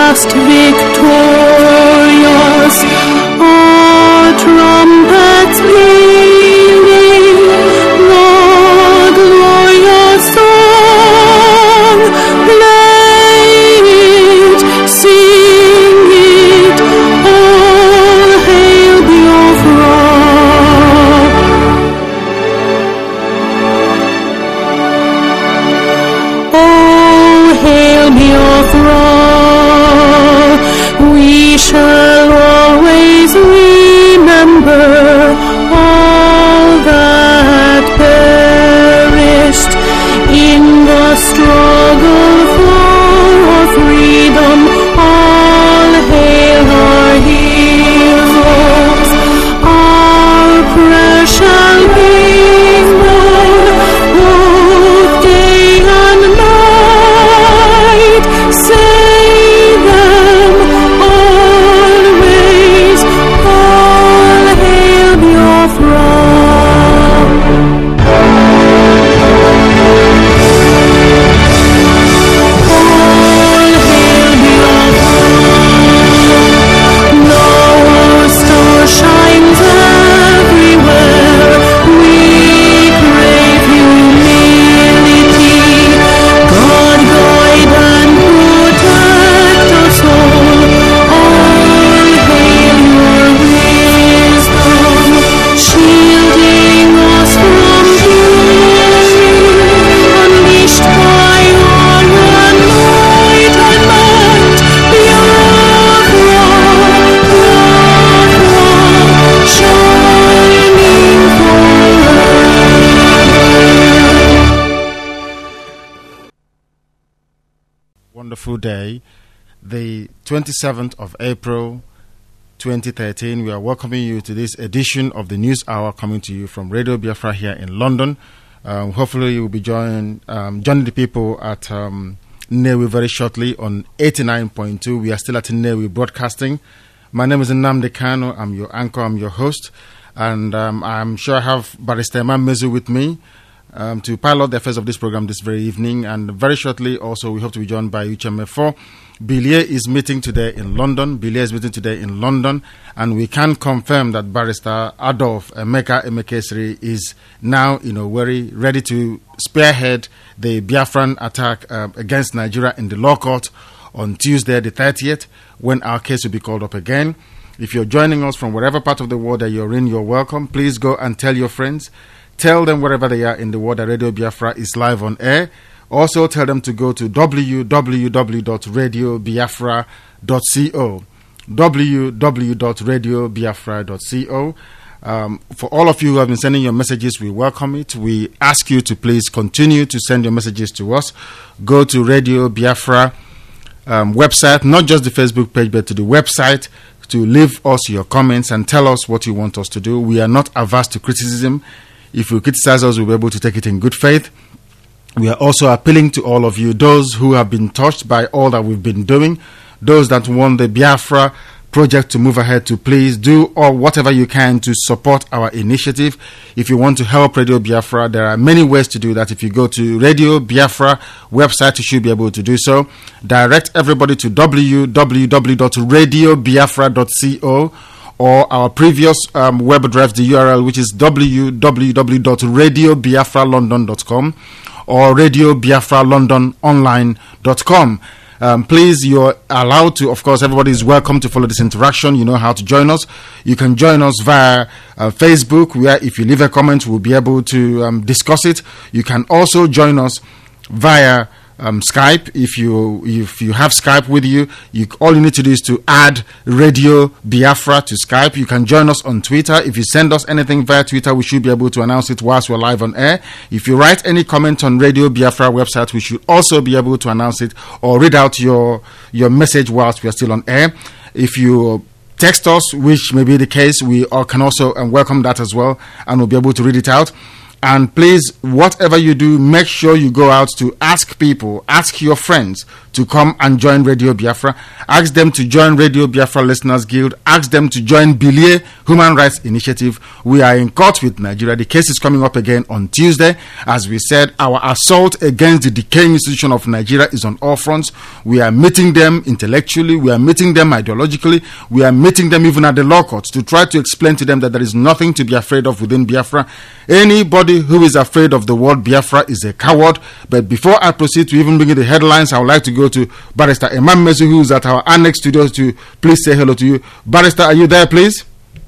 last victorious, our trumpets bleeding, the glorious song, play it, sing it, all hail Biafra. All hail Biafra. We shall always remember all that perished in the struggle for our freedom. All hail our heroes, our precious kingdom, both day and night. Say them always, all hail Biafra. All hail Biafra. Now our star shines everywhere. We crave humility. God guide and protect us all. All hail your wisdom, shielding us from fury, unleashed by your anointed might. Biafra, shining forever. Wonderful day, the 27th of April 2013. We are welcoming you to this edition of the News Hour, coming to you from Radio Biafra here in London. Hopefully you will be joining the people at Nnewi very shortly on 89.2. We are still at Nnewi Broadcasting. My name is Nnamdi Kanu. I'm your anchor, I'm your host, and I'm sure I have Barrister Imam Mezu with me to pilot the affairs of this program this very evening. And very shortly also we hope to be joined by Ucheme4. Bilie is meeting today in London. And we can confirm that Barrister Adolf Emeka Emekesri is now in Owerri, ready to spearhead the Biafran attack against Nigeria in the law court on Tuesday the 30th, when our case will be called up again. If you're joining us from wherever part of the world that you're in, you're welcome. Please go and tell your friends. Tell them wherever they are in the world that Radio Biafra is live on air. Also tell them to go to www.radiobiafra.co. www.radiobiafra.co. For all of you who have been sending your messages, we welcome it. We ask you to please continue to send your messages to us. Go to Radio Biafra website, not just the Facebook page, but to the website, to leave us your comments and tell us what you want us to do. We are not averse to criticism. If you criticize us, we'll be able to take it in good faith. We are also appealing to all of you, those who have been touched by all that we've been doing, those that want the Biafra project to move ahead, to please do or whatever you can to support our initiative. If you want to help Radio Biafra, there are many ways to do that. If you go to Radio Biafra website, you should be able to do so. Direct everybody to www.radiobiafra.co, or our previous web address, the URL, which is www.radiobiafralondon.com or radiobiafralondononline.com. Please, you're allowed to, of course, everybody is welcome to follow this interaction. You know how to join us. You can join us via Facebook, where if you leave a comment, we'll be able to discuss it. You can also join us via Skype. If you have Skype with you, all you need to do is to add Radio Biafra to Skype. You can join us on Twitter. If you send us anything via Twitter, we should be able to announce it whilst we're live on air. If you write any comment on Radio Biafra website, we should also be able to announce it or read out your message whilst we're still on air. If you text us, which may be the case, we can also welcome that as well, and we'll be able to read it out. And please, whatever you do, make sure you go out to ask people, ask your friends to come and join Radio Biafra. Ask them to join Radio Biafra Listeners Guild. Ask them to join Bilie Human Rights Initiative. We are in court with Nigeria. The case is coming up again on Tuesday. As we said, our assault against the decaying institution of Nigeria is on all fronts. We are meeting them intellectually. We are meeting them ideologically. We are meeting them even at the law courts to try to explain to them that there is nothing to be afraid of within Biafra. Anybody who is afraid of the word Biafra is a coward. But before I proceed to even bring you the headlines, I would like to go to Barrister Imam Mezu, who is at our annex studio, to please say hello to you. Barrister, are you there, please?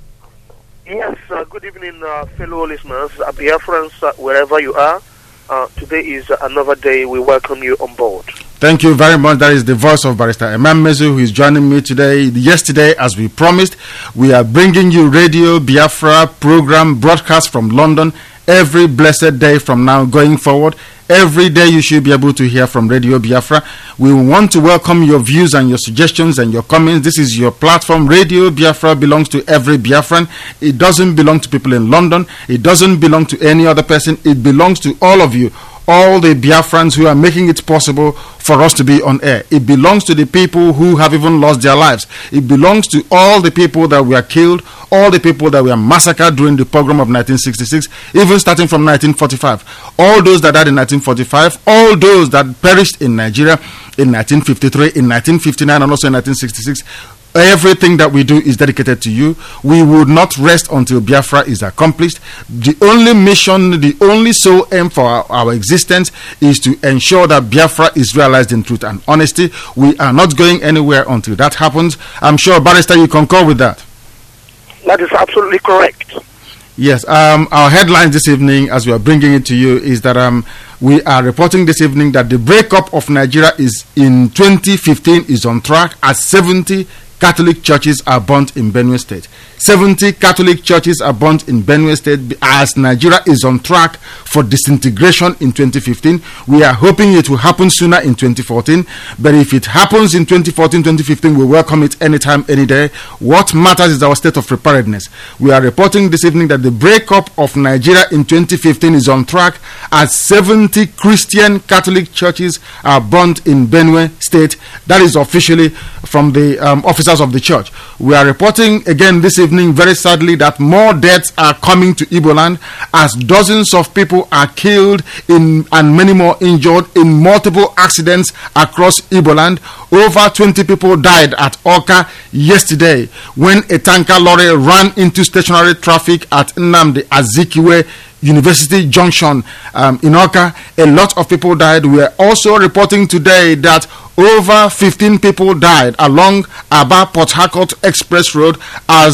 Yes, good evening, fellow listeners, Biafrans, wherever you are. Today is another day. We welcome you on board. Thank you very much. That is the voice of Barrister Imam Mezu, who is joining me today. Yesterday, as we promised, we are bringing you Radio Biafra program broadcast from London every blessed day from now going forward. Every day you should be able to hear from Radio Biafra. We want to welcome your views and your suggestions and your comments. This is your platform. Radio Biafra belongs to every Biafran. It doesn't belong to people in London. It doesn't belong to any other person. It belongs to all of you, all the Biafrans who are making it possible for us to be on air. It belongs to the people who have even lost their lives. It belongs to all the people that were killed, all the people that were massacred during the pogrom of 1966, even starting from 1945. All those that died in 1945, all those that perished in Nigeria in 1953, in 1959, and also in 1966. Everything that we do is dedicated to you. We would not rest until Biafra is accomplished. The only mission, the only sole aim for our existence is to ensure that Biafra is realized in truth and honesty. We are not going anywhere until that happens. I'm sure, Barrister, you concur with that. That is absolutely correct. Yes, our headlines this evening, as we are bringing it to you, is that we are reporting this evening that the breakup of Nigeria is in 2015 is on track, as 70 Catholic churches are burnt in Benue State. 70 Catholic churches are burnt in Benue State, as Nigeria is on track for disintegration in 2015. We are hoping it will happen sooner in 2014, but if it happens in 2014, 2015, we welcome it anytime, any day. What matters is our state of preparedness. We are reporting this evening that the breakup of Nigeria in 2015 is on track, as 70 Christian Catholic churches are burnt in Benue State. That is officially from the officers of the church. We are reporting again this evening, very sadly, that more deaths are coming to Igbo land, as dozens of people are killed and many more injured in multiple accidents across Igbo land. Over 20 people died at Oka yesterday when a tanker lorry ran into stationary traffic at Nnamdi Azikiwe University Junction in Oka. A lot of people died. We are also reporting today that over 15 people died along Aba Port Harcourt Express Road as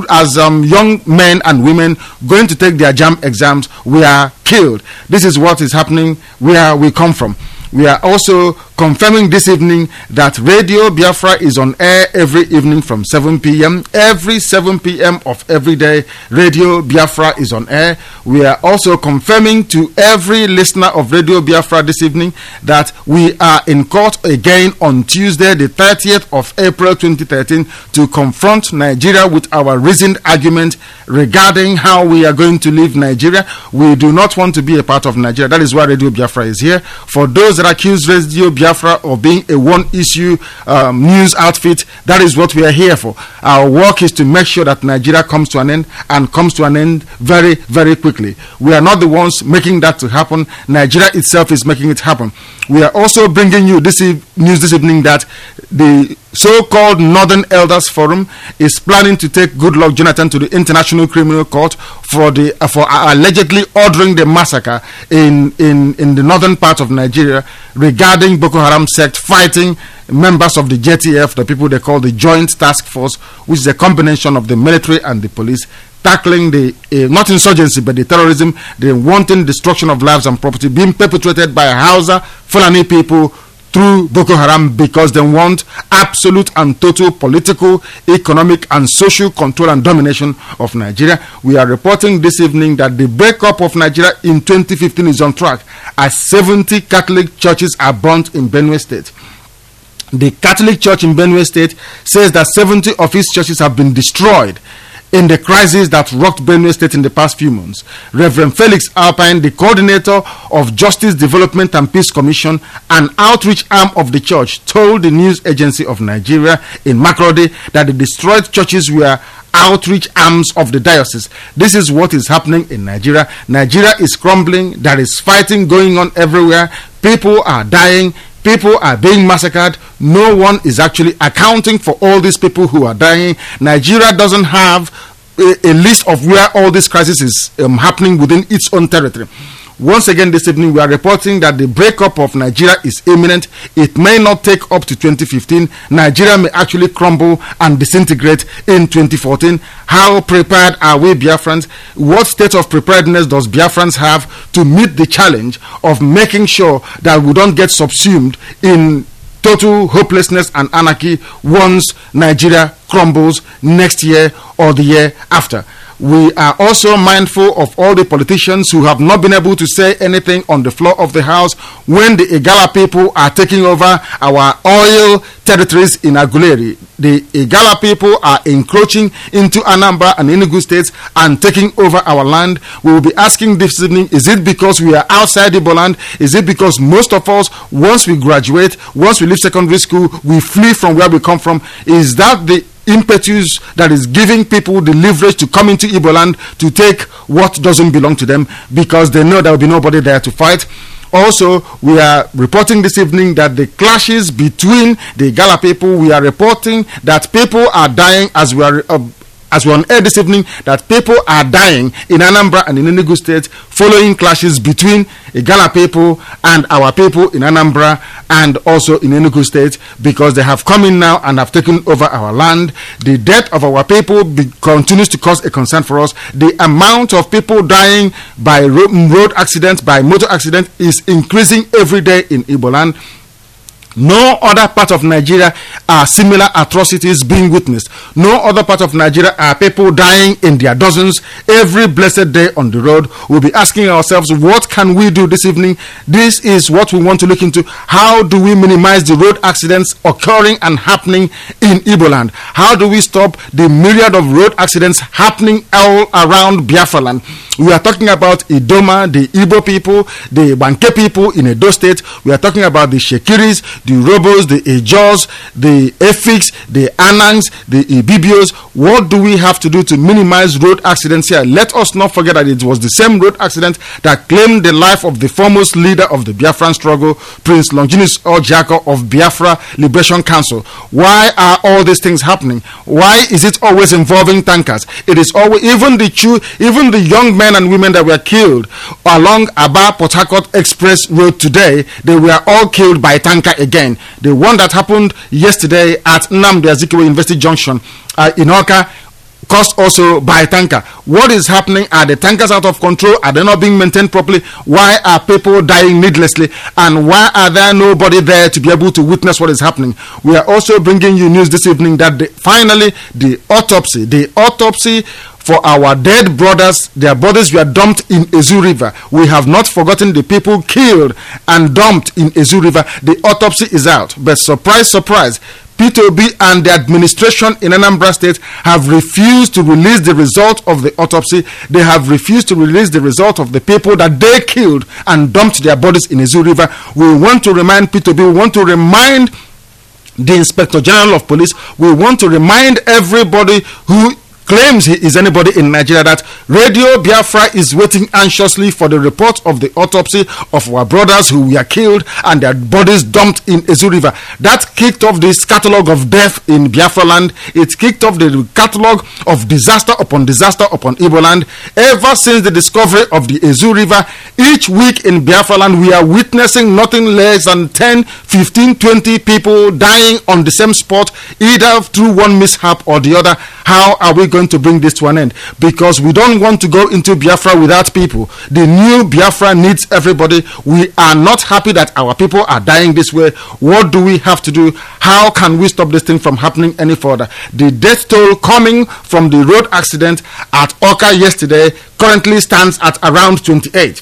young men and women going to take their JAMB exams were killed. This is what is happening where we come from. We are also confirming this evening that Radio Biafra is on air every evening from 7 p.m. Every 7 p.m. of every day, Radio Biafra is on air. We are also confirming to every listener of Radio Biafra this evening that we are in court again on Tuesday, the 30th of April 2013, to confront Nigeria with our reasoned argument regarding how we are going to leave Nigeria. We do not want to be a part of Nigeria. That is why Radio Biafra is here. For those that accuse Radio Biafra of being a one-issue news outfit, that is what we are here for. Our work is to make sure that Nigeria comes to an end, and comes to an end very, very quickly. We are not the ones making that to happen. Nigeria itself is making it happen. We are also bringing you this news this evening that the so-called Northern Elders Forum is planning to take Goodluck Jonathan to the International Criminal Court for allegedly ordering the massacre in the northern part of Nigeria regarding Boko Haram sect fighting members of the JTF, the people they call the Joint Task Force, which is a combination of the military and the police, tackling the not insurgency but the terrorism, the wanton destruction of lives and property being perpetrated by Hausa Fulani people through Boko Haram, because they want absolute and total political, economic and social control and domination of Nigeria. We are reporting this evening that the breakup of Nigeria in 2015 is on track, as 70 Catholic churches are burnt in Benue State. The Catholic Church in Benue State says that 70 of its churches have been destroyed in the crisis that rocked Benue State in the past few months. Reverend Felix Alpine, the coordinator of Justice Development and Peace Commission, an outreach arm of the church, told the news agency of Nigeria in Makurdi that the destroyed churches were outreach arms of the diocese. This is what is happening in Nigeria. Nigeria is crumbling. There is fighting going on everywhere. People are dying. People are being massacred. No one is actually accounting for all these people who are dying. Nigeria doesn't have a list of where all this crisis is happening within its own territory. Once again this evening, we are reporting that the breakup of Nigeria is imminent. It may not take up to 2015. Nigeria may actually crumble and disintegrate in 2014. How prepared are we Biafrans? What state of preparedness does Biafrans have to meet the challenge of making sure that we don't get subsumed in total hopelessness and anarchy once Nigeria crumbles next year or the year after? We are also mindful of all the politicians who have not been able to say anything on the floor of the House when the Igala people are taking over our oil territories in Aguleri. The Igala people are encroaching into Anambra and Enugu states and taking over our land. We will be asking this evening, is it because we are outside Igbo land? Is it because most of us, once we graduate, once we leave secondary school, we flee from where we come from? Is that the impetus that is giving people the leverage to come into Igbo land to take what doesn't belong to them because they know there will be nobody there to fight? Also, we are reporting this evening that the clashes between the Igala people, we are reporting that people are dying as we are on air this evening, that people are dying in Anambra and in Enugu State following clashes between Igala people and our people in Anambra and also in Enugu State because they have come in now and have taken over our land. The death of our people continues to cause a concern for us. The amount of people dying by road accidents, by motor accidents is increasing every day in Igbo land. No other part of Nigeria are similar atrocities being witnessed. No other part of Nigeria are people dying in their dozens every blessed day on the road. We'll be asking ourselves, what can we do this evening? This is what we want to look into. How do we minimize the road accidents occurring and happening in Igbo land? How do we stop the myriad of road accidents happening all around Biafra land? We are talking about Idoma, the Igbo people, the Banke people in Edo State. We are talking about the Shekiris, the Robos, the Ejos, the Efiks, the Anangs, the Ibibios. What do we have to do to minimize road accidents here? Let us not forget that it was the same road accident that claimed the life of the foremost leader of the Biafran struggle, Prince Longinus Ojiako of Biafra Liberation Council. Why are all these things happening? Why is it always involving tankers? It is always, even the young men and women that were killed along Aba Port Harcourt Express Road today, they were all killed by tanker again. The one that happened yesterday at Nnamdi Azikiwe University Junction in Awka caused also by tanker. What is happening? Are the tankers out of control? Are they not being maintained properly? Why are people dying needlessly? And why are there nobody there to be able to witness what is happening? We are also bringing you news this evening that finally the autopsy for our dead brothers, their bodies were dumped in Ezu River. We have not forgotten the people killed and dumped in Ezu River. The autopsy is out. But surprise, surprise, P2B and the administration in Anambra State have refused to release the result of the autopsy. They have refused to release the result of the people that they killed and dumped their bodies in Ezu River. We want to remind P2B, we want to remind the Inspector General of Police, we want to remind everybody who claims he is anybody in Nigeria that Radio Biafra is waiting anxiously for the report of the autopsy of our brothers who were killed and their bodies dumped in Ezu River. That kicked off this catalogue of death in Biafra land. It kicked off the catalogue of disaster upon Igbo land. Ever since the discovery of the Ezu River, each week in Biafra land, we are witnessing nothing less than 10, 15, 20 people dying on the same spot, either through one mishap or the other. How are we going to bring this to an end? Because we don't want to go into Biafra without people. The new Biafra needs everybody. We are not happy that our people are dying this way. What do we have to do? How can we stop this thing from happening any further? The death toll coming from the road accident at Awka yesterday currently stands at around 28.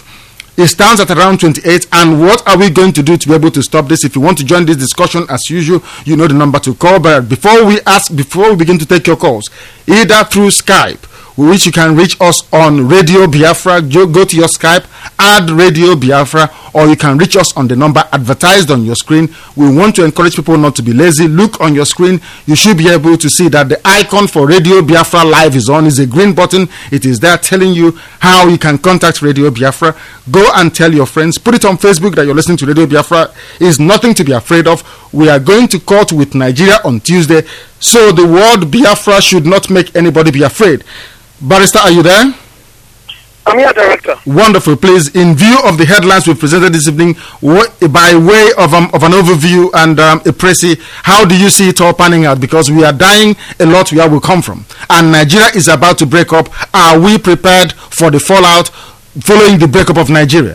It stands at around 28. And what are we going to do to be able to stop this? If you want to join this discussion, as usual, you know the number to call. But before we begin to take your calls, either through Skype, which you can reach us on Radio Biafra, go to your Skype, add Radio Biafra, or you can reach us on the number advertised on your screen. We want to encourage people not to be lazy. Look on your screen. You should be able to see that the icon for Radio Biafra Live is on. It's a green button. It is there telling you how you can contact Radio Biafra. Go and tell your friends. Put it on Facebook that you're listening to Radio Biafra. It's nothing to be afraid of. We are going to court with Nigeria on Tuesday, so the word Biafra should not make anybody be afraid. Barrister, are you there? I'm here, Director. Wonderful. Please, in view of the headlines we presented this evening, by way of an overview and a précis, how do you see it all panning out? Because we are dying a lot where we come from, and Nigeria is about to break up. Are we prepared for the fallout following the breakup of Nigeria?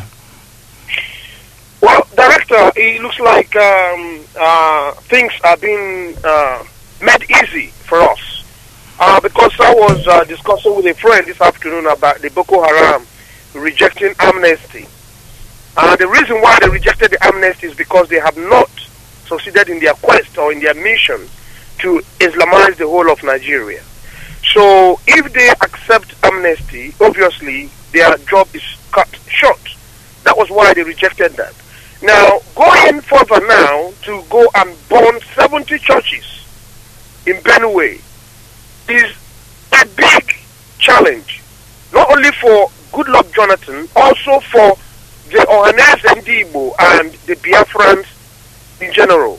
Well, Director, it looks like things are being made easy for us. Because I was discussing with a friend this afternoon about the Boko Haram rejecting amnesty. The reason why they rejected the amnesty is because they have not succeeded in their quest or in their mission to Islamize the whole of Nigeria. So if they accept amnesty, obviously their job is cut short. That was why they rejected that. Now, going further now to go and burn 70 churches in Benue is a big challenge, not only for Goodluck Jonathan, also for the Ohanes Ndigbo and the Biafrans in general.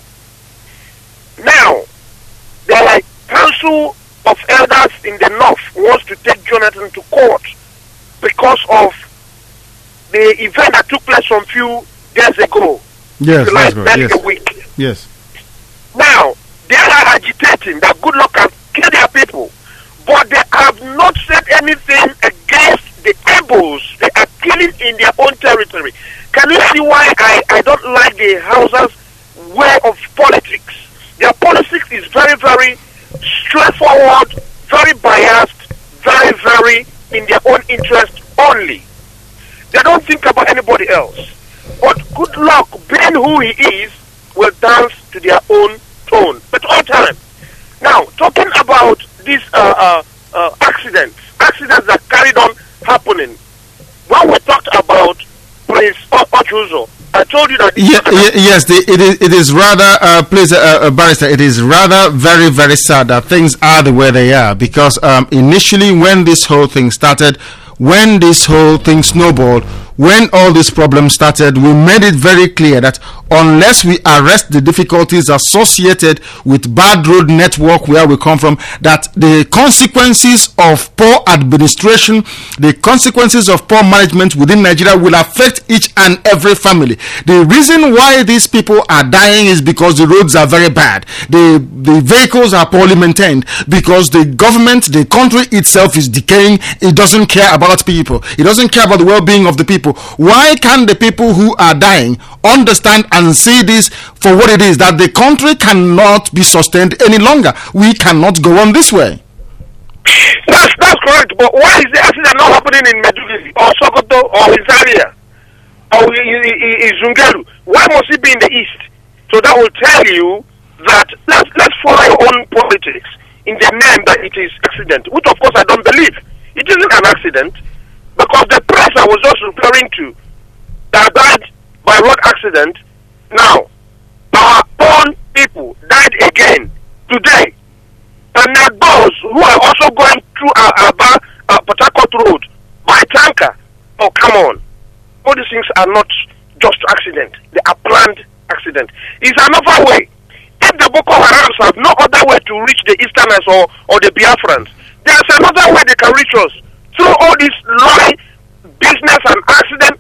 Now, the Council of Elders in the North wants to take Jonathan to court because of the event that took place some few days ago. Yes, like yes. a week. Yes. Now, they are agitating that Goodluck can kill their people, but they have not said anything against the rebels they are killing in their own territory. Can you see why I don't like the Hausa's way of politics? Their politics is very, very straightforward, very biased, very, very in their own interest only. They don't think about anybody else. But Goodluck, being who he is, will dance to their own tone at all times. Now, talking about these accidents that carried on happening, when we talked about Prince Ochuzo, I told you that it is rather, please, Barrister, it is rather very, very sad that things are the way they are, because initially when this whole thing started, when this whole thing snowballed, when all these problems started, we made it very clear that unless we arrest the difficulties associated with bad road network where we come from, that the consequences of poor administration, the consequences of poor management within Nigeria will affect each and every family. The reason why these people are dying is because the roads are very bad. The vehicles are poorly maintained, because the government, the country itself is decaying. It doesn't care about people. It doesn't care about the well-being of the people. Why can't the people who are dying understand and see this for what it is, that the country cannot be sustained any longer? We cannot go on this way. That's correct, but why is the accident not happening in Meduguri or Sokoto or in Zaria or in Zungeru? Why must it be in the east? So that will tell you that let's follow your own politics in the name that it is accident, which of course I don't believe. It isn't an accident, because the press I was just referring to that died by road accident, now our own people died again today. And now those who are also going through Aba, Port Harcourt Road by tanker. Oh, come on. All these things are not just accident. They are planned accident. It's another way. If the Boko Harams have no other way to reach the Easterners or the Biafrans, there's another way they can reach us. Through all this lie, business and accident.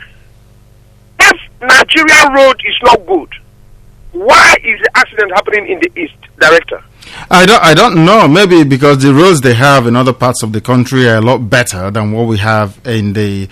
If Nigeria road is not good, why is the accident happening in the east, Director? I don't know. Maybe because the roads they have in other parts of the country are a lot better than what we have in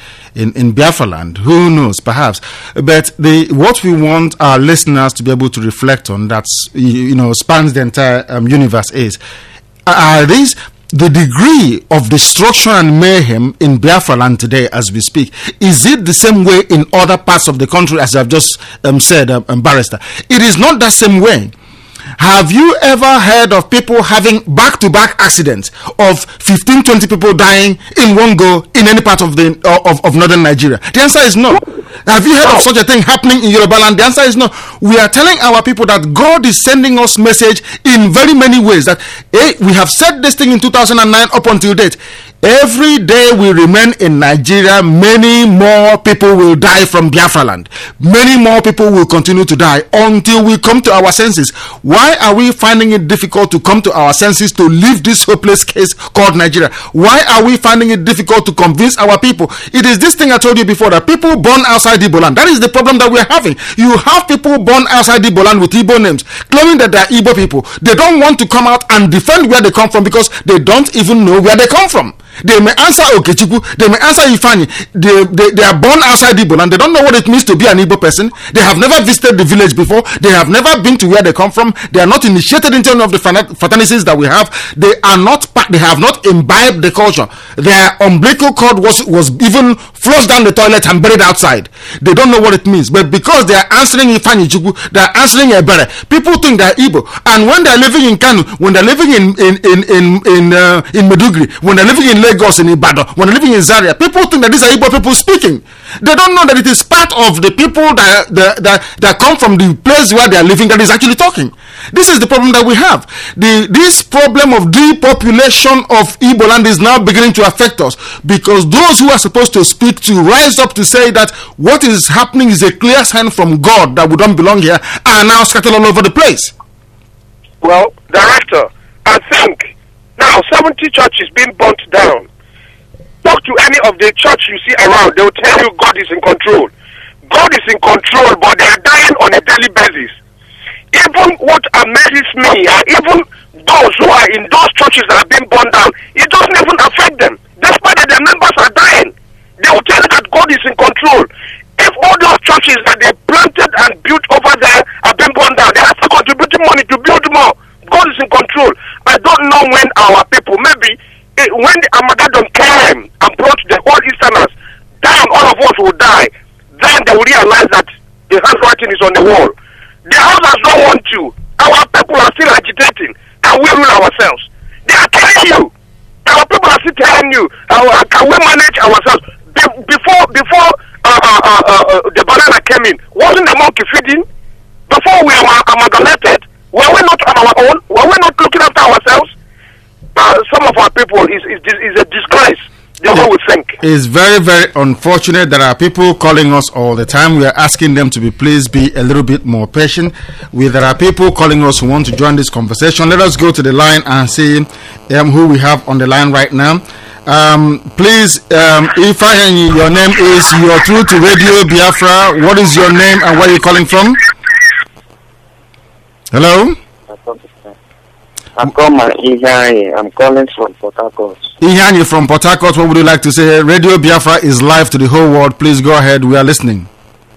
Biafra land. Who knows? Perhaps. But what we want our listeners to be able to reflect on, that's spans the entire universe, is are these the degree of destruction and mayhem in Biafra land today as we speak, is it the same way in other parts of the country as I've just said, Barrister? It is not the same way. Have you ever heard of people having back-to-back accidents of 15, 20 people dying in one go in any part of the of northern Nigeria? The answer is no. Have you heard of such a thing happening in Yoruba land? The answer is no. We are telling our people that God is sending us message in very many ways. That we have said this thing in 2009 up until date. Every day we remain in Nigeria, many more people will die from Biafra land. Many more people will continue to die until we come to our senses. Why are we finding it difficult to come to our senses to leave this hopeless case called Nigeria? Why are we finding it difficult to convince our people? It is this thing I told you before, that people born outside Igbo land. That is the problem that we're having. You have people born outside Igbo land with Igbo names, claiming that they're Igbo people. They don't want to come out and defend where they come from because they don't even know where they come from. They may answer Okechukwu, they may answer Ifani. They are born outside Igbo and they don't know what it means to be an Igbo person. They have never visited the village before. They have never been to where they come from. They are not initiated into any of the fraternities that we have. They have not imbibed the culture. Their umbilical cord was even flushed down the toilet and buried outside. They don't know what it means. But because they are answering Ifani Chukwu, they are answering Ebere, people think they are Igbo. And when they are living in Kanu, when they are living in Medugri, when they are living in Lagos, in Ibadan, when they're living in Zaria, people think that these are Igbo people speaking. They don't know that it is part of the people that come from the place where they are living that is actually talking. This is the problem that we have. This problem of depopulation of Igbo land is now beginning to affect us because those who are supposed to speak to rise up to say that what is happening is a clear sign from God that we don't belong here are now scattered all over the place. Well, Director, I think now 70 churches being burnt down. Talk to any of the church you see around, they will tell you God is in control. God is in control, but they are dying on a daily basis. Even what amazes me, even those who are in those churches that are being burned down, it doesn't even affect them. Despite that their members are dying, they will tell you that God is in control. If all those churches that they planted and built over there are being burned down, they have to contribute money to build more. God is in control. I don't know when our people, maybe when the Armageddon came and brought the whole Easterners down, all of us will die. Then they will realize that the handwriting is on the wall. The others don't want to. Our people are still agitating, and we rule ourselves. They are telling you. Our people are still telling you. Can we manage ourselves? Before the banana came in, wasn't the monkey feeding? Before we were amalgamated, were we not on our own? Were we not looking after ourselves? Some of our people is a disgrace. The way we think. It's very, very unfortunate. There are people calling us all the time. We are asking them to please be a little bit more patient. There are people calling us who want to join this conversation. Let us go to the line and see who we have on the line right now. Please, if your name is, you're through to Radio Biafra. What is your name and where are you calling from? Hello? I'm calling from Port Harcourt. Ihani from Port Harcourt, what would you like to say? Radio Biafra is live to the whole world. Please go ahead. We are listening.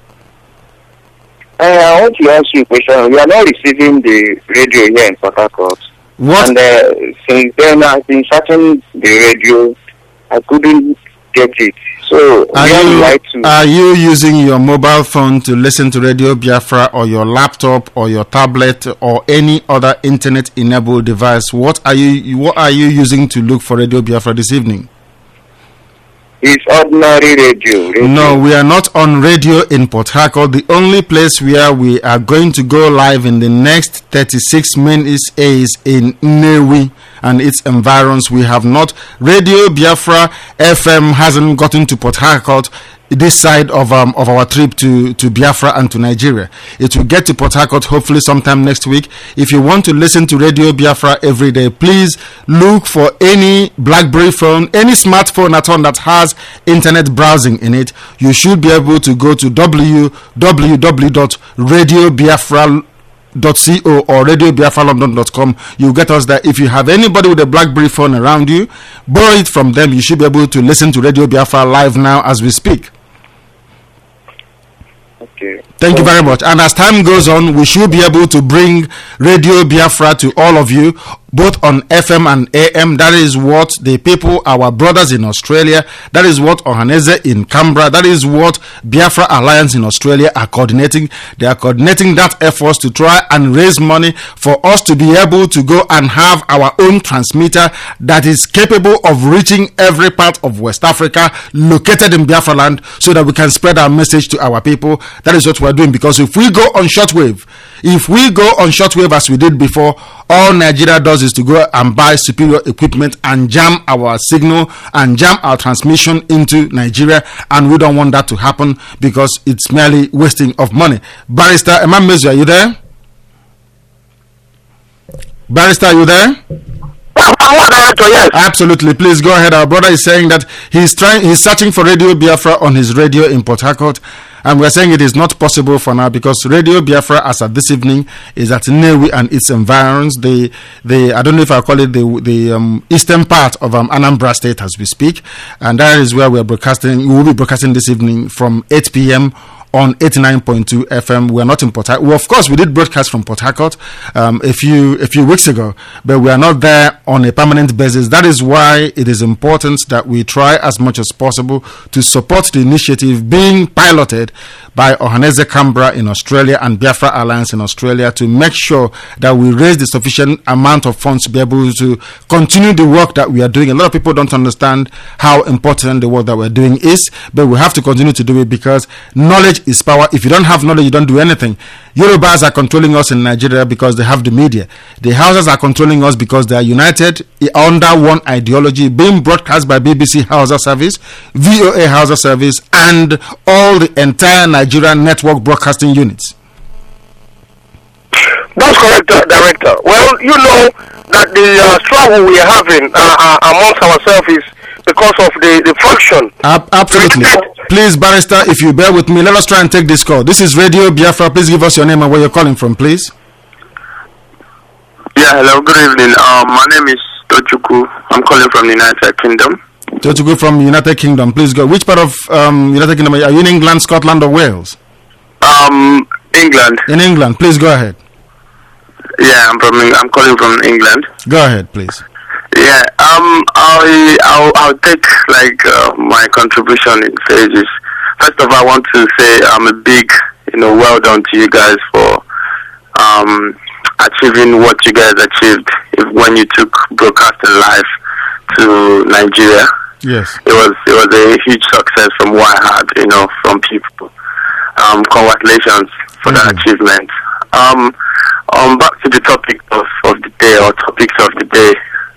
I want to ask you a question. We are not receiving the radio here in Port Harcourt. What? And since then, I've been searching the radio. I couldn't get it. So, are you using your mobile phone to listen to Radio Biafra, or your laptop, or your tablet, or any other internet-enabled device? What are you using to look for Radio Biafra this evening? It's ordinary radio. No, we are not on radio in Port Harcourt. The only place where we are going to go live in the next 36 minutes is in Nnewi and its environs. We have not. Radio Biafra FM hasn't gotten to Port Harcourt this side of our trip to Biafra and to Nigeria. It will get to Port Harcourt hopefully sometime next week. If you want to listen to Radio Biafra every day, please look for any BlackBerry phone, any smartphone at all that has internet browsing in it. You should be able to go to www.radiobiafra.co or radiobiafralondon.com. You get us there. If you have anybody with a BlackBerry phone around you, borrow it from them. You should be able to listen to Radio Biafra live now as we speak. Okay. Thank you very much. And as time goes on, we should be able to bring Radio Biafra to all of you both on FM and AM. That is what the people, our brothers in Australia, that is what Ohaneze in Canberra, that is what Biafra Alliance in Australia are coordinating. They are coordinating that effort to try and raise money for us to be able to go and have our own transmitter that is capable of reaching every part of West Africa located in Biafra land, so that we can spread our message to our people. That is what we're doing, because if we go on shortwave as we did before, all Nigeria does is to go and buy superior equipment and jam our signal and jam our transmission into Nigeria, and we don't want that to happen because it's merely wasting of money. Barrister Emma Mezu, are you there? Barrister, are you there? Yes. Absolutely. Please go ahead. Our brother is saying that he's searching for Radio Biafra on his radio in Port Harcourt, and we're saying it is not possible for now because Radio Biafra, as of this evening, is at Newi and its environs. I don't know if I call it the eastern part of Anambra State as we speak, and that is where we are broadcasting. We will be broadcasting this evening from 8 p.m. on 89.2 FM. We are not in Port Harcourt. Well, of course, we did broadcast from Port Harcourt a few weeks ago, but we are not there on a permanent basis. That is why it is important that we try as much as possible to support the initiative being piloted by Ohaneze Canberra in Australia and Biafra Alliance in Australia to make sure that we raise the sufficient amount of funds to be able to continue the work that we are doing. A lot of people don't understand how important the work that we're doing is, but we have to continue to do it because knowledge is power. If you don't have knowledge, you don't do anything. Yorubas are controlling us in Nigeria because they have the media. The Hausas are controlling us because they are united under one ideology, being broadcast by BBC Hausa Service, VOA Hausa Service, and all the entire Nigerian network broadcasting units. That's correct, Director. Well, you know that the struggle we are having amongst ourselves is because of the function. Absolutely. Please, Barrister, if you bear with me, let us try and take this call. This is Radio Biafra. Please give us your name and where you're calling from, please. Yeah, hello, good evening. My name is Tochukwu. I'm calling from the United Kingdom. Tochukwu from United Kingdom. Please go. Which part of United Kingdom are you in? England, Scotland, or Wales? England. In England. Please go ahead. Yeah, I'm calling from England. Go ahead, please. Yeah, I'll take my contribution in phases. First of all, I want to say a big, well done to you guys for achieving what you guys achieved when you took broadcasting live to Nigeria. Yes, it was a huge success from what I heard, from people. Congratulations for that achievement. Back to the topic of the day, or topics of the day.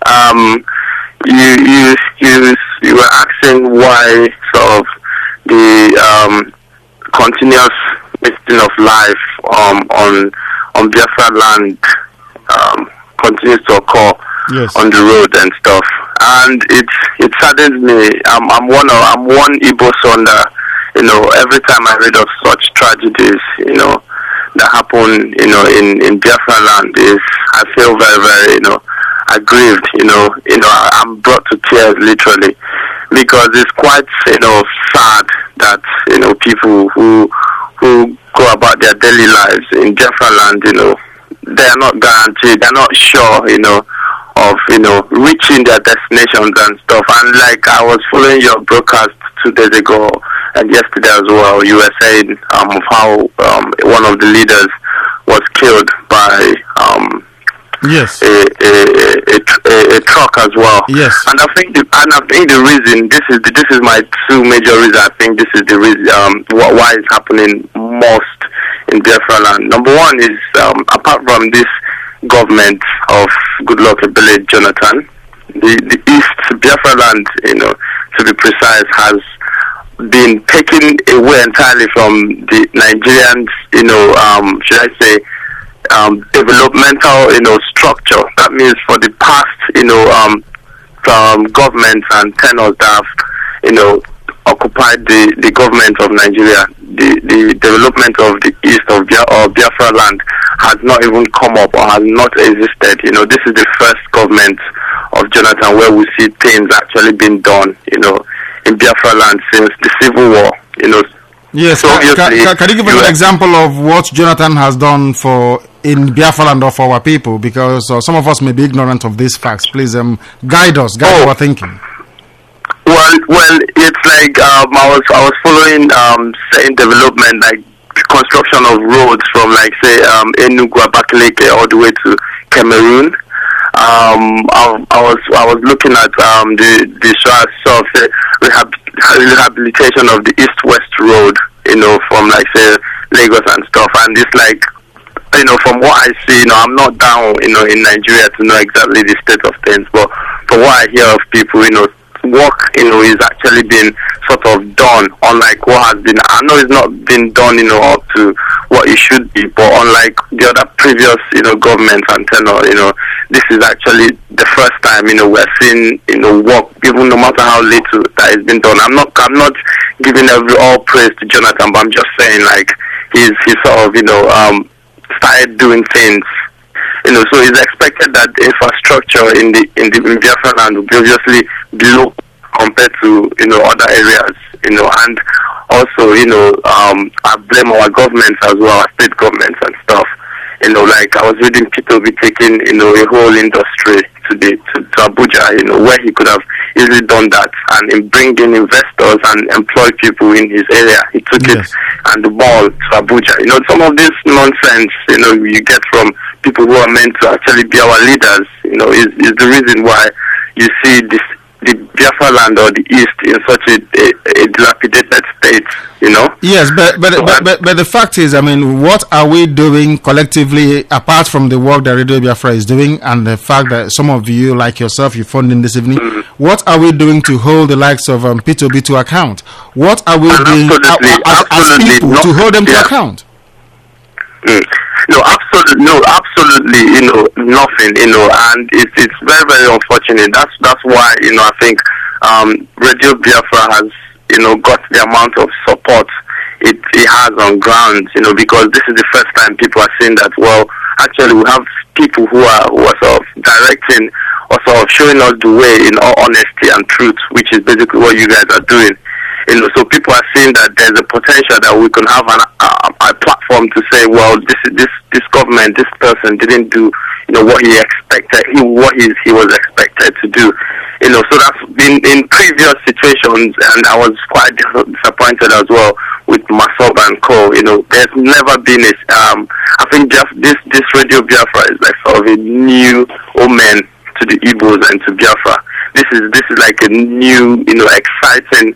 You were asking why sort of the continuous listing of life on Biafra land continues to occur on the road and stuff, and it saddens me. I'm one Igbo son that every time I read of such tragedies that happen in Biafra land, I feel very, very aggrieved. I'm brought to tears literally, because it's quite sad that people who go about their daily lives in Biafra land, they are not guaranteed, they're not sure of reaching their destinations and stuff. And like I was following your broadcast 2 days ago and yesterday as well, you were saying of how one of the leaders was killed by yes, a truck as well. Yes, and I think the reason, this is my two major reasons. I think this is the reason why it's happening most in Biafra land. Number one is apart from this government of Goodluck Ebele Jonathan, the East Biafra land, to be precise, has been taken away entirely from the Nigerians, should I say, developmental, structure. That means for the past, governments and tenors that have, occupied the government of Nigeria, the development of the east of Biafra land has not even come up or has not existed. This is the first government of Jonathan where we see things actually being done, in Biafra land since the Civil War. Yes, so can you give us an example of what Jonathan has done for in Biafra land or for our people? Because some of us may be ignorant of these facts. Please guide our thinking. Well, it's like I was following certain development, like construction of roads from, like, say, Enugu, Abakaliki, all the way to Cameroon. I was looking at the sort of rehabilitation of the East-West Road, from, like, say, Lagos and stuff, and it's like, from what I see, I'm not down, in Nigeria to know exactly the state of things, but from what I hear of people, work, is actually been sort of done, unlike what has been. I know it's not been done, up to what it should be, but unlike the other previous, governments and tenor, this is actually the first time, we're seeing, work, even no matter how little that has been done. I'm not giving all praise to Jonathan, but I'm just saying, like, he's sort of, started doing things. So it's expected that the infrastructure in Biafra land will be obviously below compared to other areas. And also I blame our governments as well, our state governments and stuff. Like I was reading Peter be taking a whole industry to Abuja, where he could have easily done that and in bringing investors and employ people in his area. He took it and the ball to Abuja. Some of this nonsense, you get from people who are meant to actually be our leaders, is the reason why you see the Biafra land or the East in such a dilapidated state, Yes, but the fact is, what are we doing collectively apart from the work that Radio Biafra is doing and the fact that some of you, like yourself, you phoned in this evening, what are we doing to hold the likes of P2B to account? What are we doing as people to hold them to account? Absolutely, nothing, and it's very, very unfortunate. That's why, I think Radio Biafra has, got the amount of support it has on ground, because this is the first time people are saying that, well, actually we have people who are sort of directing or sort of showing us the way in all honesty and truth, which is basically what you guys are doing. So people are seeing that there's a potential that we can have a platform to say, well, this government, this person didn't do, what he expected, what he was expected to do. So that's been in previous situations, and I was quite disappointed as well with Masob and Co. There's never been I think just this Radio Biafra is like sort of a new omen to the Igbos and to Biafra. This is like a new, exciting,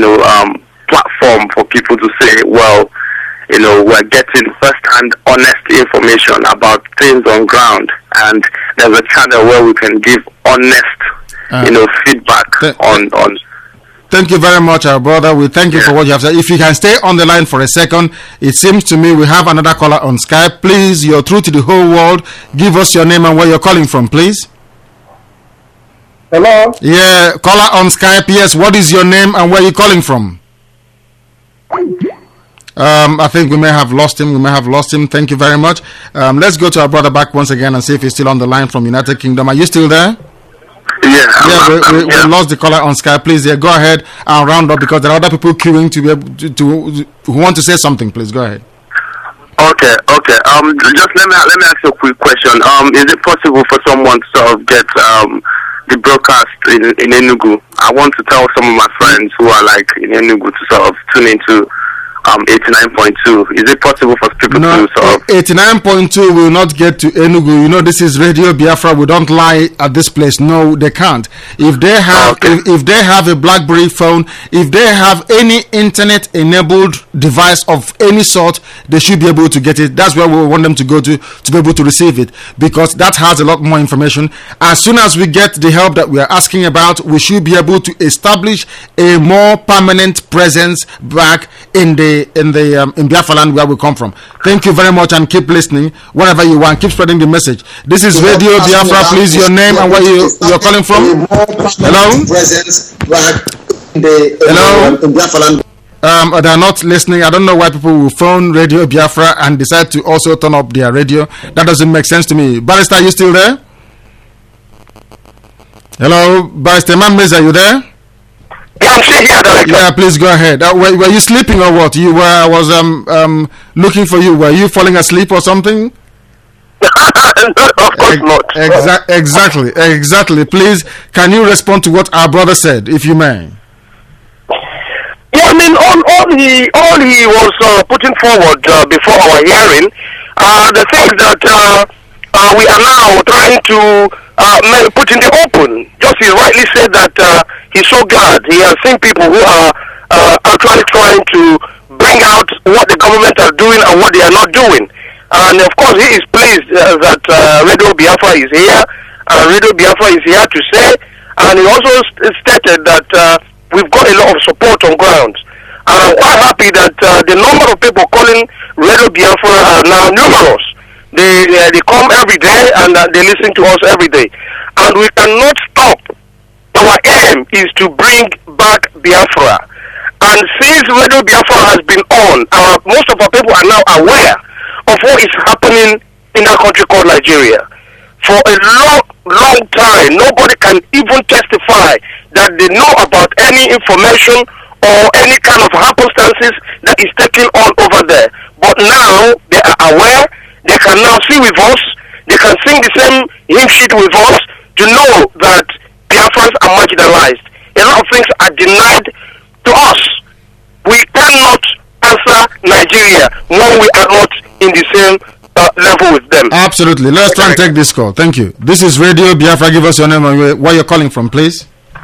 platform for people to say, well, we're getting first-hand, honest information about things on ground, and there's a channel where we can give honest, feedback on. Thank you very much, our brother. We thank you for what you have said. If you can stay on the line for a second, it seems to me we have another caller on Skype. Please, you're through to the whole world. Give us your name and where you're calling from, please. Hello? Yeah, caller on Skype. Yes, what is your name and where are you calling from? I think we may have lost him. Thank you very much. Let's go to our brother back once again and see if he's still on the line from United Kingdom. Are you still there? Yeah, we lost the caller on Skype. Please, go ahead and round up because there are other people queuing to be able to who want to say something. Please go ahead. Okay. Just let me ask you a quick question. Is it possible for someone to sort of get the broadcast in Enugu? I want to tell some of my friends who are like in Enugu to sort of tune into 89.2. Is it possible for people to sort of 89.2 will not get to Enugu? This is Radio Biafra. We don't lie at this place. No, they can't. If they have if they have a BlackBerry phone, if they have any internet enabled device of any sort, they should be able to get it. That's where we want them to go to be able to receive it, because that has a lot more information. As soon as we get the help that we are asking about, we should be able to establish a more permanent presence back in Biafra land where we come from. Thank you very much and keep listening wherever you want. Keep spreading the message. This is Radio Biafra. Please, your name and where you're calling from. Hello? Hello? They're not listening. I don't know why people will phone Radio Biafra and decide to also turn up their radio. That doesn't make sense to me. Barrister, are you still there? Hello? Barrister Mamez, are you there? Yeah, I'm still here, Director. Yeah, please go ahead. Were you sleeping or what? I was looking for you. Were you falling asleep or something? No, of course not. Exactly. Please, can you respond to what our brother said, if you may? Yeah, I mean, all he was putting forward before our hearing, the things that we are now trying to put in the open. Just he rightly said that he's so glad he has seen people who are actually trying to bring out what the government are doing and what they are not doing. And of course, he is pleased that Radio Biafra is here, and Radio Biafra is here to say. And he also stated that we've got a lot of support on ground. And I'm quite happy that the number of people calling Radio Biafra are now numerous. They come every day and they listen to us every day. And we cannot stop. Our aim is to bring back Biafra. And since Radio Biafra has been on, most of our people are now aware of what is happening in that country called Nigeria. For a long time, nobody can even testify that they know about any information or any kind of happenstances that is taking on over there. But now they are aware, they can now see with us, they can sing the same hymn sheet with us to know that Biafrans are marginalized. A lot of things are denied to us. We cannot answer Nigeria when we are not in the same level with them. Absolutely. Let's try and take this call. Thank you. This is Radio Biafra. Give us your name and where you're calling from, please.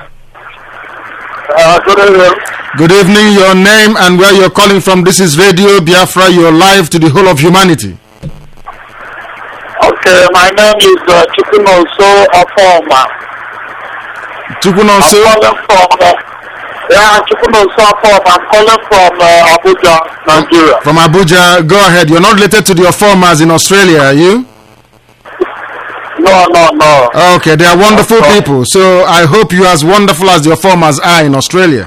Good evening. Good evening. Your name and where you're calling from. This is Radio Biafra. You're live to the whole of humanity. Okay, my name is Chukwunonso Afoma. Chukwunonso? I'm calling from Abuja, Nigeria. From Abuja. Go ahead. You're not related to the Ofomas in Australia, are you? No. Okay, they are wonderful people. So I hope you're as wonderful as the Ofomas are in Australia.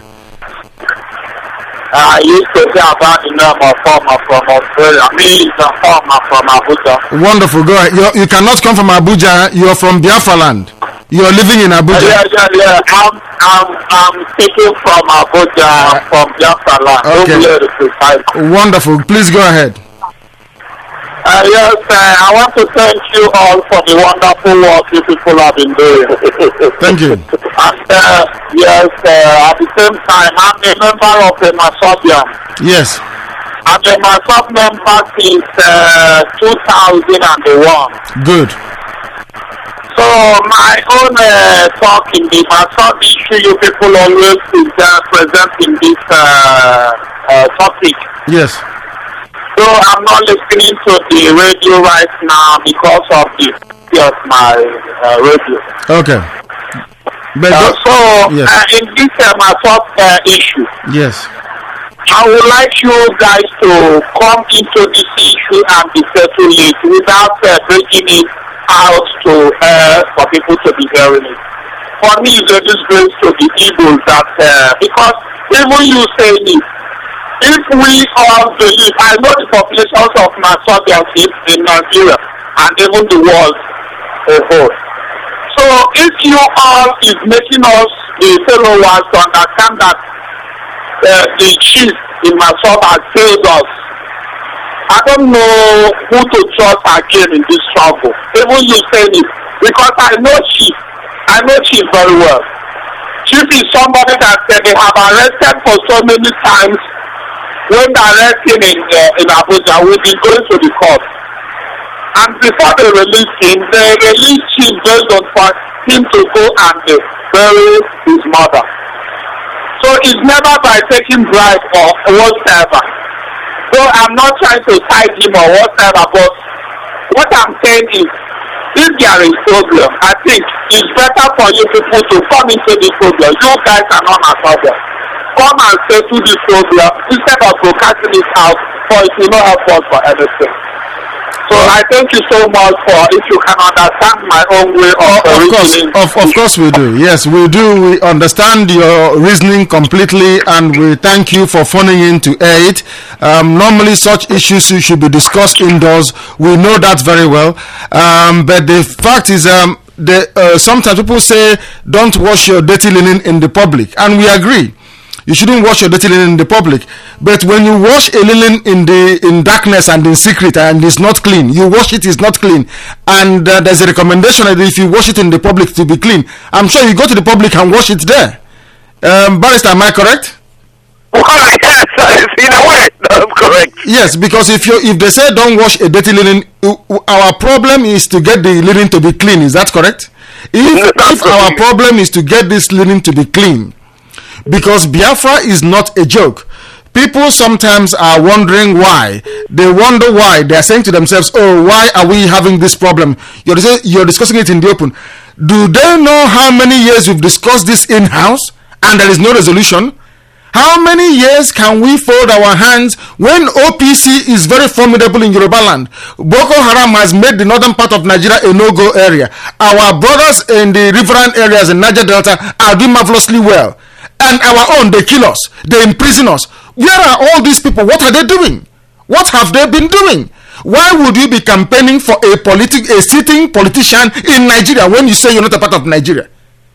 I used to say about the name of Ofoma from Australia. Me is Ofoma from Abuja. Wonderful. Go ahead. You cannot come from Abuja. You're from Biafra land. You're living in Abuja. Yeah. I'm speaking from Abuja, from Biafra land. Okay. Wonderful. Please go ahead. Yes, I want to thank you all for the wonderful work you people have been doing. Thank you. And yes, at the same time, I'm a member of the Masobian. Yes. I'm a Masob member since 2001. Good. So my own talk in the Masob issue, you people always present in this topic. Yes. So I'm not listening to the radio right now because of my radio. Okay. In this my first issue, yes, I would like you guys to come into this issue and be settle it without breaking it out to for people to be hearing it. For me, it's a disgrace to the Eagles that because even you saying it. If we all believe, I know the populations of Masobians in Nigeria and even the world as a whole. So if you all is making us the fellow ones to understand that the chief in Masob has failed us, I don't know who to trust again in this struggle. Even you saying it, because I know chief very well. Chief is somebody that they have arrested for so many times. When arresting in Abuja, we've been going to the court. And before they release him, they release him based on for him to go and bury his mother. So it's never by taking bribe or whatever. So I'm not trying to cite him or whatever, but what I'm saying is, if there is problem, I think it's better for you people to come into this problem. You guys are not a problem. Come and settle this problem instead of broadcasting it out, for it will not help us for anything. So I thank you so much for if you can understand my own way of reasoning. Of course we do. Yes, we do. We understand your reasoning completely, and we thank you for phoning in to air it. Normally such issues should be discussed indoors. We know that very well. But the fact is sometimes people say don't wash your dirty linen in the public, and we agree. You shouldn't wash your dirty linen in the public. But when you wash a linen in darkness and in secret and it's not clean, you wash it's not clean. And there's a recommendation that if you wash it in the public to be clean, I'm sure you go to the public and wash it there. Barrister, am I correct? Well, yes, in a way, that's correct. Yes, because if they say don't wash a dirty linen, our problem is to get the linen to be clean. Is that correct? If our problem is to get this linen to be clean, because Biafra is not a joke. People sometimes are wondering why. They wonder why. They are saying to themselves, oh, why are we having this problem? You're discussing it in the open. Do they know how many years we've discussed this in-house and there is no resolution? How many years can we fold our hands when OPC is very formidable in Yoruba land? Boko Haram has made the northern part of Nigeria a no-go area. Our brothers in the riverine areas in Niger Delta are doing marvelously well. And our own, they kill us. They imprison us. Where are all these people? What are they doing? What have they been doing? Why would you be campaigning for a sitting politician in Nigeria when you say you're not a part of Nigeria?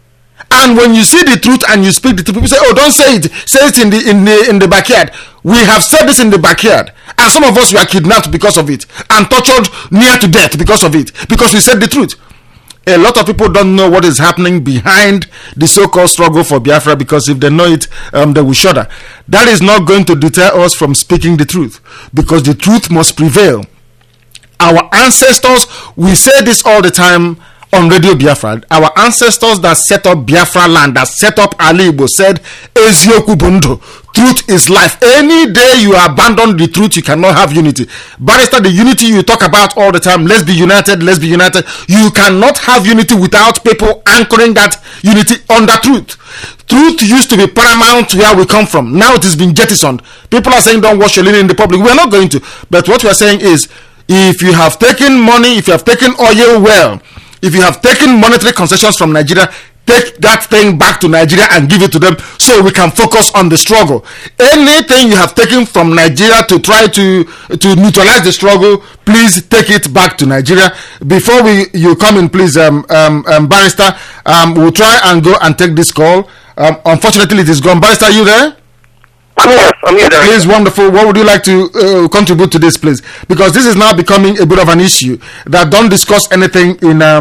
And when you see the truth and you speak the truth, people say, oh, don't say it. Say it in the backyard. We have said this in the backyard. And some of us were kidnapped because of it. And tortured near to death because of it. Because we said the truth. A lot of people don't know what is happening behind the so-called struggle for Biafra, because if they know it, they will shudder. That is not going to deter us from speaking the truth, because the truth must prevail. Our ancestors, we say this all the time on Radio Biafra, our ancestors that set up Biafra land, that set up Ali Igbo said, Ezioku Bundo, truth is life. Any day you abandon the truth, you cannot have unity. Barrister, the unity you talk about all the time, let's be united, let's be united. You cannot have unity without people anchoring that unity under truth. Truth used to be paramount where we come from. Now it has been jettisoned. People are saying don't wash your linen in the public. We are not going to. But what we are saying is, if you have taken money, if you have taken oil well, if you have taken monetary concessions from Nigeria, take that thing back to Nigeria and give it to them so we can focus on the struggle. Anything you have taken from Nigeria to try to neutralize the struggle, please take it back to Nigeria. Before you come in, please, Barrister, we'll try and go and take this call. Unfortunately, it is gone. Barrister, are you there? I'm here. Please, wonderful. What would you like to contribute to this, please? Because this is now becoming a bit of an issue that don't discuss anything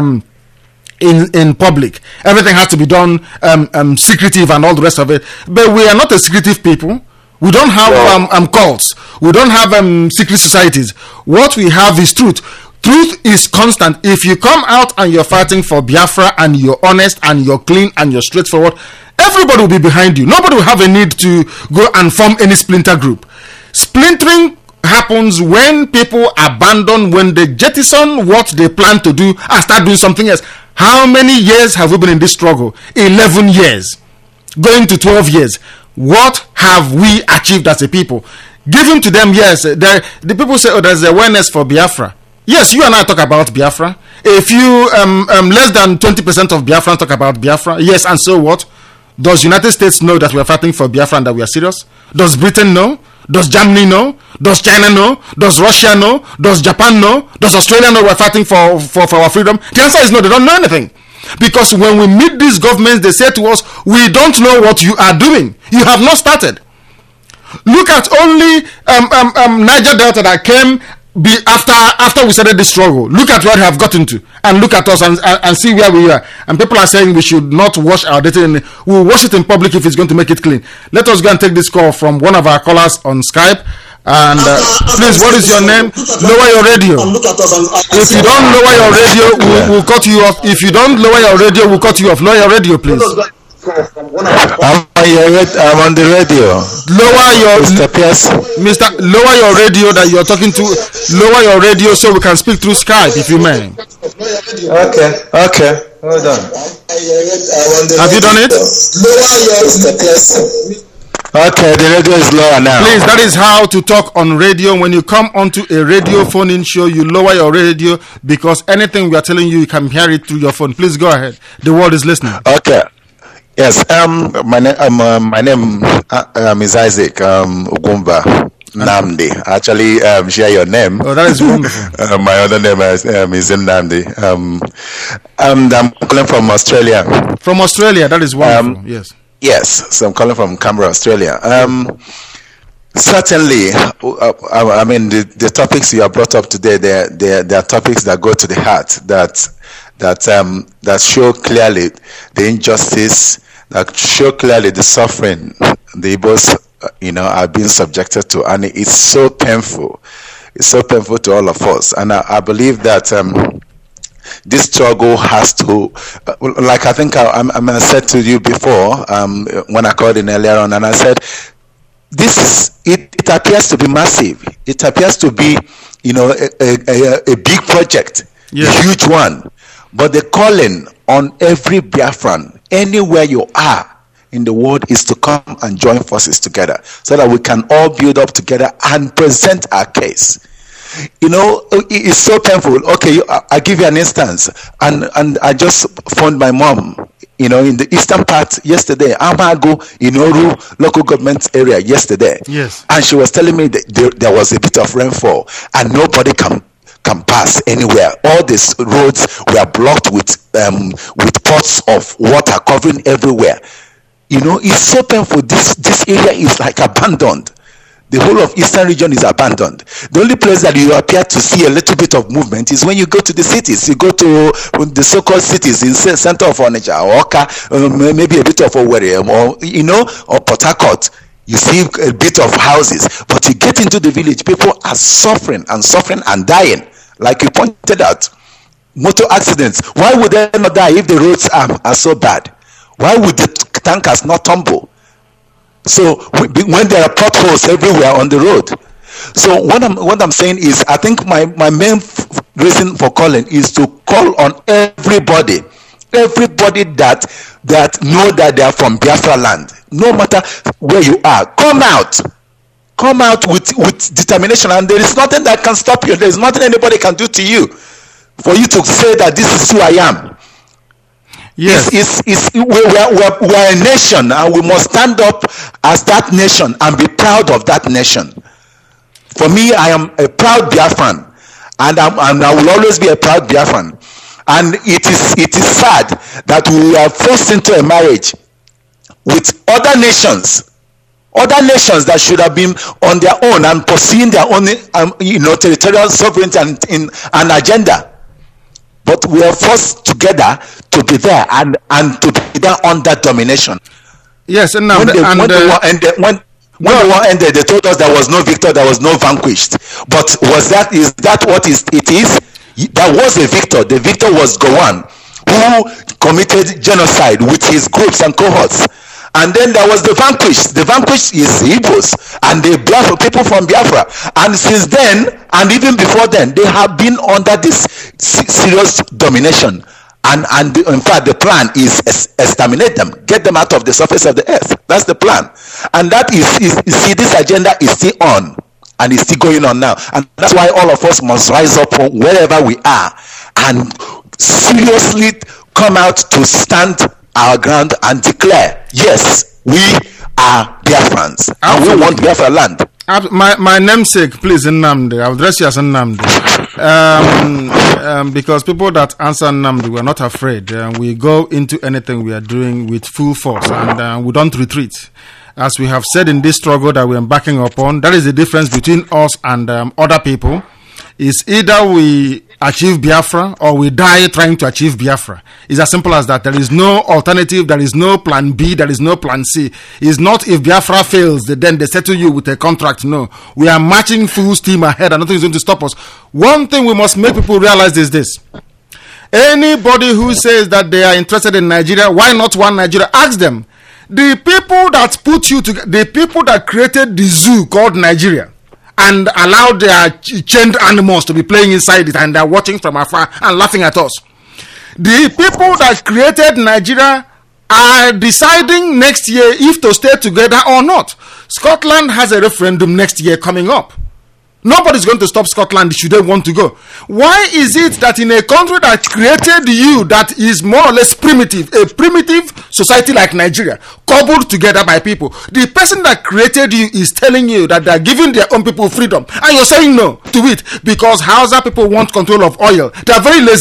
in public. Everything has to be done secretive and all the rest of it. But we are not a secretive people. We don't have cults. We don't have secret societies. What we have is truth. Truth is constant. If you come out and you're fighting for Biafra and you're honest and you're clean and you're straightforward, everybody will be behind you. Nobody will have a need to go and form any splinter group. Splintering happens when people abandon, when they jettison what they plan to do and start doing something else. How many years have we been in this struggle? 11 years. Going to 12 years. What have we achieved as a people? Given to them, yes. The people say, oh, there's awareness for Biafra. Yes, you and I talk about Biafra. A few, less than 20% of Biafrans talk about Biafra. Yes, and so what? Does United States know that we are fighting for Biafra and that we are serious? Does Britain know? Does Germany know? Does China know? Does Russia know? Does Japan know? Does Australia know we're fighting for our freedom? The answer is no, they don't know anything. Because when we meet these governments, they say to us, we don't know what you are doing. You have not started. Look at only Niger Delta that came after we started this struggle. Look at where we have gotten to, and look at us and see where we are. And people are saying we should not wash our data. We'll wash it in public if it's going to make it clean. Let us go and take this call from one of our callers on Skype. And please, what is your name? Lower your radio. If you don't lower your radio, we'll cut you off. If you don't lower your radio, we'll cut you off. Lower your radio, please. I'm on the radio. Lower your lower your radio that you're talking to. Lower your radio so we can speak through Skype, if you may. Okay. Hold on. Have you done it? Okay, the radio is lower now. Please, that is how to talk on radio. When you come onto a radio phone-in show, you lower your radio, because anything we are telling you, you can hear it through your phone. Please go ahead. The world is listening. Okay. Yes. My name is Isaac Ugumba Namdi. Actually, share your name. Oh, that is wonderful. My other name is Namdi. I'm calling from Australia. From Australia, that is wonderful. Yes. Yes, so I'm calling from Canberra, Australia. Certainly, I mean the topics you have brought up today. They are topics that go to the heart. That show clearly the injustice. That show clearly the suffering the Igbos, are being subjected to, and it's so painful. It's so painful to all of us, and I believe that this struggle has to, like I think I said to you before when I called in earlier on, and I said, it appears to be massive. It appears to be, a big project, a huge one. But the calling on every Biafran, anywhere you are in the world, is to come and join forces together so that we can all build up together and present our case. It's so painful. Okay, I'll give you an instance. And I just phoned my mom, in the eastern part yesterday, Amago, Inoru local government area yesterday. Yes. And she was telling me that there was a bit of rainfall and nobody can pass anywhere. All these roads were blocked with pots of water covering everywhere. It's so painful. This area is like abandoned. The whole of eastern region is abandoned. The only place that you appear to see a little bit of movement is when you go to the cities. You go to the so-called cities in the center of Onitsha, or Oka, maybe a bit of Owerri, or Port Harcourt. You see a bit of houses, but you get into the village, people are suffering and dying. Like you pointed out, motor accidents. Why would they not die if the roads are so bad? Why would the tankers not tumble? So when there are potholes everywhere on the road. So what I'm saying is, I think my main reason for calling is to call on everybody that know that they are from Biafra land. No matter where you are, come out with determination, and there is nothing that can stop you. There is nothing anybody can do to you for you to say that this is who I am. Yes, we're a nation, and we must stand up as that nation and be proud of that nation. For me, I am a proud Biafran, and I will always be a proud Biafran. And it is sad that we are forced into a marriage with other nations that should have been on their own and pursuing their own, territorial sovereignty and an agenda. But we are forced together to be there and to be there under domination. Yes, and now when the war ended, they told us there was no victor, there was no vanquished. But is that what it is? There was a victor. The victor was Gowon, who committed genocide with his groups and cohorts. And then there was the vanquished. The vanquished is the Igbos and the Biafra people from Biafra. And since then, and even before then, they have been under this serious domination. And in fact, the plan is exterminate them, get them out of the surface of the earth. That's the plan. And that is this agenda is still on, and it's still going on now. And that's why all of us must rise up from wherever we are and seriously come out to stand our ground and declare, yes, we are Biafrans, and we want Biafra land. My namesake, please, Nnamdi. I'll address you as Nnamdi. Because people that answer Nnamdi, we're not afraid. We go into anything we are doing with full force, and we don't retreat. As we have said in this struggle that we're embarking upon, that is the difference between us and other people. Is either we achieve Biafra or we die trying to achieve Biafra. It's as simple as that. There is no alternative. There is no plan B. There is no plan C. It's not if Biafra fails, then they settle you with a contract. No. We are marching full steam ahead and nothing is going to stop us. One thing we must make people realize is this. Anybody who says that they are interested in Nigeria, why not one Nigeria? Ask them. The people that put you together, the people that created the zoo called Nigeria, and allowed their chained animals to be playing inside it, and they're watching from afar and laughing at us. The people that created Nigeria are deciding next year if to stay together or not. Scotland has a referendum next year coming up. Nobody's going to stop Scotland should they want to go. Why is it that in a country that created you, that is more or less primitive, a primitive society like Nigeria, cobbled together by people, the person that created you is telling you that they're giving their own people freedom, and you're saying no to it because Hausa people want control of oil. They're very lazy.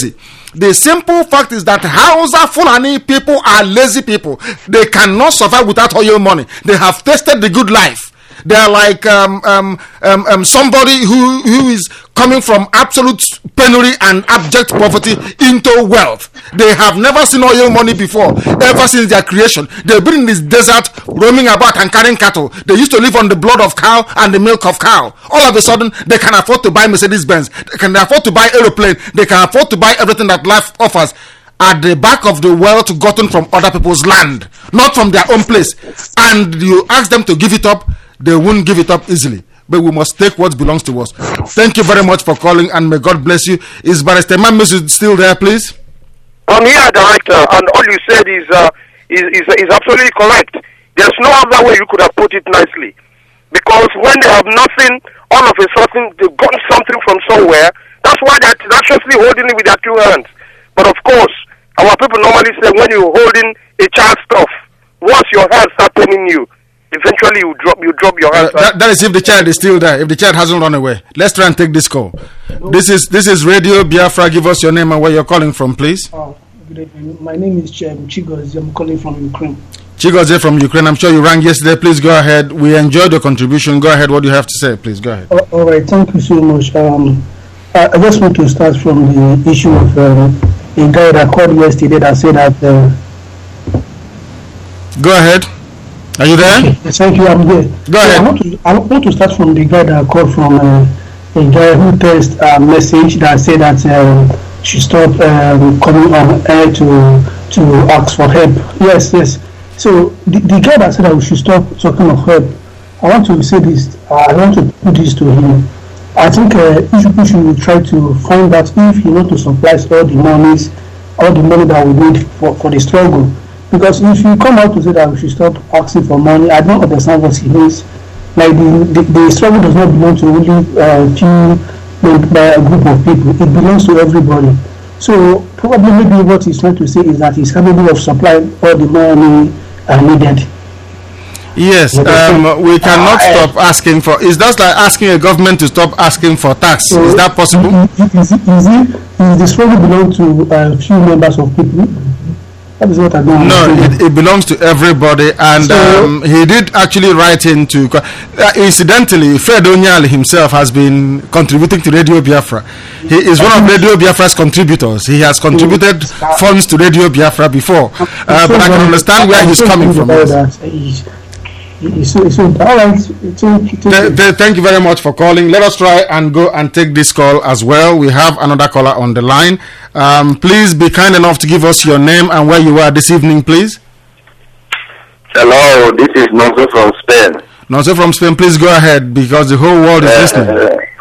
The simple fact is that Hausa Fulani people are lazy people. They cannot survive without oil money. They have tasted the good life. They are like somebody who is coming from absolute penury and abject poverty into wealth. They have never seen oil money before, ever since their creation. They've been in this desert, roaming about and carrying cattle. They used to live on the blood of cow and the milk of cow. All of a sudden, they can afford to buy Mercedes-Benz. They can afford to buy aeroplane. They can afford to buy everything that life offers at the back of the wealth gotten from other people's land, not from their own place. And you ask them to give it up, they won't give it up easily. But we must take what belongs to us. Thank you very much for calling, and may God bless you. Is Barrister Mamis still there, please? I'm here, Director, and all you said is absolutely correct. There's no other way you could have put it nicely. Because when they have nothing, all of a sudden they've gotten something from somewhere. That's why they're tenaciously holding it with their two hands. But of course, our people normally say when you're holding a child's stuff, once your hands start paining you, eventually you drop your hands. That is if the child is still there, if the child hasn't run away. Let's try and take this call. This is Radio Biafra. Give us your name and where you're calling from, please. Good evening. My name is Chigozie. I'm calling from Ukraine. Chigozie from Ukraine. I'm sure you rang yesterday. Please go ahead. We enjoyed your contribution. Go ahead. What do you have to say? Please go ahead. All right. Thank you so much. I just want to start from the issue of a guy that called yesterday that said that. Go ahead. Are you there? Okay, thank you. I'm there. Go ahead. I want to start from the guy that called from a guy who texted a message that said that she stopped coming on air to ask for help. Yes. So the guy that said that we should stop talking of help, I want to say this. I want to put this to him. I think people should try to find out if he wants to supply all the money that we need for the struggle. Because if you come out to say that we should stop asking for money, I don't understand what he means. Like the struggle does not belong to only by a group of people. It belongs to everybody. So probably maybe what he's trying to say is that he's capable of supplying all the money needed. Yes, we cannot stop asking for. It's just like asking a government to stop asking for tax. So is that possible? Is the struggle belong to a few members of people? That is what I don't know. It belongs to everybody, and so, he did actually write into. Incidentally, Fred Onyali himself has been contributing to Radio Biafra. He is one of Radio Biafra's contributors. He has contributed funds to Radio Biafra before, but I can understand where he's coming from. Thank you very much for calling. Let us try and go and take this call as well. We have another caller on the line. Please be kind enough to give us your name and where you are this evening, please. Hello, this is Nonso from Spain. Nonso from Spain, please go ahead because the whole world is listening.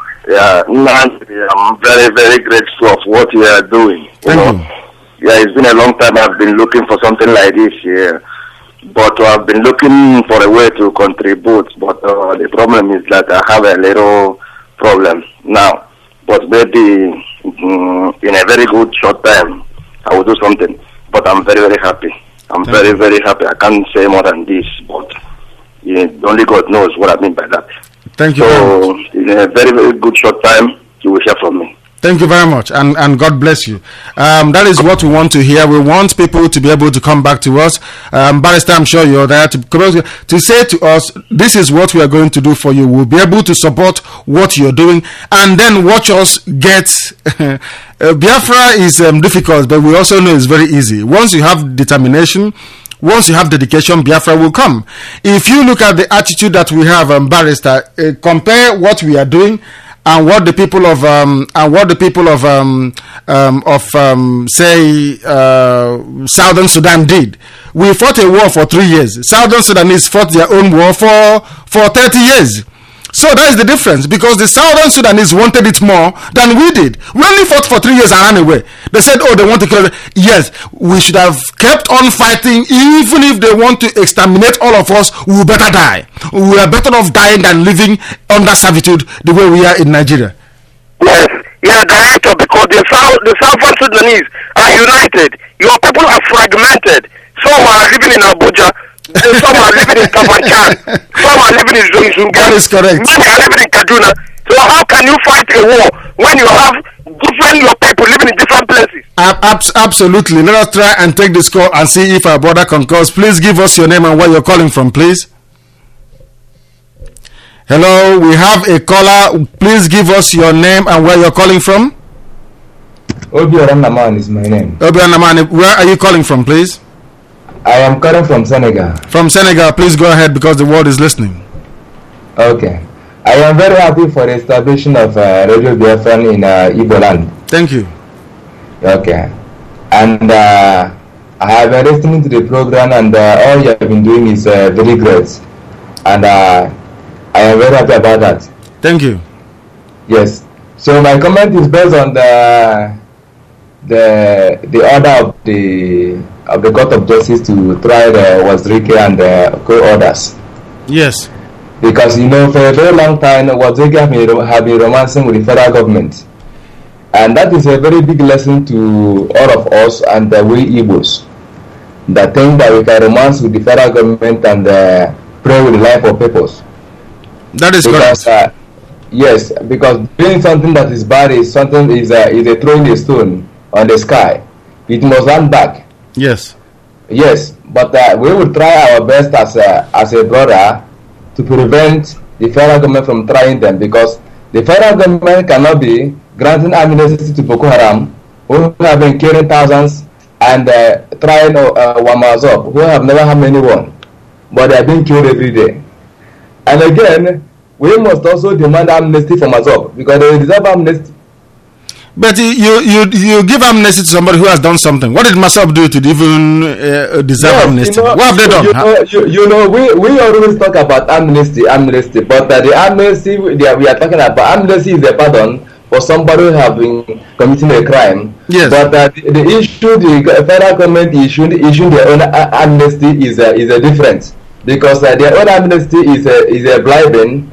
I'm very, very grateful of what you are doing. Thank you. Yeah, it's been a long time I've been looking for something like this here. But I've been looking for a way to contribute, but the problem is that I have a little problem now. But maybe in a very good short time, I will do something. But I'm very, very happy. I'm very, very happy. I can't say more than this, but only God knows what I mean by that. Thank you. So in a very, very good short time, you will hear from me. Thank you very much, and God bless you. That is what we want to hear. We want people to be able to come back to us. Barrister, I'm sure you're there to say to us, this is what we are going to do for you. We'll be able to support what you're doing, and then watch us get... Biafra is difficult, but we also know it's very easy. Once you have determination, once you have dedication, Biafra will come. If you look at the attitude that we have, Barrister, compare what we are doing and what the people of say Southern Sudan did. We fought a war for 3 years. Southern Sudanese fought their own war for 30 years. So that is the difference, because the Southern Sudanese wanted it more than we did. We only fought for 3 years and ran away. They said, oh, they want to kill us. Yes, we should have kept on fighting. Even if they want to exterminate all of us, we better die. We are better off dying than living under servitude the way we are in Nigeria. Yes, Director, because the Southern Sudanese are united. Your people are fragmented. Some are living in Abuja. Some are living in Kafanchan. Some are living in Zunga. That is correct. Many are living in Kaduna. So how can you fight a war when you have different your people living in different places. Absolutely. Let us try and take this call and see if our brother concurs. Please give us your name and where you're calling from, please. Hello, we have a caller. Please give us your name and where you're calling from. Obiora Naman is my name. Obiora Naman, where are you calling from, please? I am calling from Senegal. From Senegal, please go ahead because the world is listening. Okay. I am very happy for the establishment of Radio Biafra in Igbo land. Thank you. Okay. And I have been listening to the program, and all you have been doing is very great. And I am very happy about that. Thank you. Yes. So my comment is based on the order of the Court of Justice to try the Wazirike and the co-orders. Yes. Because for a very long time Wazirike have been romancing with the federal government, and that is a very big lesson to all of us and we Igbos, that think that we can romance with the federal government and pray with the life of peoples. That is correct. Yes, because doing something that is bad is a throwing a stone on the sky. It must land back. Yes. Yes, but we will try our best as a brother to prevent the federal government from trying them, because the federal government cannot be granting amnesty to Boko Haram, who have been killing thousands, and trying Wamazop, who have never harmed anyone, but they are being killed every day. And again, we must also demand amnesty from Azov, because they deserve amnesty. But you give amnesty to somebody who has done something. What did Masop do to even deserve amnesty? What have they done? We always talk about amnesty, but the amnesty we are talking about, amnesty is a pardon for somebody who have been committing a crime. Yes. But the issue, the federal government issuing their own amnesty is a difference, because their own amnesty is a bribing,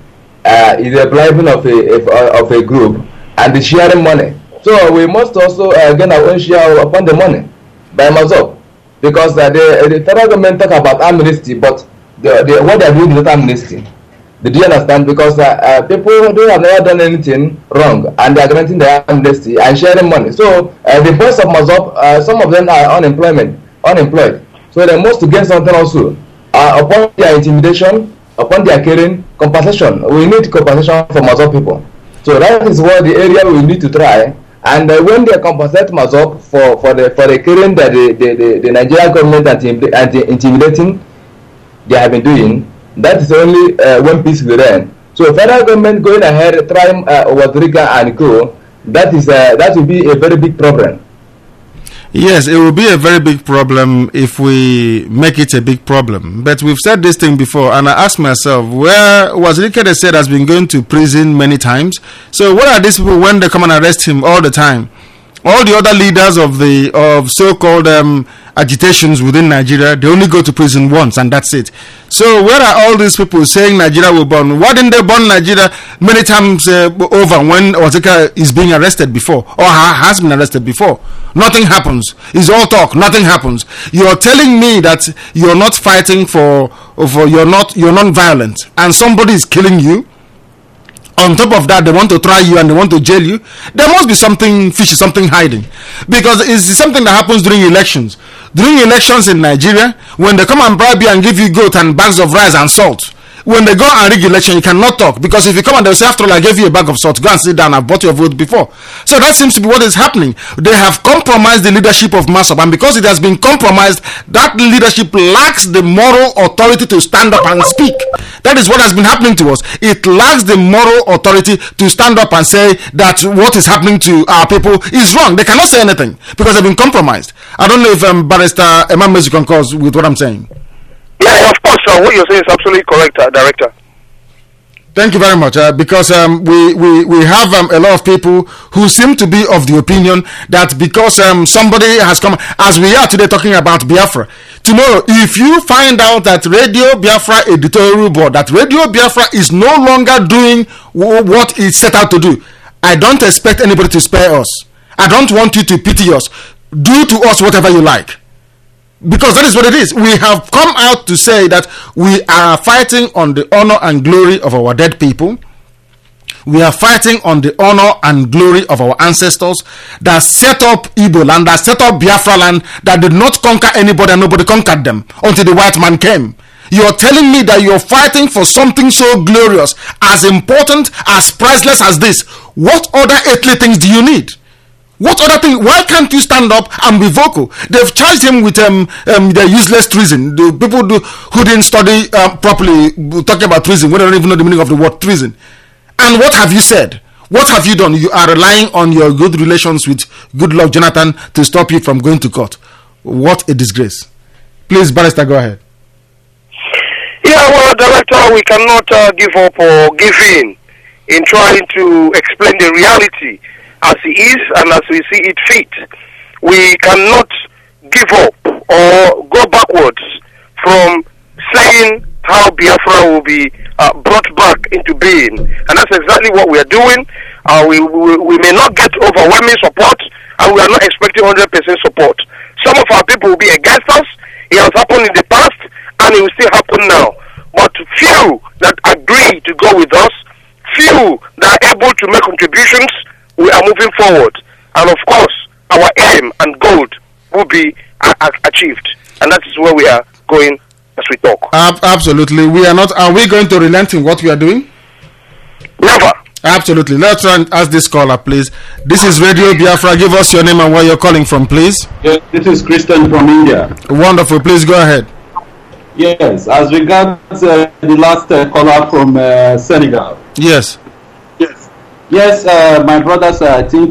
of a group, and the sharing money. So we must also get our own share upon the money by Mazop, because the federal government talk about amnesty, but what they are doing is not amnesty. Do you understand? Because people who have never done anything wrong, and they are granting their amnesty and sharing money. So the boys of Mazop, some of them are unemployed. So they must get something also upon their intimidation, upon their killing. Compensation. We need compensation from Mazop people. So that is what the area we need to try. And when they compensate Mazop for the killing that the Nigerian government and intimidating they have been doing, that is only one piece will end. So federal government going ahead trying Wazirika and co, that will be a very big problem. Yes, it will be a very big problem if we make it a big problem. But we've said this thing before, and I asked myself, where Wazirika, they said, has been going to prison many times. So what are these people when they come and arrest him all the time? All the other leaders of so-called agitations within Nigeria, they only go to prison once, and that's it. So where are all these people saying Nigeria will burn? Why didn't they burn Nigeria many times over when Wazirika is being arrested before, or has been arrested before? Nothing happens. It's all talk. Nothing happens. You're telling me that you're not fighting for you're non-violent, and somebody is killing you. On top of that, they want to try you and they want to jail you. There must be something fishy, something hiding. Because it's something that happens during elections. During elections in Nigeria, when they come and bribe you and give you goat and bags of rice and salt, when they go and rig election, you cannot talk. Because if you come and they'll say, after all, I gave you a bag of salt, go and sit down, I've bought your vote before. So that seems to be what is happening. They have compromised the leadership of Masop, and because it has been compromised, that leadership lacks the moral authority to stand up and speak. That is what has been happening to us. It lacks the moral authority to stand up and say that what is happening to our people is wrong. They cannot say anything because they've been compromised. I don't know if Barrister Emma Mezu concurs with what I'm saying. Yeah, of course. What you're saying is absolutely correct, Director. Thank you very much. Because we have a lot of people who seem to be of the opinion that because somebody has come, as we are today talking about Biafra, tomorrow, if you find out that Radio Biafra editorial board, that Radio Biafra is no longer doing what it set out to do, I don't expect anybody to spare us. I don't want you to pity us. Do to us whatever you like. Because that is what it is. We have come out to say that we are fighting on the honor and glory of our dead people. We are fighting on the honor and glory of our ancestors that set up Igbo land, that set up Biafra land, that did not conquer anybody and nobody conquered them until the white man came. You're telling me that you're fighting for something so glorious, as important, as priceless as this. What other earthly things do you need? What other thing? Why can't you stand up and be vocal? They've charged him with the useless treason. The people who didn't study properly talking about treason, we don't even know the meaning of the word treason. And what have you said? What have you done? You are relying on your good relations with Goodluck Jonathan to stop you from going to court. What a disgrace. Please, Barrister, go ahead. Yeah, well, Director, we cannot give up or give in trying to explain the reality as it is and as we see it fit. We cannot give up or go backwards from saying how Biafra will be brought back into being. And that's exactly what we are doing. We may not get overwhelming support, and we are not expecting 100% support. Some of our people will be against us. It has happened in the past, and it will still happen now. But few that agree to go with us, few that are able to make contributions, we are moving forward. And of course, our aim and goal will be achieved. And that is where we are going as we talk. Absolutely. We are not. Are we going to relent in what we are doing? Never. Absolutely. Let's try and ask this caller, please. This is Radio Biafra. Give us your name and where you're calling from, please. Yes, this is Christian from India. Wonderful. Please go ahead. Yes, as regards the last caller from Senegal. Yes. Yes, my brothers, I think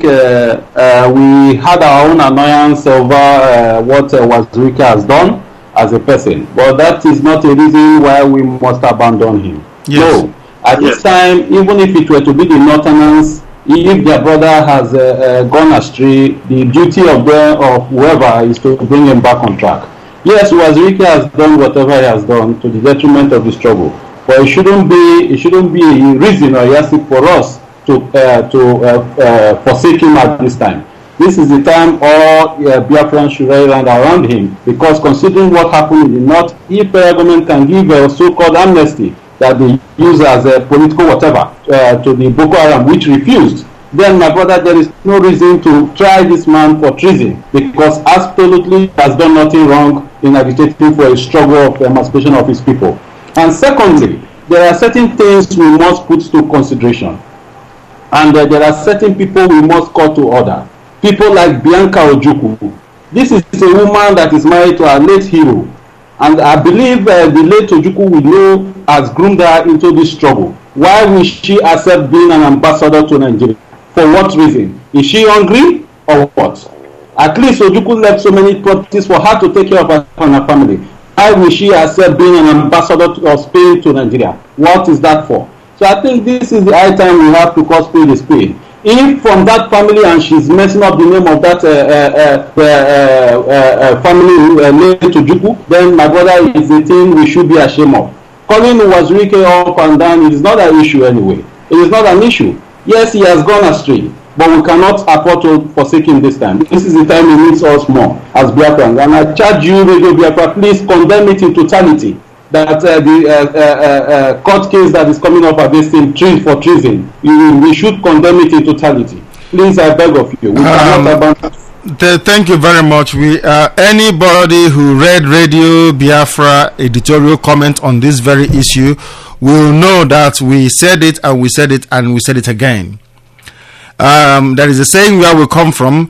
we had our own annoyance over what Wazirika has done as a person, but that is not a reason why we must abandon him. Yes. So, at this time, even if it were to be the Northerners, if their brother has gone astray, the duty of whoever is to bring him back on track. Yes, Wazirika has done whatever he has done to the detriment of the struggle, but it shouldn't be a reason or a yardstick for us to forsake him at this time. This is the time all Biafrans should rally around him, because considering what happened in the north, if the government can give a so-called amnesty that they use as a political whatever to the Boko Haram, which refused, then my brother, there is no reason to try this man for treason, because absolutely has done nothing wrong in agitating for a struggle of emancipation of his people. And secondly, there are certain things we must put to consideration. And there are certain people we must call to order. People like Bianca Ojukwu. This is a woman that is married to our late hero. And I believe the late Ojukwu we know has groomed her into this struggle. Why will she accept being an ambassador to Nigeria? For what reason? Is she hungry or what? At least Ojukwu left so many properties for her to take care of her and her family. Why will she accept being an ambassador of Spain to Nigeria? What is that for? So I think this is the high time we have to call spade a spade. If from that family, and she's messing up the name of that family related to Ojukwu, then my brother, is the thing we should be ashamed of. Calling Wazirika up and down, it is not an issue anyway. It is not an issue. Yes, he has gone astray, but we cannot afford to forsake him this time. This is the time he needs us more as Biafrans. And I charge you, Radio Biafra, please condemn it in totality. That the court case that is coming up against him for treason, we should condemn it in totality. Please, I beg of you. We cannot abandon. Thank you very much. Anybody who read Radio Biafra editorial comment on this very issue will know that we said it and we said it and we said it again. There is a saying where we come from.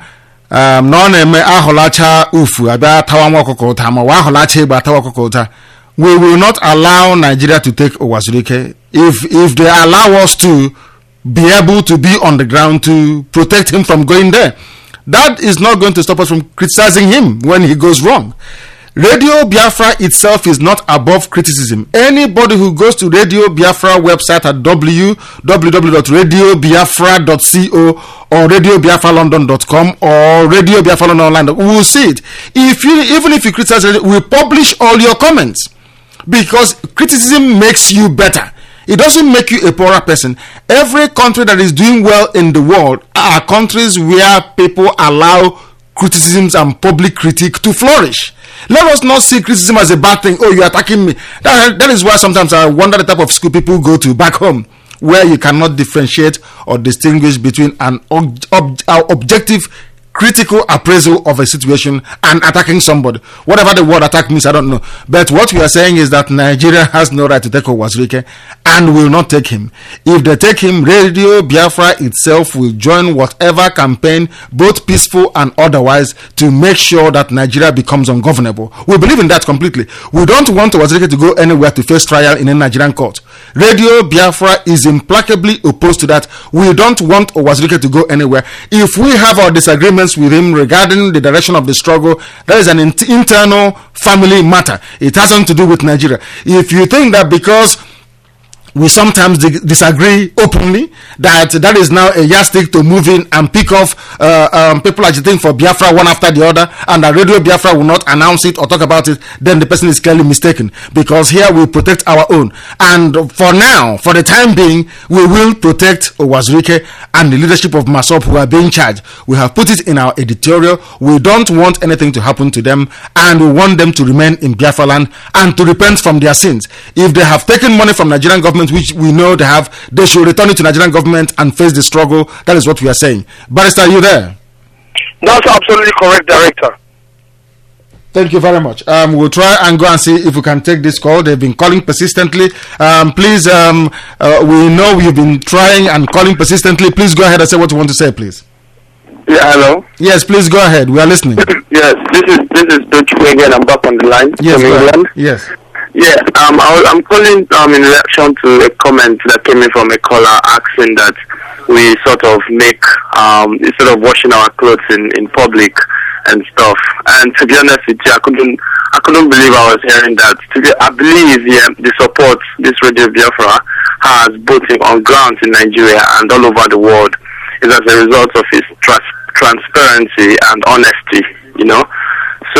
We will not allow Nigeria to take Wazirika. If they allow us to be able to be on the ground to protect him from going there, that is not going to stop us from criticizing him when he goes wrong. Radio Biafra itself is not above criticism. Anybody who goes to Radio Biafra website at www.radiobiafra.co or radiobiafralondon.com or Radio Biafra London Online, we will see it. Even if you criticize it, we publish all your comments, because criticism makes you better. It doesn't make you a poorer person. Every country that is doing well in the world are countries where people allow criticisms and public critique to flourish. Let us not see criticism as a bad thing. Oh, you're attacking me. That is why sometimes I wonder the type of school people go to back home. where you cannot differentiate or distinguish between an objective critical appraisal of a situation and attacking somebody. Whatever the word attack means, I don't know. But what we are saying is that Nigeria has no right to take Owazirike and will not take him. If they take him, Radio Biafra itself will join whatever campaign, both peaceful and otherwise, to make sure that Nigeria becomes ungovernable. We believe in that completely. We don't want Owazirike to go anywhere to face trial in a Nigerian court. Radio Biafra is implacably opposed to that. We don't want Owazirike to go anywhere. If we have our disagreements with him regarding the direction of the struggle, that is an internal family matter. It hasn't to do with Nigeria. If you think that because we sometimes disagree openly, that is now a yardstick to move in and pick off people agitating for Biafra one after the other, and that Radio Biafra will not announce it or talk about it, then the person is clearly mistaken, because here we protect our own. And for now, for the time being, we will protect Owazirike and the leadership of MASOP who are being charged. We have put it in our editorial. We don't want anything to happen to them, and we want them to remain in Biafra land and to repent from their sins. If they have taken money from Nigerian government, which we know they have, they should return it to Nigerian government and face the struggle. That is what we are saying. Barrister, are you there? That's absolutely correct, Director. Thank you very much. We'll try and go and see if we can take this call. They've been calling persistently. Please, we know you've been trying and calling persistently. Please go ahead and say what you want to say, please. Yeah, hello. Yes, please go ahead. We are listening. Yes, this is Dochukwu again. I'm back on the line Yes, from England. Yes. Yeah, I'm calling in reaction to a comment that came in from a caller asking that we sort of make instead of washing our clothes in public and stuff. And to be honest with you, I couldn't believe I was hearing that. I believe the support this Radio Biafra has both on ground in Nigeria and all over the world is as a result of its transparency and honesty, you know. So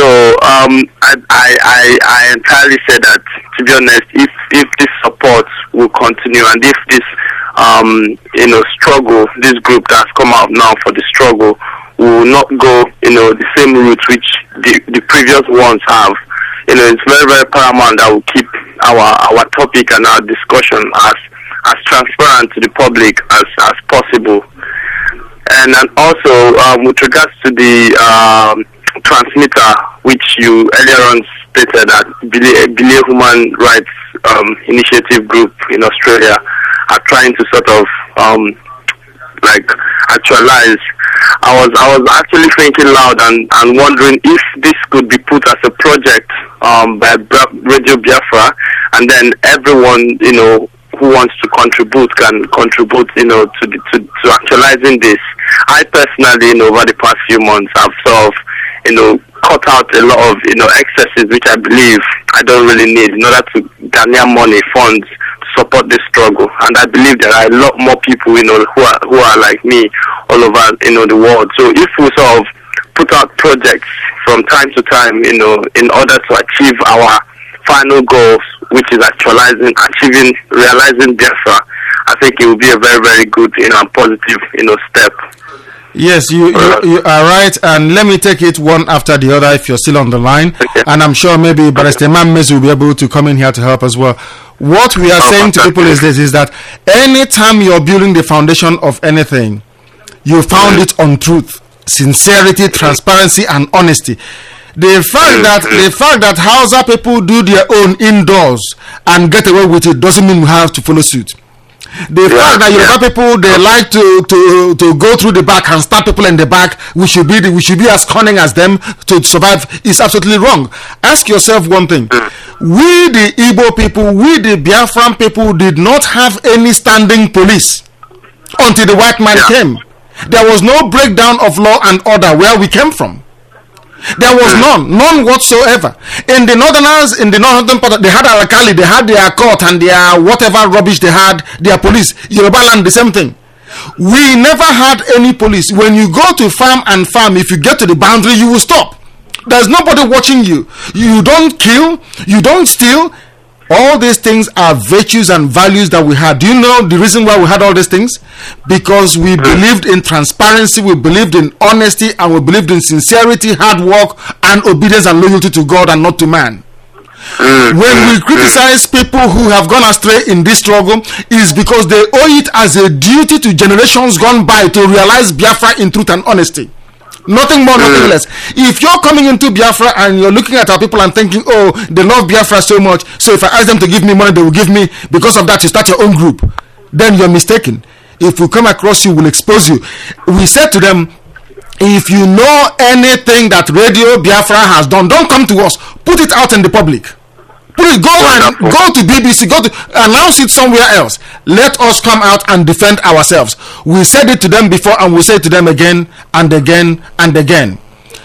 I entirely say that, to be honest, if this support will continue and if this struggle, this group that's come out now for the struggle will not go the same route which the previous ones have, it's very, very paramount that we keep our topic and our discussion as transparent to the public as possible. And also with regards to the transmitter, which you earlier on stated that Bilia Human Rights Initiative Group in Australia are trying to sort of actualize. I was actually thinking loud and wondering if this could be put as a project by Radio Biafra, and then everyone who wants to contribute can contribute to actualizing this. I personally over the past few months I've sort of cut out a lot of excesses which I believe I don't really need in order to garner money, funds to support this struggle. And I believe there are a lot more people who are like me all over the world. So if we sort of put out projects from time to time in order to achieve our final goals, which is realizing Biafra, I think it will be a very, very good and positive step. Yes, you are right, and let me take it one after the other if you're still on the line. Okay. And I'm sure maybe Barrister Mames will be able to come in here to help as well. What we are saying to people is this, is that anytime you're building the foundation of anything, you found it on truth, sincerity, transparency, and honesty. The fact that Hausa people do their own indoors and get away with it doesn't mean we have to follow suit. The fact that Yoruba people, they like to go through the back and stab people in the back, we should be as cunning as them to survive, is absolutely wrong. Ask yourself one thing: we the Igbo people, we the Biafran people did not have any standing police until the white man came. There was no breakdown of law and order where we came from. There was none whatsoever. In the northern part, they had Alakali, they had their court and their whatever rubbish they had, their police. Yoruba land, the same thing. We never had any police. When you go to farm, if you get to the boundary, you will stop. There's nobody watching you. You don't kill, you don't steal. All these things are virtues and values that we had. Do you know the reason why we had all these things? Because we believed in transparency, we believed in honesty, and we believed in sincerity, hard work, and obedience and loyalty to God and not to man. When we criticize people who have gone astray in this struggle, is because they owe it as a duty to generations gone by to realize Biafra in truth and honesty. Nothing more, nothing less. If you're coming into Biafra and you're looking at our people and thinking, oh, they love Biafra so much, so if I ask them to give me money, they will give me. Because of that, you start your own group. Then you're mistaken. If we come across you, we'll expose you. We said to them, if you know anything that Radio Biafra has done, don't come to us. Put it out in the public. Please go to BBC, go to announce it somewhere else. Let us come out and defend ourselves. We said it to them before and we say it to them again and again and again.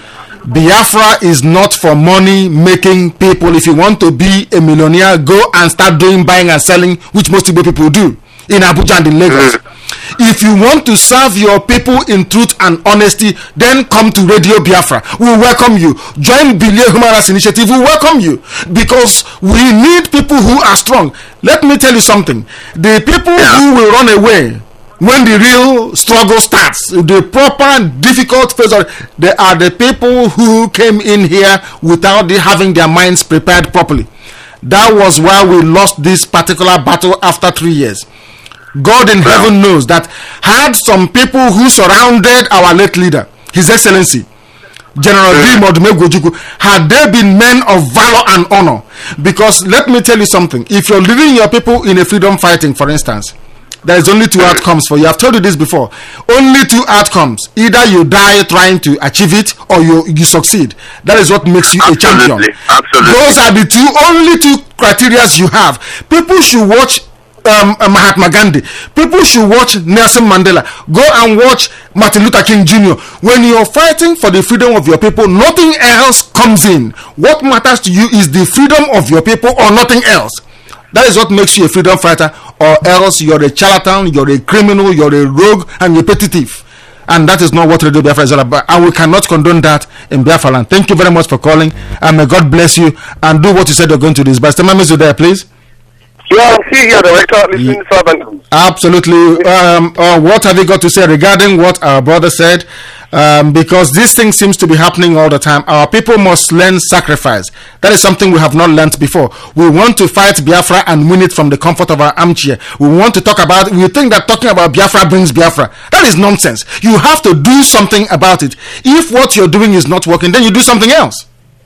Biafra is not for money making people. If you want to be a millionaire, go and start doing buying and selling, which most Igbo people do in Abuja and in Lagos. If you want to serve your people in truth and honesty, then come to Radio Biafra. We welcome you. Join Bilie Human Rights Initiative. We welcome you because we need people who are strong. Let me tell you something. The people who will run away when the real struggle starts, the proper difficult phase, they are the people who came in here without having their minds prepared properly. That was why we lost this particular battle after 3 years. God in heaven knows that had some people who surrounded our late leader, His Excellency General D. Modumegwu Ojukwu, had they been men of valor and honor. Because let me tell you something, if you're leading your people in a freedom fighting, for instance, there is only two outcomes for you. I've told you this before. Only two outcomes. Either you die trying to achieve it or you succeed. That is what makes you a champion. Absolutely. Those are the only two criteria you have. People should watch Mahatma Gandhi. People should watch Nelson Mandela. Go and watch Martin Luther King Jr. When you're fighting for the freedom of your people, nothing else comes in. What matters to you is the freedom of your people or nothing else. That is what makes you a freedom fighter, or else you're a charlatan, you're a criminal, you're a rogue, and you're a petty thief. And that is not what Radio Biafra is all about. And we cannot condone that in Biafra land. Thank you very much for calling, and may God bless you, and do what you said you're going to do. But Mr. Memezu there, please. Yeah, I'm still here, Director, listening to Southern. Absolutely. What have you got to say regarding what our brother said? Because this thing seems to be happening all the time. Our people must learn sacrifice. That is something we have not learnt before. We want to fight Biafra and win it from the comfort of our armchair. We want to talk about, we think that talking about Biafra brings Biafra. That is nonsense. You have to do something about it. If what you're doing is not working, then you do something else.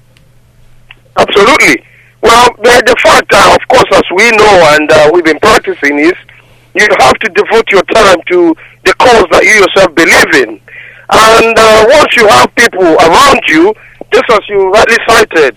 Absolutely. Well, the fact, of course, as we know and we've been practicing is you have to devote your time to the cause that you yourself believe in. And once you have people around you, just as you rightly cited,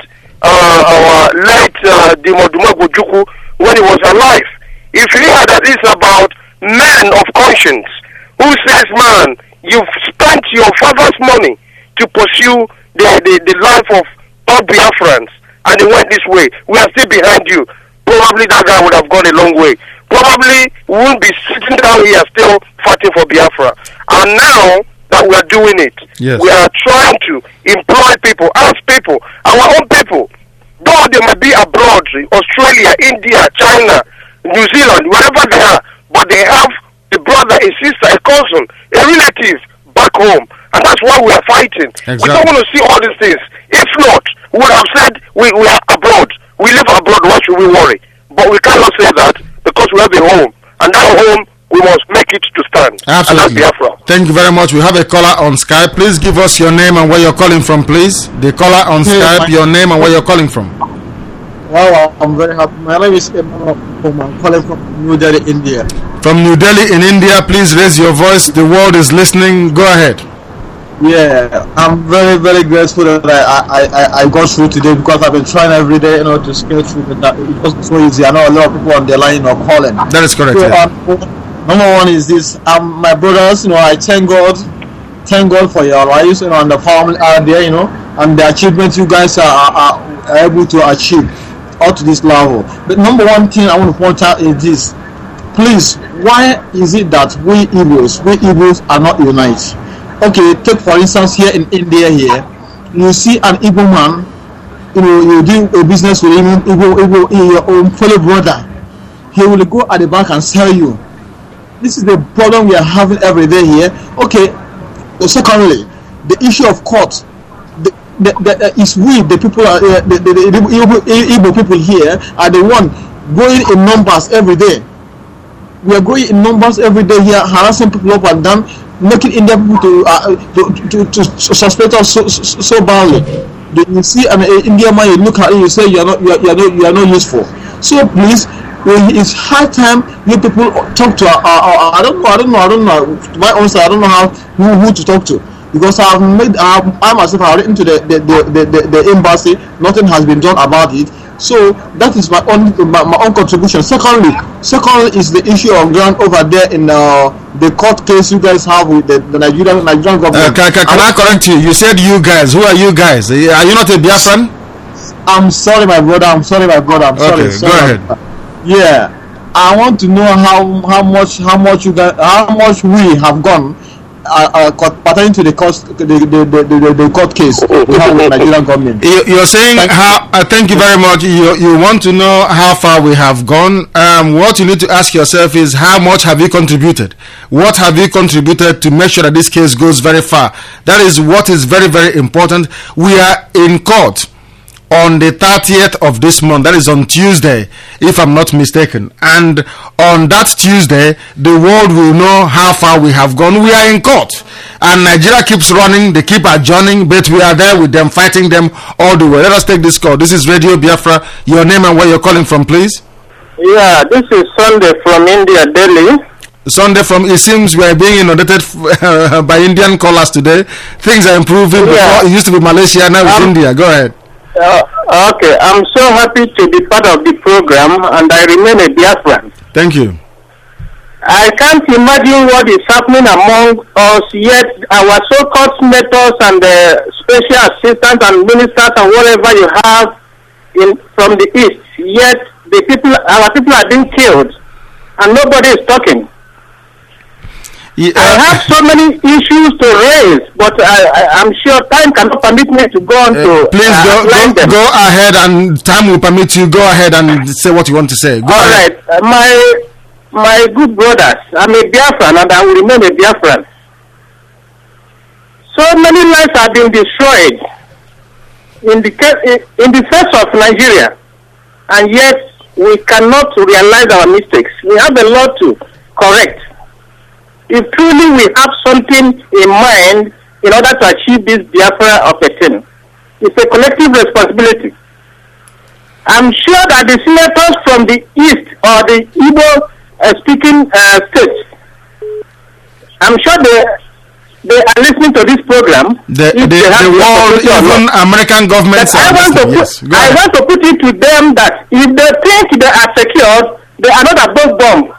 our late D. Modumegwu Ojukwu, when he was alive, if he had at least about men of conscience who says, man, you've spent your father's money to pursue the life of all Biafrans, and it went this way, we are still behind you. Probably that guy would have gone a long way. Probably we won't be sitting down here still fighting for Biafra. And now that we are doing it, we are trying to employ people, ask people, our own people, though they might be abroad, Australia, India, China, New Zealand, wherever they are, but they have a brother, a sister, a cousin, a relative back home. And that's why we are fighting. Exactly. We don't want to see all these things. If not, we would have said we are abroad. We live abroad, why should we worry? But we cannot say that because we have a home. And that home, we must make it to stand. Absolutely. Thank you very much. We have a caller on Skype. Please give us your name and where you're calling from, please. The caller on Skype, your name and where you're calling from. Well, I'm very happy. My name is I'm calling from New Delhi, India. From New Delhi in India, please raise your voice. The world is listening. Go ahead. Yeah, I'm very, very grateful that I got through today because I've been trying every day, to scale through. But it wasn't so easy. I know a lot of people on the line are calling. That is correct. So, number one is this: my brothers, I thank God for your lives, and the family are there, and the achievements you guys are able to achieve up to this level. But number one thing I want to point out is this: please, why is it that we Igbos are not united? Okay, take for instance here in India you see an Igbo man, you do a business with him, your own fellow brother, he will go at the back and sell you. This is the problem we are having every day here. Okay, secondly, the issue of court. it's we, the people, the Igbo people here, are the one going in numbers every day. We are going in numbers every day here, harassing people up and down, making Indian people to suspect us so badly. You see an Indian man, you look at it, you say you are not useful. So please, it's high time you people talk to. I don't know. My answer, I don't know who to talk to, because I myself have written to the embassy. Nothing has been done about it. So that is my own contribution. Secondly is the issue of ground over there in the court case you guys have with the Nigerian government. Can I correct you? You said you guys. Who are you guys? Are you not a Biafran? I'm sorry, my brother. I'm sorry. Okay, go ahead. Yeah, I want to know how much we have gone pertaining to the court case we have with the Nigerian government. You're saying thank you very much. You want to know how far we have gone. What you need to ask yourself is, how much have you contributed? What have you contributed to make sure that this case goes very far? That is what is very, very important. We are in court on the 30th of this month. That is on Tuesday, if I'm not mistaken. And on that Tuesday, the world will know how far we have gone. We are in court, and Nigeria keeps running. They keep adjourning, but we are there with them, fighting them all the way. Let us take this call. This is Radio Biafra. Your name and where you're calling from, please. Yeah, this is Sunday from India, Delhi. Sunday from, it seems we are being inundated by Indian callers today. Things are improving. Yeah. Before it used to be Malaysia, now it's India. Go ahead. Okay, I'm so happy to be part of the program, and I remain a Biafran. Thank you. I can't imagine what is happening among us, yet our so-called senators and the special assistants and ministers and whatever you have from the east, yet our people are being killed, and nobody is talking. Yeah. I have so many issues to raise, but I'm sure time cannot permit me to go on to. Please go ahead, and time will permit you. Go ahead and say what you want to say. Go ahead. All right, my good brothers, I'm a Biafran and I will remain a Biafran. So many lives have been destroyed in the face of Nigeria, and yet we cannot realize our mistakes. We have a lot to correct. If truly we have something in mind in order to achieve this Biafra of a thing, it's a collective responsibility. I'm sure that the senators from the east or the Igbo speaking states, I'm sure they are listening to this program. The world, even American governments are listening. I want to put it to them that if they think they are secured, they are not above bomb.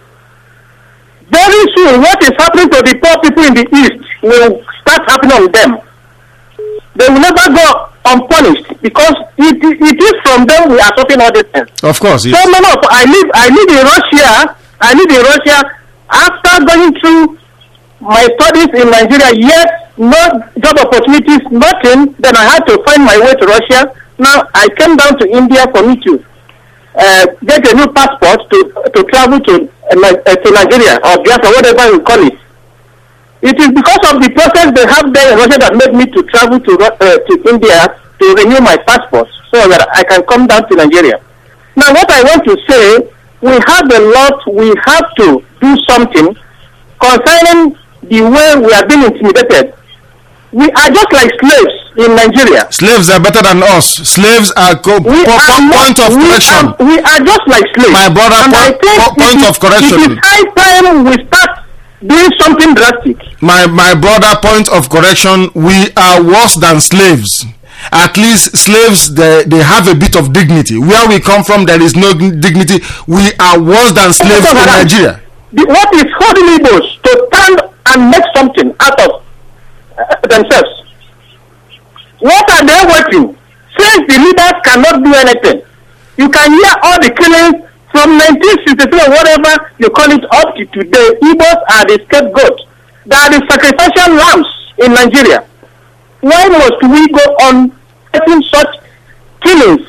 Very soon, what is happening to the poor people in the east will start happening on them. They will never go unpunished, because it is from them we are talking all these things. Of course, yes. So I live in Russia. After going through my studies in Nigeria, yet no job opportunities, nothing. Then I had to find my way to Russia. Now I came down to India for me to get a new passport to travel to Nigeria or Biafra, whatever you call it. It is because of the process they have there in Russia that made me to travel to India to renew my passport so that I can come down to Nigeria. Now what I want to say, we have a lot, we have to do something concerning the way we are being intimidated. We are just like slaves in Nigeria. Slaves are better than us. Slaves are point of correction. We are just like slaves. My brother, point of correction. It is high time we start doing something drastic. My brother, point of correction. We are worse than slaves. At least slaves, they have a bit of dignity. Where we come from, there is no dignity. We are worse than slaves in Nigeria. What is holding Igbos to stand and make something out of themselves? What are they waiting? Since the leaders cannot do anything, you can hear all the killings from 1963 or whatever you call it up to today. Igbos are the scapegoats. They are the sacrificial lambs in Nigeria. Why must we go on getting such killings?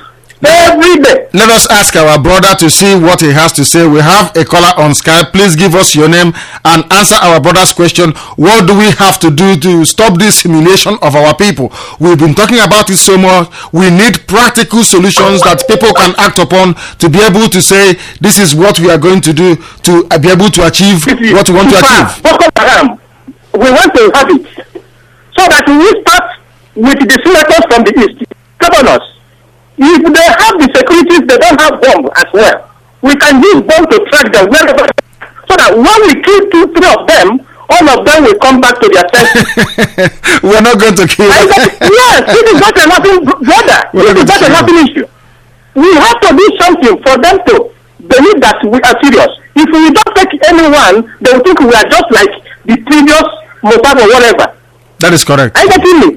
every day. Let us ask our brother to see what he has to say. We have a caller on Skype. Please give us your name and answer our brother's question. What do we have to do to stop this humiliation of our people? We've been talking about it so much. We need practical solutions that people can act upon to be able to say, this is what we are going to do to be able to achieve what we want to achieve. Boko Haram, we want to have it. So that we start with the senators from the east, governors. If they have the securities, they don't have bomb as well. We can use bomb to track them wherever, so that when we kill 2-3 of them, all of them will come back to their senses. We're not going to kill them. Yes, this is not a nothing, brother. This is not a nothing issue. We have to do something for them to believe that we are serious. If we don't take anyone, they will think we are just like the previous Mossad or whatever. That is correct. I get it.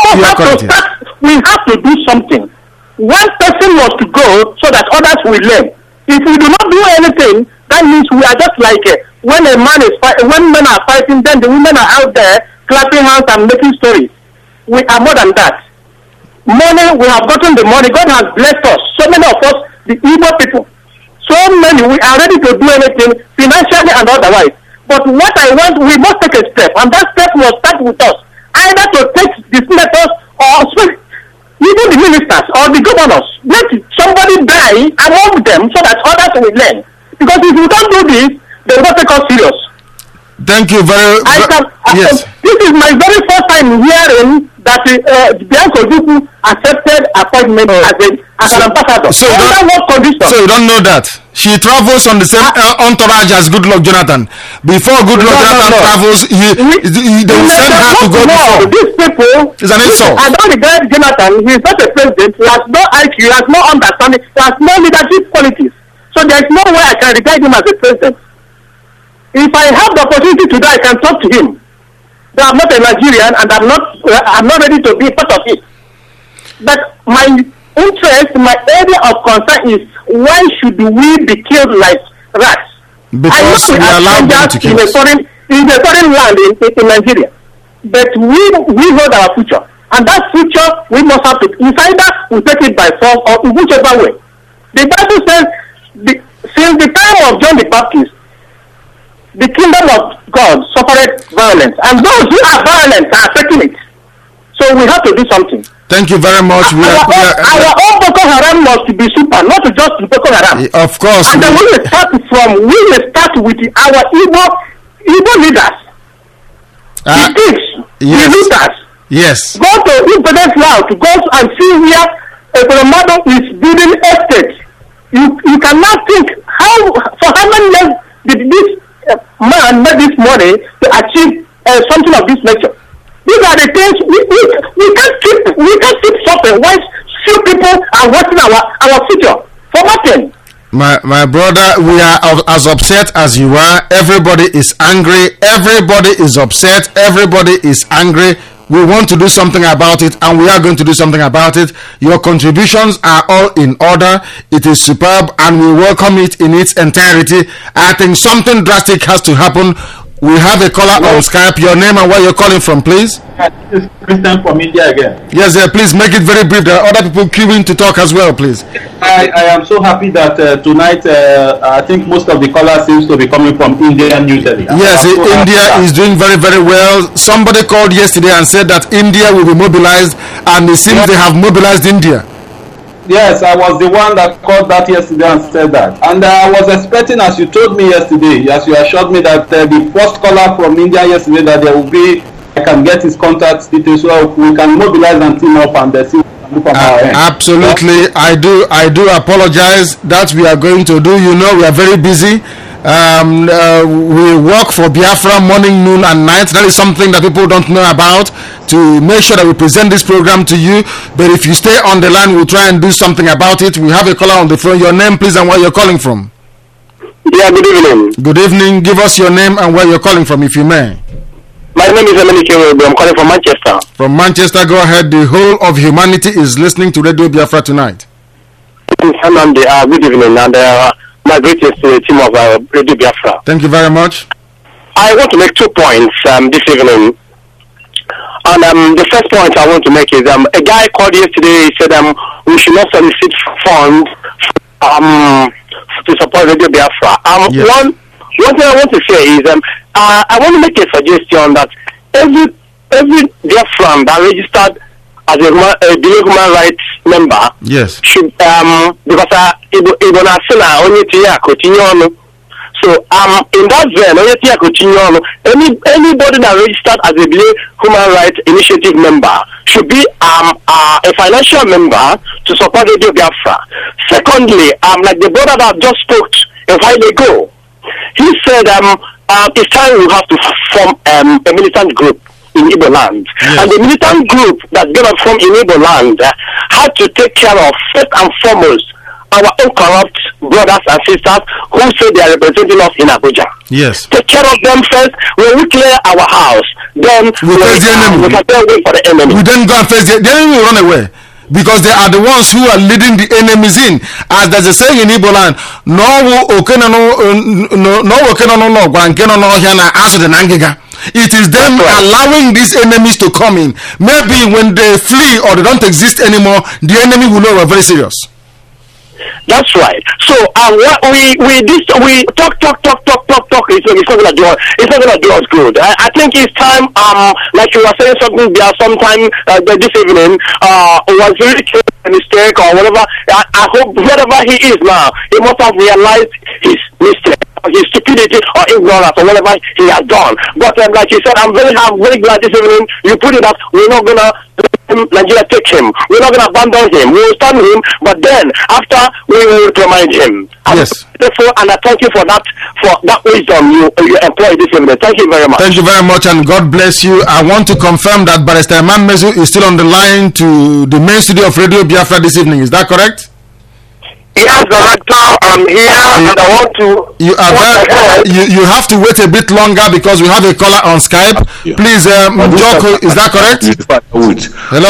We have to do something. One person must go so that others will learn. If we do not do anything, that means we are just like when men are fighting, then the women are out there clapping hands and making stories. We are more than that. Money, we have gotten the money. God has blessed us. So many of us, the evil people, so many, we are ready to do anything financially and otherwise. But what I want, we must take a step, and that step must start with us. Either to take the senators or even the ministers or the governors. Let somebody die among them so that others will learn. Because if you don't do this, they will not take us serious. Thank you very much. Yes. This is my very first time hearing that Bianco Duku accepted appointment as an ambassador. So you don't know that? She travels on the same entourage as Goodluck Jonathan. Before Goodluck Jonathan travels, they will send her to go before. These people, it's an insult. I don't regard Jonathan. He is not a president. He has no IQ. He has no understanding. He has no leadership qualities. So there is no way I can regard him as a president. If I have the opportunity to do, I can talk to him. But I'm not a Nigerian, and I'm not ready to be part of it. But my interest, my area of concern is, why should we be killed like rats? Because we allow them to kill us. In a foreign land in Nigeria. But we hold our future. And that future, we must have to, it's either we take it by force or in whichever way. The Bible says, since the time of John the Baptist, the kingdom of God suffered violence, and those who are violent are taking it. So we have to do something. Thank you very much. Our own Boko Haram must be super, not just Boko Haram. Of course. And then we will start with our evil leaders. The thieves, the looters. Yes. Go to Independence Law to go and see where a Colomado is building estate. You cannot think for how many years did this man made this money to achieve something of this nature. These are the things we can't keep suffering while few people are watching our future for nothing. My brother, we are as upset as you are. Everybody is angry. Everybody is upset. Everybody is angry. We want to do something about it, and we are going to do something about it. Your contributions are all in order. It is superb, and we welcome it in its entirety. I think something drastic has to happen. We have a caller on Skype. Your name and where you're calling from, please. This is Christian from India again. Yes, please make it very brief. There are other people queuing to talk as well, please. I am so happy that tonight I think most of the callers seems to be coming from India and New Delhi. Yes, India is doing very, very well. Somebody called yesterday and said that India will be mobilized, and it seems they have mobilized India. Yes, I was the one that called that yesterday and said that. And I was expecting, as you told me yesterday, as you assured me that the first caller from India yesterday, that there will be, I can get his contact details so we can mobilize and team up and see what we can do from our end. Absolutely. I do apologize. That we are going to do. You know, we are very busy. We work for Biafra morning, noon and night. That is something that people don't know about, to make sure that we present this program to you. But if you stay on the line, we'll try and do something about it. We have a caller on the phone. Your name, please, and where you're calling from. Yeah, good evening. Good evening. Give us your name and where you're calling from, if you may. My name is Emily Kewebu. I'm calling from Manchester. From Manchester, go ahead. The whole of humanity is listening to Radio Biafra tonight. Good evening, and my greetings to the team of Radio Biafra. Thank you very much. I want to make 2 points this evening. And the first point I want to make is a guy called yesterday. He said, we should not solicit funds to support Radio Biafra. Yes. One thing I want to say is I want to make a suggestion that every Biafran that registered as a human rights member yes should because Ibona Sena only tia continue on. So in that vein, only tia continue on. Anybody that registered as a human rights initiative member should be a financial member to support Radio Biafra. Secondly, like the brother that just spoke a while ago, he said it's time we have to form a militant group in Igbo land. Yes. And the militant group that's going to form in Igbo land had to take care of, first and foremost, our incorrupt brothers and sisters who say they are representing us in Abuja. Yes. Take care of them first. When we clear our house, then we face the enemy. We can then wait for the enemy. We then go and face the enemy will run away. Because they are the ones who are leading the enemies in. As there's a saying in Igbo land, it is them allowing these enemies to come in. Maybe when they flee or they don't exist anymore, the enemy will know we're very serious. That's right. So we talk. It's not gonna do us. It's not gonna do us good. I think it's time. Like you were saying something there sometime this evening. Was really a mistake or whatever. I hope wherever he is now, he must have realized his mistake, his stupidity or ignorance or whatever he has done. But like you said, I'm very glad this evening you put it up. We're not gonna Nigeria take him. We're not gonna abandon him. We will stand him, but then after we will remind him. Yes. Therefore, and I thank you for that wisdom you employ this evening. Thank you very much. Thank you very much, and God bless you. I want to confirm that Barrister Imam Mezu is still on the line to the main studio of Radio Biafra this evening. Is that correct? Yes, Director, I'm here, and I want to. You have to wait a bit longer because we have a caller on Skype. Please, Joko, is that correct? Hello.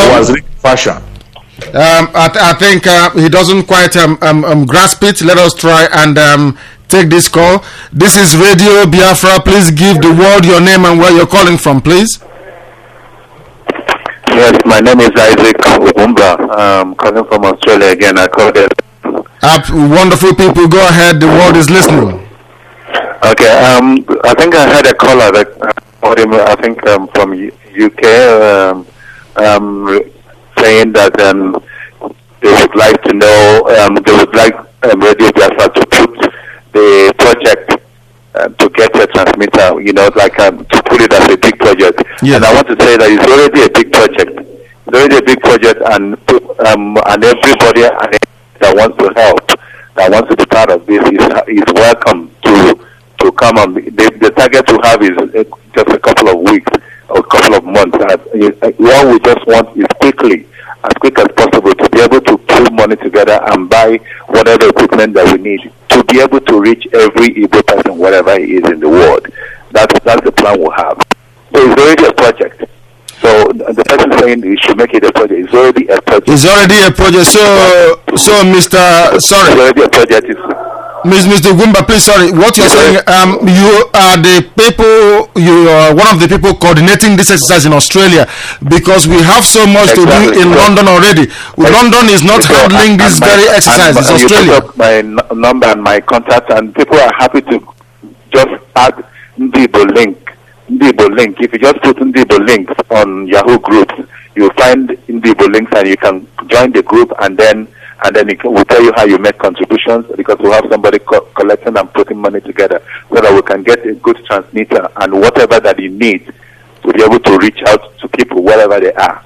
I think he doesn't quite grasp it. Let us try and take this call. This is Radio Biafra. Please give the world your name and where you're calling from, please. Yes, my name is Isaac Ubumba. I'm calling from Australia again. I called it. Wonderful people, go ahead. The world is listening. Okay. I think I had a caller that I think from UK saying that they would like to know. They would like Radio Biafra to put the project to get a transmitter. You know, like to put it as a big project. Yes. And I want to say that it's already a big project. It's already a big project, and everybody that wants to help, that wants to be part of this is welcome to come on. The target to have is just a couple of weeks or a couple of months. What we just want is as quick as possible, to be able to pull money together and buy whatever equipment that we need to be able to reach every Igbo person wherever he is in the world. That's the plan we have. So it's already a project. So the person saying we should make it a project is already a project. It's already a project. So Mr. Sorry. It's already a project. Mr. Gumba, please, sorry. What you're saying, you are the people, you are one of the people coordinating this exercise in Australia, because we have so much to do in London already. London is not handling this very exercise. It's Australia. You put up my number and my contact, and people are happy to just add Ndibo link. If you just put Ndibo links on Yahoo groups, you'll find Ndibo links, and you can join the group, and then we'll tell you how you make contributions, because we'll have somebody collecting and putting money together so that we can get a good transmitter and whatever that you need to be able to reach out to people wherever they are.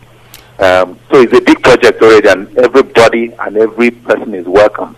So it's a big project already, and everybody and every person is welcome.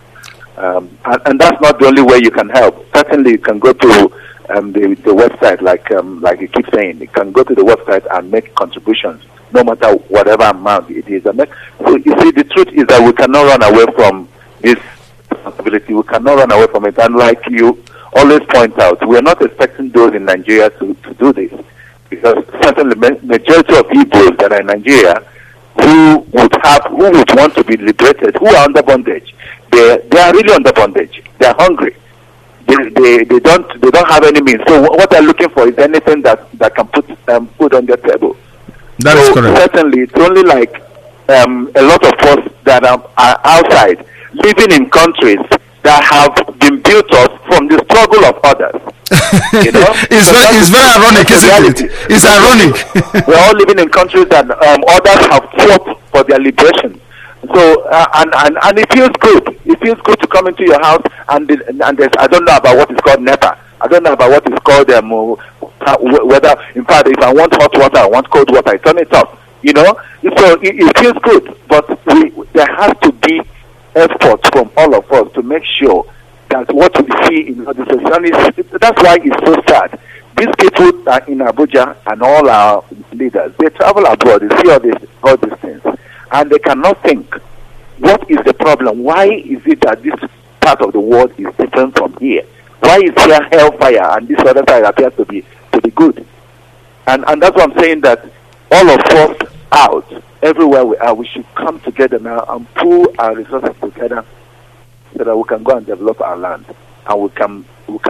And that's not the only way you can help. Certainly you can go to the website, like you keep saying. You can go to the website and make contributions, no matter whatever amount it is. So you see, the truth is that we cannot run away from this responsibility. We cannot run away from it. And like you always point out, we are not expecting those in Nigeria to do this, because certainly majority of Igbos that are in Nigeria who would want to be liberated, who are under bondage, they are really under bondage. They are hungry. They don't have any means. So what they're looking for is anything that can put food on their table. That is correct. Certainly, it's only like a lot of us that are outside, living in countries that have been built up from the struggle of others. You know, it's very ironic, isn't it? It's ironic. We're all living in countries that others have fought for their liberation. So and it feels good. It feels good to come into your house and there's, I don't know about what is called NEPA. I don't know about what is called whether, in fact, if I want hot water, I want cold water, I turn it off. You know, so it feels good, but there has to be effort from all of us to make sure that what we see in the society, that's why it's so sad. These people are in Abuja and all our leaders, they travel abroad, they see all these things, and they cannot think, what is the problem? Why is it that this part of the world is different from here? Why is here hellfire and this other side appears to be good? And that's what I'm saying, that all of us out, everywhere we are, we should come together now and pull our resources together so that we can go and develop our land, and we can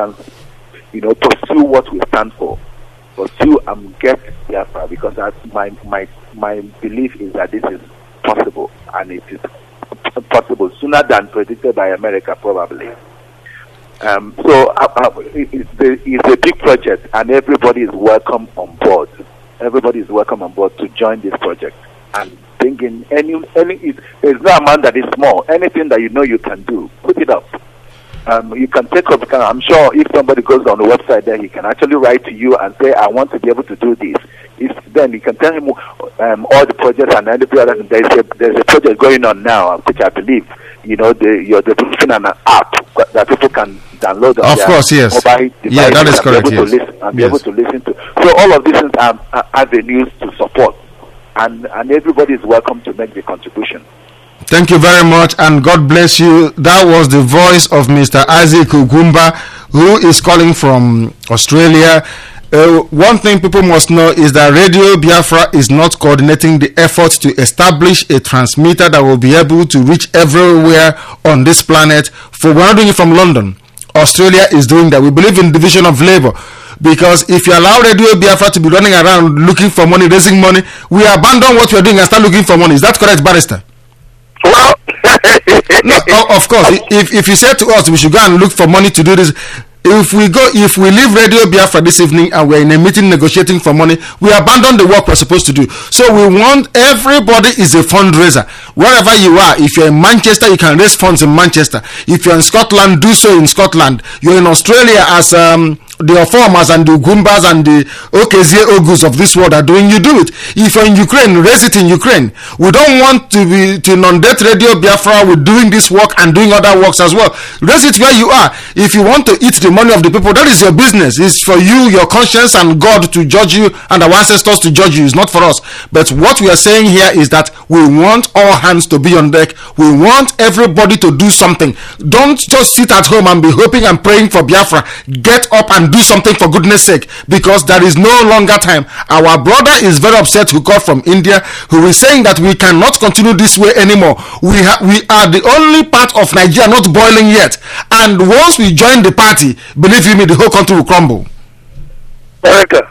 pursue what we stand for, pursue and get Biafra, because my belief is that this is possible, and it is possible sooner than predicted by America probably. So it's a big project, and everybody is welcome on board. Everybody is welcome on board to join this project and bring in there's no amount that is small. Anything that you know you can do, put it up. You can take up. I'm sure if somebody goes on the website there, he can actually write to you and say, I want to be able to do this. Then you can tell him all the projects and every other. There's a project going on now, which I believe, you're developing an app that people can download on their mobile devices. Yeah, that is correct. Be able to listen to. So all of these things are avenues to support, and everybody is welcome to make the contribution. Thank you very much, and God bless you. That was the voice of Mr. Isaac Ugumba, who is calling from Australia. One thing people must know is that Radio Biafra is not coordinating the efforts to establish a transmitter that will be able to reach everywhere on this planet. We're not doing it from London. Australia is doing that. We believe in division of labor, because if you allow Radio Biafra to be running around looking for money, raising money, we abandon what we're doing and start looking for money. Is that correct, Barrister? Well, no, of course. If you say to us we should go and look for money to do this, if we leave Radio Biafra this evening and we're in a meeting negotiating for money, we abandon the work we're supposed to do. So we want everybody is a fundraiser. Wherever you are, if you're in Manchester, you can raise funds in Manchester. If you're in Scotland, do so in Scotland. You're in Australia, as the Oformas and the Ugumbas and the Okezie Ogus of this world are doing, you do it. If you're in Ukraine, raise it in Ukraine. We don't want to inundate Radio Biafra with doing this work and doing other works as well. Raise it where you are. If you want to eat the money of the people, that is your business. It's for you, your conscience, and God to judge you, and our ancestors to judge you. It's not for us. But what we are saying here is that we want all hands to be on deck. We want everybody to do something. Don't just sit at home and be hoping and praying for Biafra. Get up and do something, for goodness sake, because there is no longer time. Our brother is very upset, who called from India, who is saying that we cannot continue this way anymore. We are the only part of Nigeria not boiling yet, and once we join the party, believe you me, the whole country will crumble. America.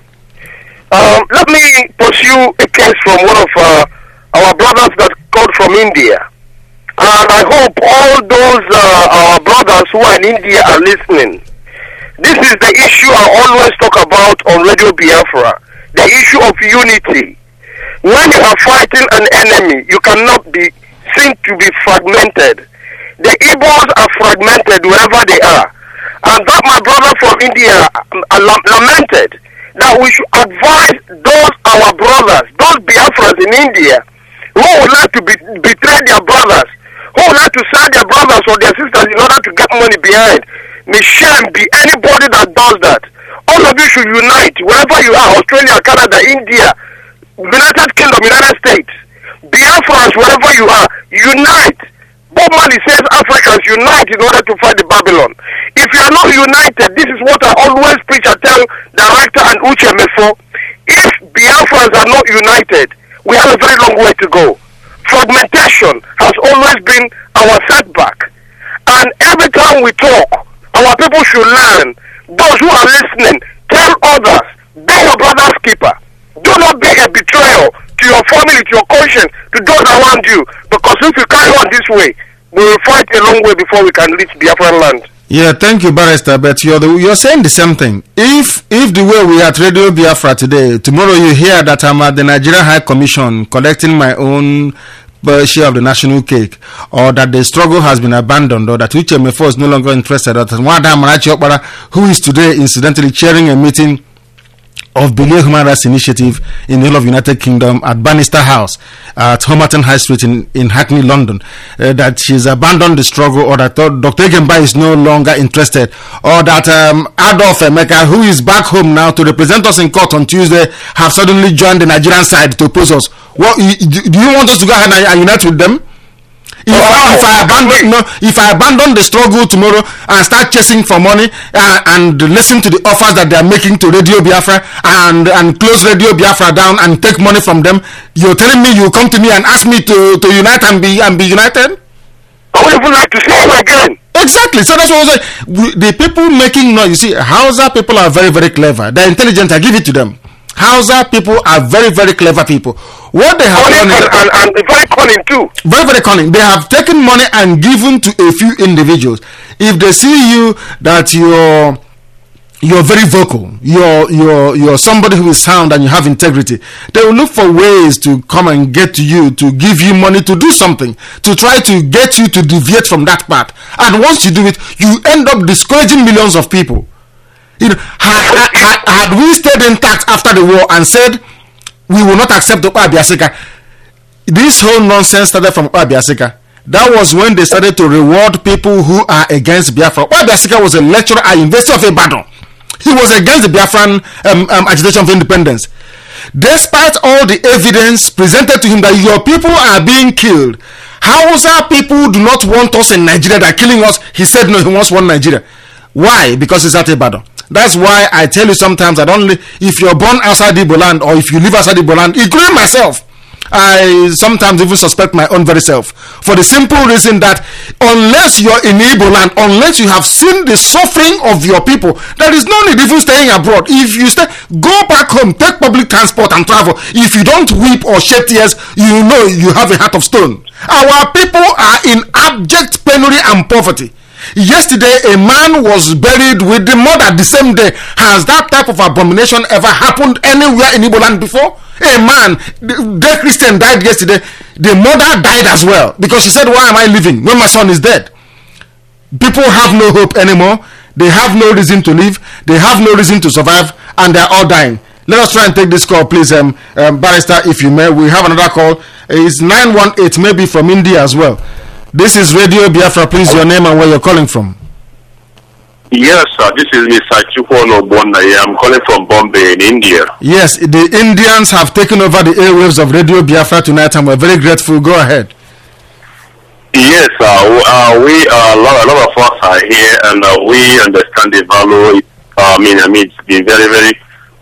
Let me pursue a case from one of our brothers that called from India, and I hope all those our brothers who are in India are listening. This is the issue I always talk about on Radio Biafra, the issue of unity. When you are fighting an enemy, you cannot be seen to be fragmented. The Igbos are fragmented wherever they are. And that my brother from India lamented that we should advise those our brothers, those Biafrans in India, who would like to betray their brothers, who would like to sell their brothers or their sisters in order to get money behind. May shame be anybody that does that. All of you should unite wherever you are, Australia, Canada, India, United Kingdom, United States, Biafrans, wherever you are, unite. Bob Marley says Africans unite in order to fight the Babylon. If you are not united, this is what I always preach. I tell Director and Uche Mefo, if Biafrans are not united, we have a very long way to go. Fragmentation has always been our setback. And every time we talk, our people should learn. Those who are listening, tell others, be your brother's keeper. Do not be a betrayal to your family, to your conscience, to those around you. Because if you carry on this way, we will fight a long way before we can reach Biafran land. Yeah, thank you, Barrister. But you're saying the same thing. If the way we are at Radio Biafra today, tomorrow you hear that I'm at the Nigeria High Commission collecting my own share of the national cake, or that the struggle has been abandoned, or that Uche Mefo is no longer interested, or that Wada Marachi Okpara, who is today incidentally chairing a meeting of Belia Human Rights Initiative in the whole of United Kingdom at Bannister House at Homerton High Street in Hackney, London, that she's abandoned the struggle, or that Dr. Egemba is no longer interested, or that Adolf Emeka, who is back home now to represent us in court on Tuesday, have suddenly joined the Nigerian side to oppose us. What do you want us to go ahead and unite with them? If I abandon the struggle tomorrow and start chasing for money and listen to the offers that they are making to Radio Biafra and close Radio Biafra down and take money from them, you're telling me you come to me and ask me to unite and be united? I would even like to see you again. Exactly. So that's what I was saying. The people making noise, you see, Hausa people are very, very clever. They're intelligent. I give it to them. Hausa people are very, very clever people. What they have done is, and very cunning too. Very, very cunning. They have taken money and given to a few individuals. If they see you that you're very vocal, you're somebody who is sound and you have integrity, they will look for ways to come and get to you, to give you money to do something, to try to get you to deviate from that path. And once you do it, you end up discouraging millions of people. You know, had we stayed intact after the war and said we will not accept Okpa Abiasika, this whole nonsense started from Okpa Abiasika. That was when they started to reward people who are against Biafra. Okpa Abiasika was a lecturer at University of Ibadan. He was against the Biafran agitation for independence. Despite all the evidence presented to him that your people are being killed, Hausa people do not want us in Nigeria, they're killing us. He said no, he wants one Nigeria. Why? Because he's at Ibadan. That's why I tell you sometimes if you're born outside Igbo land, or if you live outside Igbo land, including myself, I sometimes even suspect my own very self, for the simple reason that unless you're in Igbo land, unless you have seen the suffering of your people, there is no need even staying abroad. If you stay, go back home, take public transport and travel. If you don't weep or shed tears, you know you have a heart of stone. Our people are in abject penury and poverty. Yesterday, a man was buried with the mother the same day. Has that type of abomination ever happened anywhere in Igbo land before? A man, the Christian, died yesterday. The mother died as well because she said, "Why am I living when my son is dead?" People have no hope anymore. They have no reason to live. They have no reason to survive, and they are all dying. Let us try and take this call, please, Barrister, if you may. We have another call. It's 918, maybe from India as well. This is Radio Biafra. Please, your name and where you're calling from. Yes, sir. This is Mr. Chukwuno Bonda. I'm calling from Bombay in India. Yes, the Indians have taken over the airwaves of Radio Biafra tonight, and we're very grateful. Go ahead. Yes, a lot of us are here, and we understand the value. It's been very, very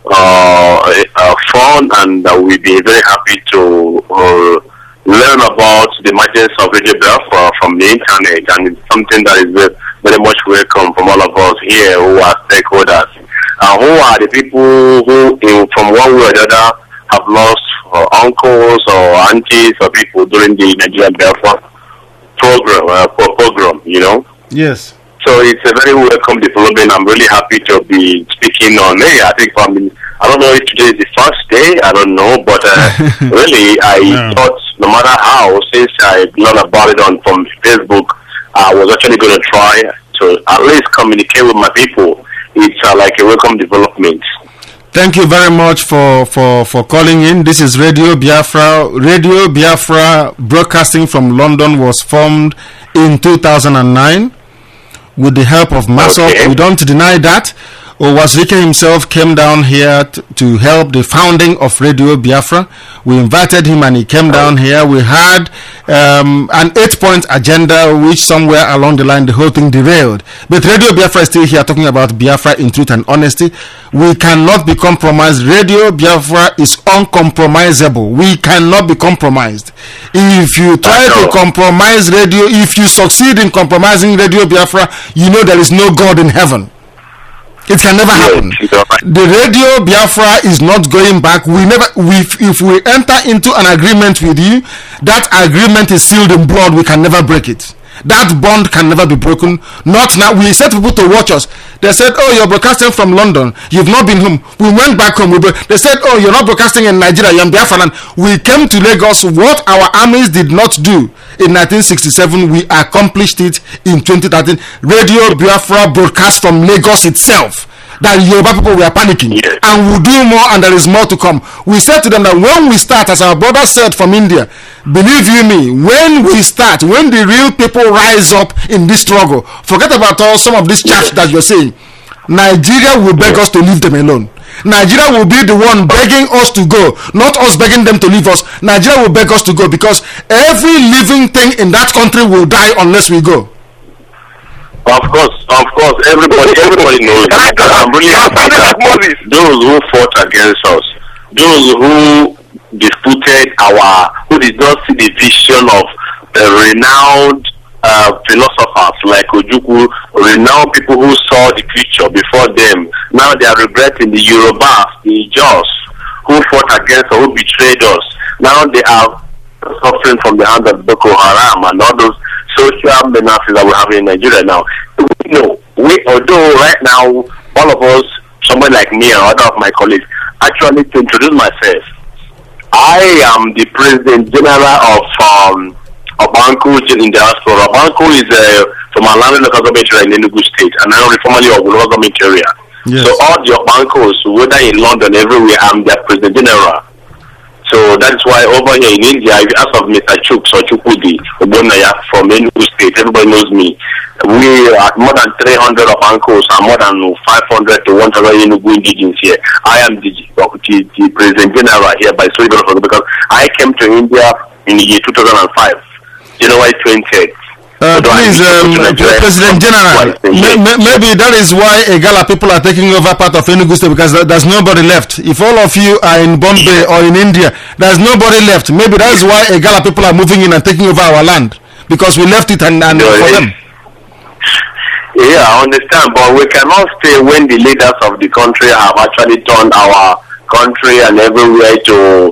fun, and we've been very happy to learn about the emergence of Radio Biafra from the internet, and it's something that is very, very much welcome from all of us here who are stakeholders, who are the people who, from one way or the other, have lost uncles or aunties or people during the Nigerian Biafra program, you know. Yes. So it's a very welcome development. I'm really happy to be speaking on it. I think I don't know if today is the first day, I don't know, but really I thought no matter how, since I learned about it from Facebook, I was actually going to try to at least communicate with my people. It's like a welcome development. Thank you very much for calling in. This is Radio Biafra. Radio Biafra broadcasting from London was formed in 2009 with the help of Masop. Okay. We don't deny that. Owazike himself came down here to help the founding of Radio Biafra. We invited him and he came down here. We had an 8-point agenda, which somewhere along the line the whole thing derailed. But Radio Biafra is still here talking about Biafra in truth and honesty. We cannot be compromised. Radio Biafra is uncompromisable. We cannot be compromised. If you try to compromise radio, if you succeed in compromising Radio Biafra, you know there is no God in heaven. It can never happen. The Radio Biafra is not going back. If we enter into an agreement with you, that agreement is sealed in blood. We can never break it. That bond can never be broken. Not now. We said people to watch us. They said, "Oh, you're broadcasting from London. You've not been home." We went back home. They said, "Oh, you're not broadcasting in Nigeria. You're in Biafra." We came to Lagos. What our armies did not do in 1967, we accomplished it in 2013. Radio Biafra broadcast from Lagos itself. That Yoruba people were panicking, and we'll do more, and there is more to come. We said to them that when we start, as our brother said from India, believe you me, when we start, when the real people rise up in this struggle, forget about some of this chaff that you're saying. Nigeria will beg us to leave them alone. Nigeria will be the one begging us to go, not us begging them to leave us. Nigeria will beg us to go, because every living thing in that country will die unless we go. Of course, everybody knows. I'm really happy that those who fought against us, those who disputed who did not see the vision of renowned philosophers like Ojukwu, renowned people who saw the future before them, now they are regretting. The Yorubas, the Jaws, who fought against us, who betrayed us, now they are suffering from the hand of Boko Haram and all those social menaces that we have in Nigeria now. Although right now, all of us, someone like me and other of my colleagues, actually, to introduce myself, I am the President General of Obanku in diaspora. Obanku is from Alani local government area in Enugu State, and now formerly of local government area. Yes. So all the Obankos, whether in London, everywhere, I'm their President General. So that's why over here in India, if you ask of Mr. Chukudi Obonaya from Enugu State, everybody knows me. We are more than 300 of uncles and more than 500 to 1,000 Enugu indigenes here. I am the President General here by Story because I came to India in the year 2005, January 20th. Please, President General, maybe that is why Egala people are taking over part of Enugu State, because there's nobody left. If all of you are in Bombay or in India, there's nobody left. Maybe that is why Egala people are moving in and taking over our land, because we left it and for them. Yeah, I understand, but we cannot stay when the leaders of the country have actually turned our country and everywhere to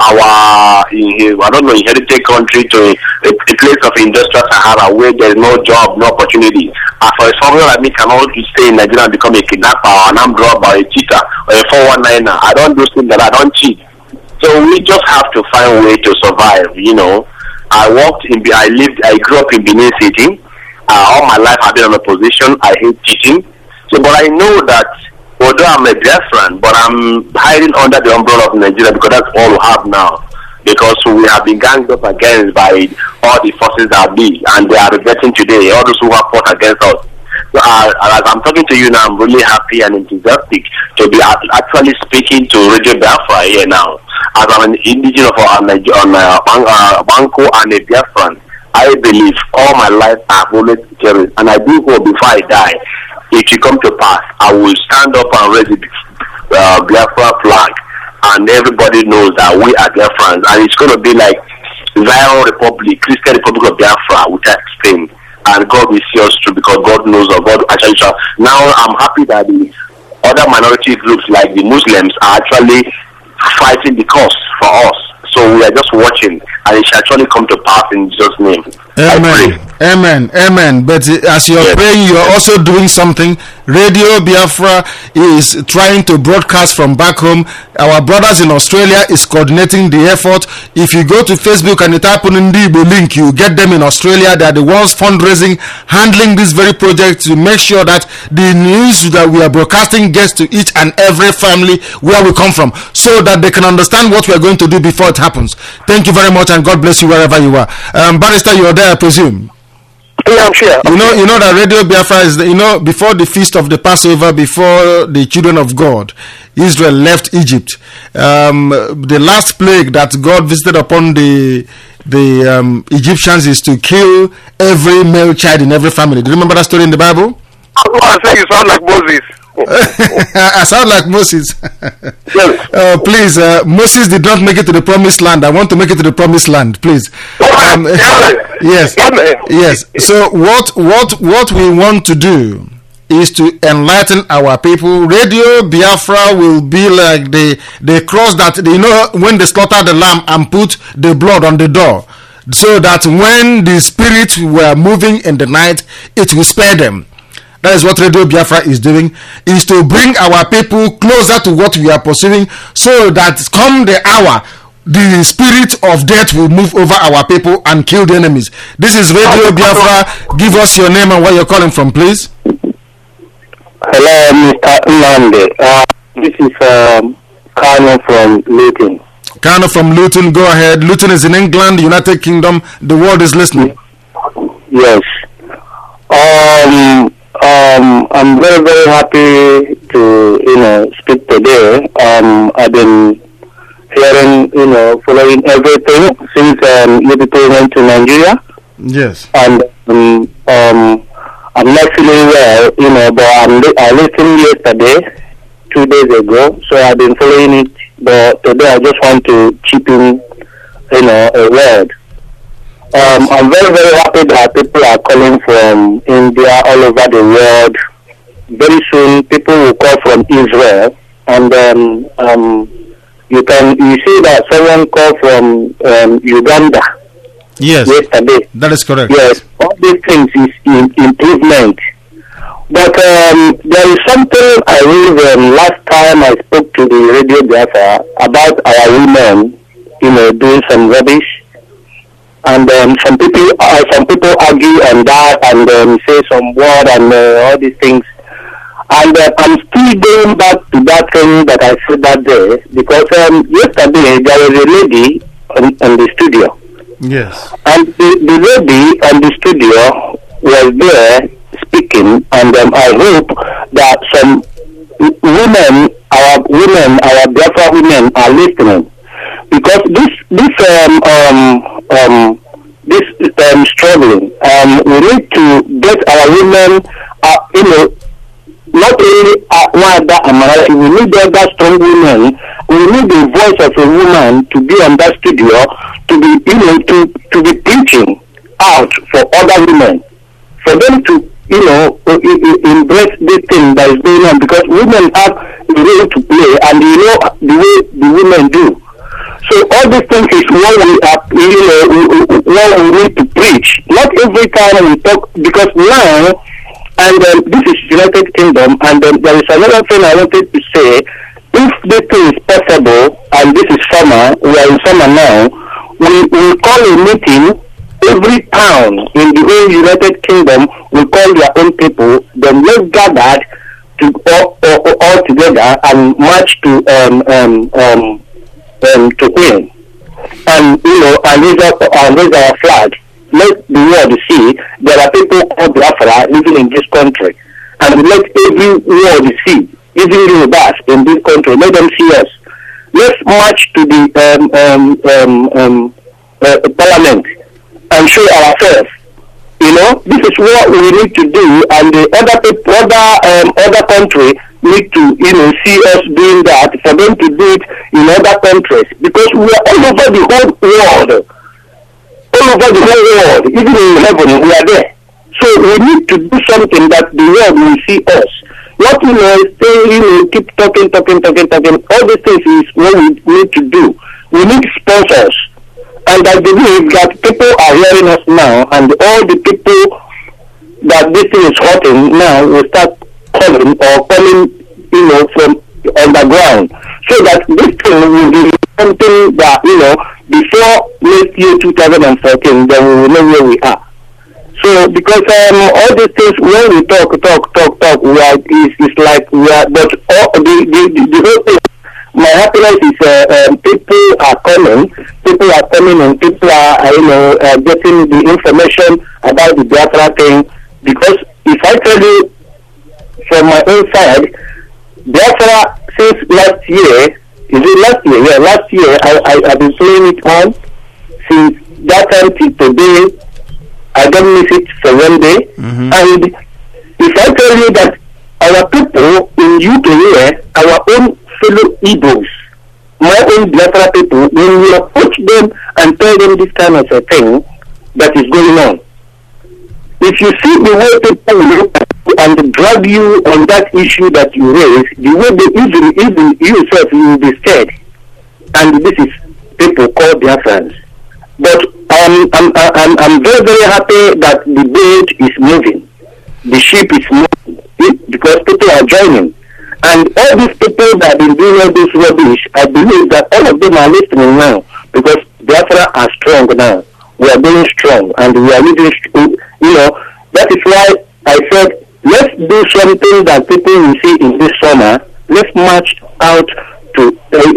inherited country to a place of industrial Sahara where there is no job, no opportunity. For someone like me cannot stay in Nigeria and become a kidnapper or an armed robber or a cheater or a 419er. I don't do things that I don't cheat. So we just have to find a way to survive, I grew up in Benin City. All my life I've been in a position. I hate cheating. But I know that although I'm a Biafran, but I'm hiding under the umbrella of Nigeria because that's all we have now. Because we have been ganged up against by all the forces that be, and they are regretting today, all those who have fought against us. So as I'm talking to you now, I'm really happy and enthusiastic to be actually speaking to Radio Biafra here now. As I'm an indigenous on Banco and a Biafran, I believe all my life I've always cherished, and I do hope before I die, if it come to pass, I will stand up and raise the Biafra flag, and everybody knows that we are Biafrans, and it's going to be like Zion Republic, Christian Republic of Biafra without Spain, and God will see us through because God knows of God actually. Now I'm happy that the other minority groups like the Muslims are actually fighting the cause for us. So we are just watching, and it shall actually come to pass in Jesus' name. Amen. But as you're praying, you're also doing something. Radio Biafra is trying to broadcast from back home. Our brothers in Australia is coordinating the effort. If you go to Facebook and you type on Ndibo link, you get them in Australia. They are the ones fundraising, handling this very project to make sure that the news that we are broadcasting gets to each and every family where we come from, so that they can understand what we are going to do before it happens. Thank you very much, and God bless you wherever you are. Barrister, you're there, I presume. Yeah, I'm sure. You know that Radio Biafra is, before the feast of the Passover, before the children of God, Israel left Egypt. The last plague that God visited upon the Egyptians is to kill every male child in every family. Do you remember that story in the Bible? I think you sound like Moses. I sound like Moses. Please, Moses did not make it to the promised land. I want to make it to the promised land, please. Yes. So what we want to do is to enlighten our people. Radio Biafra will be like the cross that, when they slaughter the lamb and put the blood on the door, so that when the spirits were moving in the night, it will spare them. That is what Radio Biafra is doing, is to bring our people closer to what we are pursuing, so that come the hour, the spirit of death will move over our people and kill the enemies. This is Radio Biafra. Give us your name and where you're calling from, please. Hello, Mr. Nnamdi. This is Kano from Luton. Kano from Luton, go ahead. Luton is in England, United Kingdom. The world is listening. Yes. I'm very, very happy to, speak today. I've been hearing, following everything since you people went to Nigeria. Yes. And I'm not feeling well, but I listened yesterday, 2 days ago, so I've been following it. But today I just want to chip in, a word. I'm very, very happy that people are calling from India, all over the world. Very soon, people will call from Israel, and you see that someone called from Uganda. Yes. Yesterday. That is correct. Yes. All these things is improvement. But there is something I read last time I spoke to the Radio Biafra about our women, doing some rubbish. And some people argue on that and say some word and all these things. And I'm still going back to that thing that I said that day, because yesterday there was a lady on the studio. Yes. And the lady on the studio was there speaking, and I hope that some women, our Biafra women are listening. Because this struggling, we need to get our women, not only Wada Amarachi, we need other strong women. We need the voice of a woman to be on that studio, to be, to be preaching out for other women, for them to, embrace this thing that is going on, because women have a role to play, and the way the women do. So all these things is what we are, what we need to preach. Not every time we talk, because now, and this is United Kingdom, and there is another thing I wanted to say. If this thing is possible, and this is summer, we are in summer now, we call a meeting. Every town in the whole United Kingdom will call their own people. Then let's gather all together and march to win, and and raise our flag. Let the world see there are people called Biafra living in this country, and let every world see, even Yorubas in this country, let them see us. Let's march to the parliament and show ourselves. This is what we need to do, and the other people, other country need to, see us doing that, for them to do it in other countries, because we are all over the whole world. All over the whole world, even in heaven, we are there. So we need to do something that the world will see us. Not, keep talking. All these things is what we need to do. We need sponsors. And I believe that people are hearing us now, and all the people that this thing is hurting now will start coming from underground, so that this thing will be something that, before next year 2014, then we will know where we are. So, because all these things, when we talk, it's like we are, but all the whole thing, my happiness is people are coming, and people are, getting the information about the Biafra thing. Because if I tell you from my own side, Biafra since last year, last year I've been playing it on since that time till today. I don't miss it for one day. Mm-hmm. And if I tell you that our people in UK, our own fellow Igbos, my own Biafra people, when we approach them and tell them this kind of a thing that is going on, if you see the way people look at and drag you on that issue that you raise, the way they even yourself you will be scared. And this is people call Biafrans. But I'm very, very happy that the boat is moving. The ship is moving because people are joining. And all these people that have been doing all this rubbish, I believe that all of them are listening now because Biafra are strong now. We are going strong and we are living, that is why I said, let's do something that people will see in this summer. Let's march out to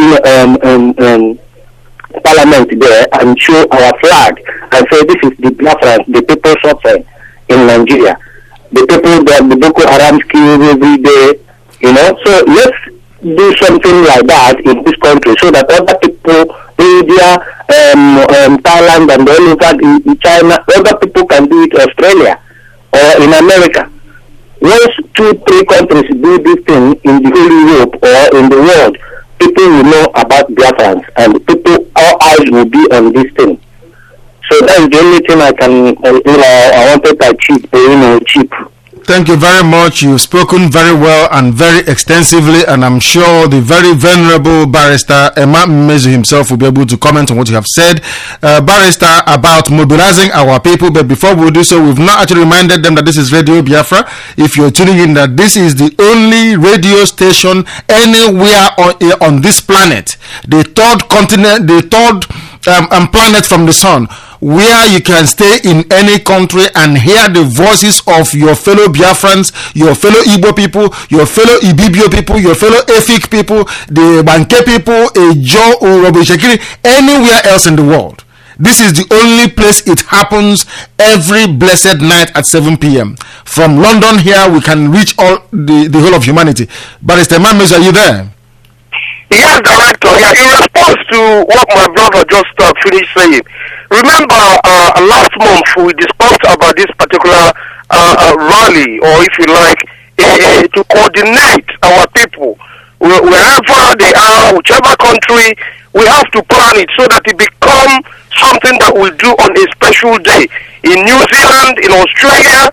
Parliament there and show our flag and say this is the Biafrans, the people suffering in Nigeria, the people that the Boko Haram kill every day, So let's do something like that in this country so that other people, India, Thailand, and all over in China, other people can do it, Australia or in America. Once 2-3 countries do this thing in the whole Europe or in the world, people will know about Biafrans and our eyes will be on this thing. So that's the only thing I can, I wanted to achieve, Thank you very much. You've spoken very well and very extensively, and I'm sure the very venerable barrister Emma Mmezu himself will be able to comment on what you have said, barrister, about mobilizing our people. But before we do so, we've not actually reminded them that this is Radio Biafra. If you're tuning in, that this is the only radio station anywhere on this planet, the third continent, the third planet from the sun, where you can stay in any country and hear the voices of your fellow Biafrans, your fellow Igbo people, your fellow Ibibio people, your fellow Efik people, the Banke people, Ejo, Urobo Shekiri, anywhere else in the world. This is the only place it happens every blessed night at 7 p.m. From London here, we can reach all the whole of humanity. Barrister Mames, are you there? Yes, Director. Yeah, in response to what my brother just finished saying, remember last month we discussed about this particular rally, or if you like, to coordinate our people wherever they are, whichever country. We have to plan it so that it becomes something that we do on a special day in New Zealand, in Australia,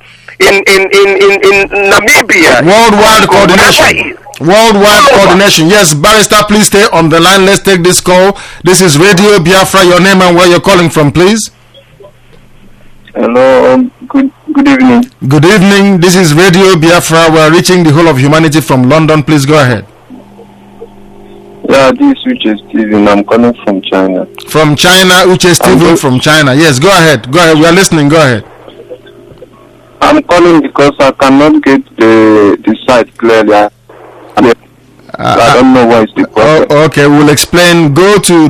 in Namibia. Worldwide coordination. Worldwide coordination. Yes, Barrister, please stay on the line. Let's take this call. This is Radio Biafra. Your name and where you're calling from, please. Hello. Good evening. Good evening. This is Radio Biafra. We're reaching the whole of humanity from London. Please go ahead. Yeah, this is Uche Steven. I'm calling from China. From China, Uche Steven from China. Yes, go ahead. Go ahead. We are listening. Go ahead. I'm calling because I cannot get the site clearly. I don't know why it's the problem. Okay, we'll explain. Go to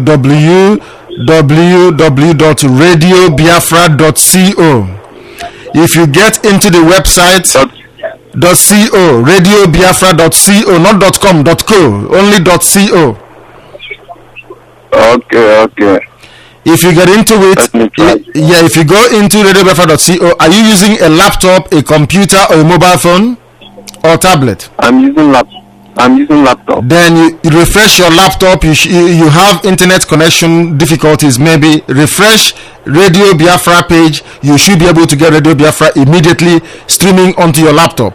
www.radiobiafra.co. If you get into the website .co, radiobiafra.co, not .com, .co, only .co. Okay. If you get into it, if you go into radiobiafra.co, are you using a laptop, a computer, or a mobile phone, or tablet? I'm using laptop. Then you refresh your laptop. You have internet connection difficulties. Maybe refresh Radio Biafra page. You should be able to get Radio Biafra immediately streaming onto your laptop.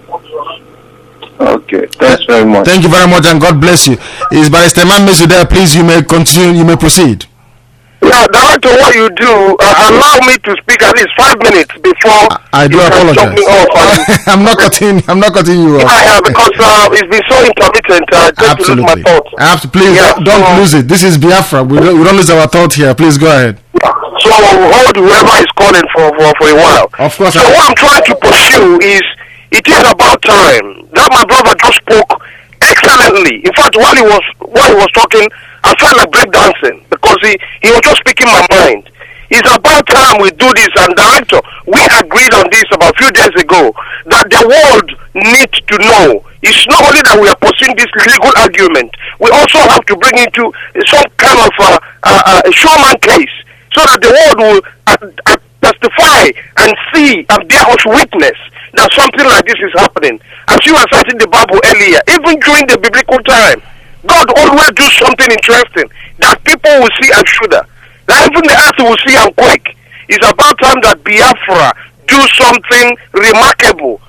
Okay, thanks very much. Thank you very much, and God bless you. Is Barrister Mamezu there? Please, you may continue. You may proceed. Yeah, Director, what you do, allow me to speak at least 5 minutes before. I do apologize. I'm not cutting you off. Yeah, because it's been so intermittent. Just to lose my thoughts. Please, don't lose it. This is Biafra. We don't lose our thought here. Please go ahead. So hold whoever is calling for a while. Of course. So what I'm trying to pursue is, it is about time that my brother just spoke excellently. In fact, while he was talking, I felt like breakdancing because he was just speaking my mind. It's about time we do this. And Director, we agreed on this about a few days ago that the world needs to know. It's not only that we are pursuing this legal argument, we also have to bring into some kind of a showman case so that the world will testify and see and bear us witness that something like this is happening. As you were citing the Bible earlier, even during the biblical time, God always do something interesting that people will see and shudder. That even the earth will see and quake. It's about time that Biafra do something remarkable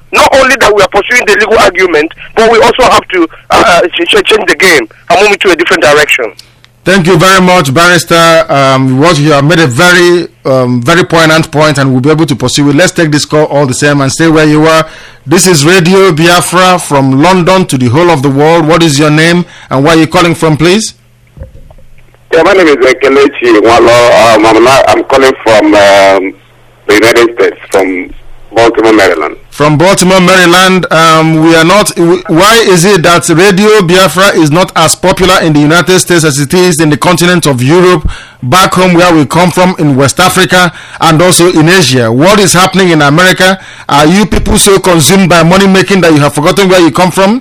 not only that we are pursuing the legal argument, but we also have to change the game and move into a different direction. Thank you very much, Barrister. What you have made a very, very poignant point, and we'll be able to pursue it. Let's take this call all the same and stay where you are. This is Radio Biafra from London to the whole of the world. What is your name and where are you calling from, please? Yeah, my name is Kelechi Walo. I'm calling from the United States, from Baltimore, Maryland. From Baltimore, Maryland. We are not. Why is it that Radio Biafra is not as popular in the United States as it is in the continent of Europe, back home where we come from, in West Africa, and also in Asia? What is happening in America? Are you people so consumed by money making that you have forgotten where you come from?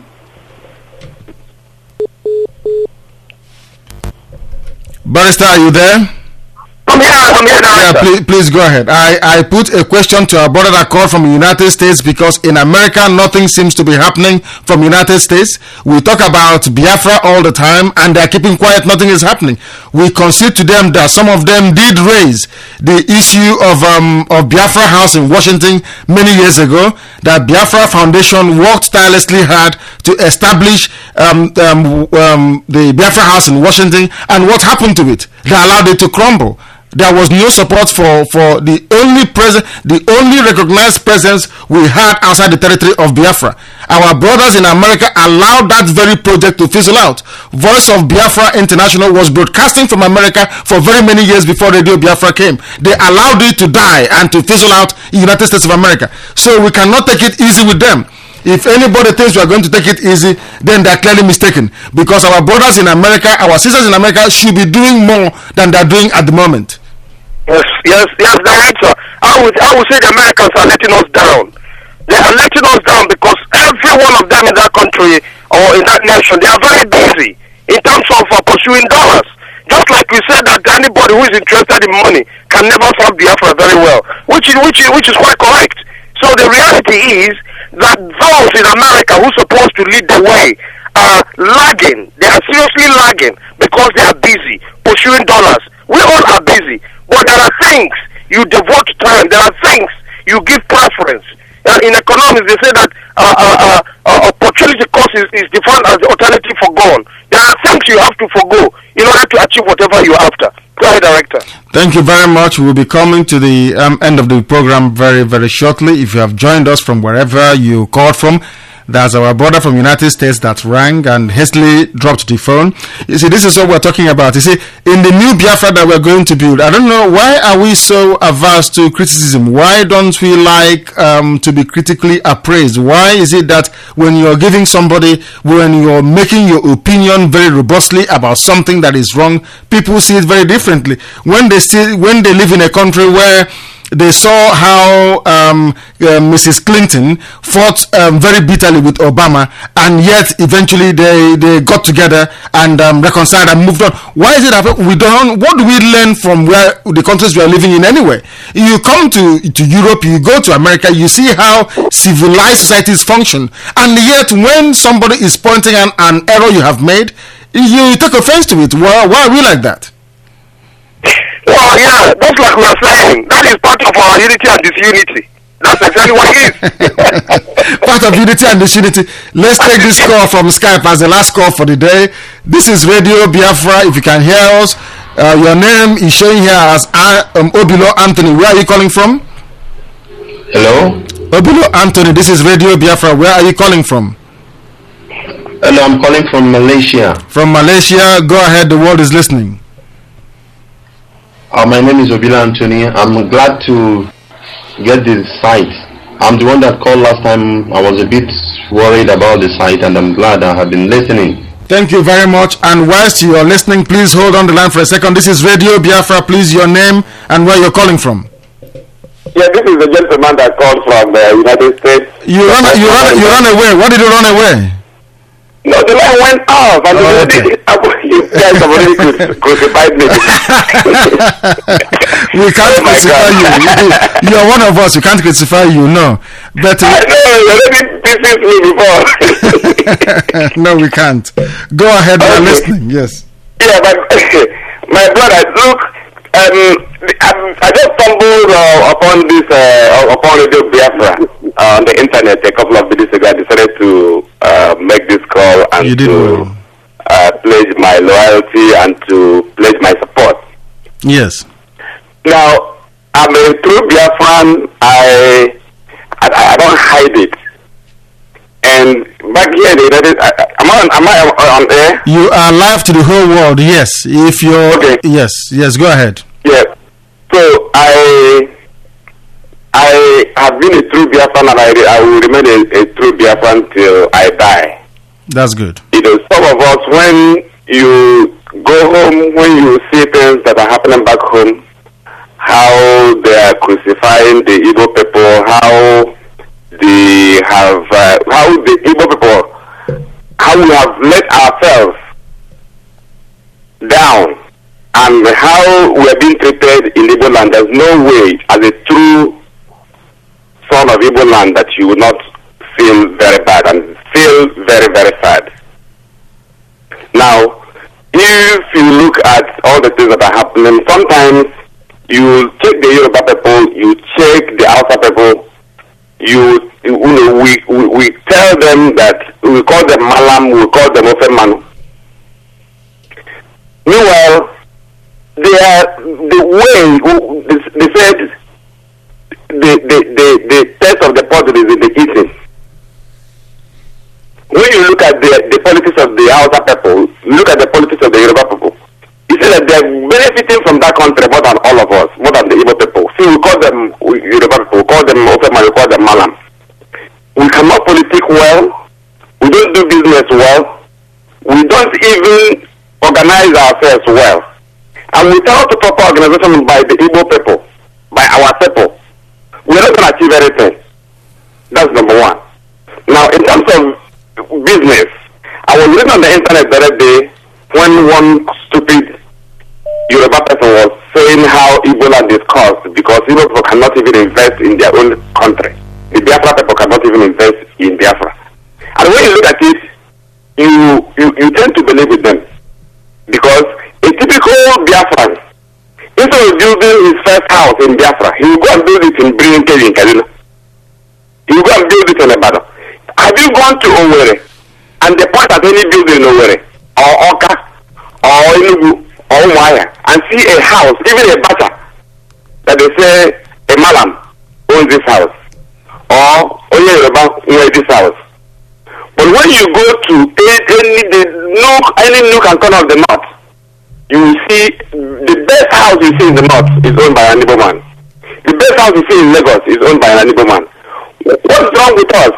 Barrister, are you there? I'm here now. Yeah, please go ahead. I put a question to our brother that called from the United States because in America nothing seems to be happening from the United States. We talk about Biafra all the time and they're keeping quiet, nothing is happening. We concede to them that some of them did raise the issue of Biafra House in Washington many years ago, that Biafra Foundation worked tirelessly hard to establish the Biafra House in Washington, and what happened to it? They allowed it to crumble. There was no support for the only recognized presence we had outside the territory of Biafra. Our brothers in America allowed that very project to fizzle out. Voice of Biafra International was broadcasting from America for very many years before Radio Biafra came. They allowed it to die and to fizzle out in the United States of America. So we cannot take it easy with them. If anybody thinks we are going to take it easy, then they're clearly mistaken. Because our brothers in America, our sisters in America should be doing more than they're doing at the moment. Yes, Director. I would say the Americans are letting us down. They are letting us down because every one of them in that country or in that nation, they are very busy in terms of pursuing dollars. Just like we said that anybody who is interested in money can never solve Biafra very well, which is quite correct. So the reality is that those in America who are supposed to lead the way are lagging. They are seriously lagging because they are busy pursuing dollars. We all are busy. But there are things you devote time. There are things you give preference. In economics, they say that opportunity cost is defined as the alternative for goal. There are things you have to forgo in order to achieve whatever you're after. Go ahead, Director. Thank you very much. We'll be coming to the end of the program very, very shortly. If you have joined us from wherever you called from, that's our brother from United States that rang and hastily dropped the phone. You see, this is what we're talking about. You see, in the new Biafra that we're going to build, I don't know, why are we so averse to criticism? Why don't we like to be critically appraised? Why is it that when you're giving somebody, when you're making your opinion very robustly about something that is wrong, people see it very differently? When they live in a country where they saw how Mrs. Clinton fought very bitterly with Obama, and yet eventually they got together and reconciled and moved on. Why is it that we don't? What do we learn from where the countries we are living in anyway? You come to Europe, you go to America, you see how civilized societies function, and yet when somebody is pointing an error you have made, you take offense to it. Why are we like that? Well, yeah, just like we are saying, that is part of our unity and disunity. That's exactly what it is. Part of unity and disunity. Let's take this call from Skype as the last call for the day. This is Radio Biafra. If you can hear us, your name is showing here as Obilo Anthony. Where are you calling from? Hello? Obilo Anthony, this is Radio Biafra. Where are you calling from? Hello, I'm calling from Malaysia. From Malaysia. Go ahead, the world is listening. My name is Obila Anthony. I'm glad to get the site. I'm the one that called last time. I was a bit worried about the site, and I'm glad I have been listening. Thank you very much. And whilst you are listening, please hold on the line for a second. This is Radio Biafra. Please, your name and where you're calling from. Yeah, this is the gentleman that called from the United States. You run away. Why did you run away? No, the line went off, and you guys have already crucified me. We can't crucify you. You are one of us. We can't crucify you, no. But I know, you already deceived me before. No, we can't. Go ahead, we're listening, yes. Yeah, but my brother, look, I just stumbled upon this upon Radio Biafra on the internet a couple of minutes ago. I decided to make this call and to pledge my loyalty and to pledge my support. Yes. Now, I'm a true Biafran. I don't hide it. And back here in the United, am I on air? You are live to the whole world. Yes. If you're okay. Yes. Go ahead. Yes. So I have been a true Biafran, and I will remain a true Biafran till I die. That's good. You know, some of us, when you go home, when you see things that are happening back home, how they are crucifying the Igbo people, how the Igbo people, how we have let ourselves down, and how we are being treated in Igbo land. There's no way, as a true son of Igbo land, that you will not feel very bad and feel very, very sad. Now, if you look at all the things that are happening, sometimes you check the Yoruba people, you check the Hausa people, we tell them that we call them Malam, we call them Ofemanu. Meanwhile, the way they said the taste of the pot is in the eating. When you look at the politics of the Hausa people, look at the politics of the Yoruba people, you see that they're benefiting from that country more than all of us, more than the Igbo people. See, we call them Yoruba people, we call them Ofema, we call them Malam. We cannot politic well, we don't do business well, we don't even organize ourselves well. And without the proper organization by the Igbo people, by our people, we're not going to achieve anything. That's number one. Now, in terms of business, I was reading on the internet the other day when one stupid Yoruba person was saying how Igbo land is caused because Igbo people cannot even invest in their own country. The Biafra people cannot even invest in Biafra. And when you look at it, you tend to believe with them. Because a typical Biafran, instead of building his first house in Biafra, he will go and build it in Brinke in Kaduna. He will go and build it in Ibadan. Have you gone to Owerri and they point at any building in Owerri or Oka or Enugu or Umuahia and see a house, even a bacha, that they say a Malam owns this house or Oye Yoruba owns this house? But when you go to any nook and corner of the north, you will see the best house you see in the north is owned by an Igbo man. The best house you see in Lagos is owned by an Igbo man. What's wrong with us?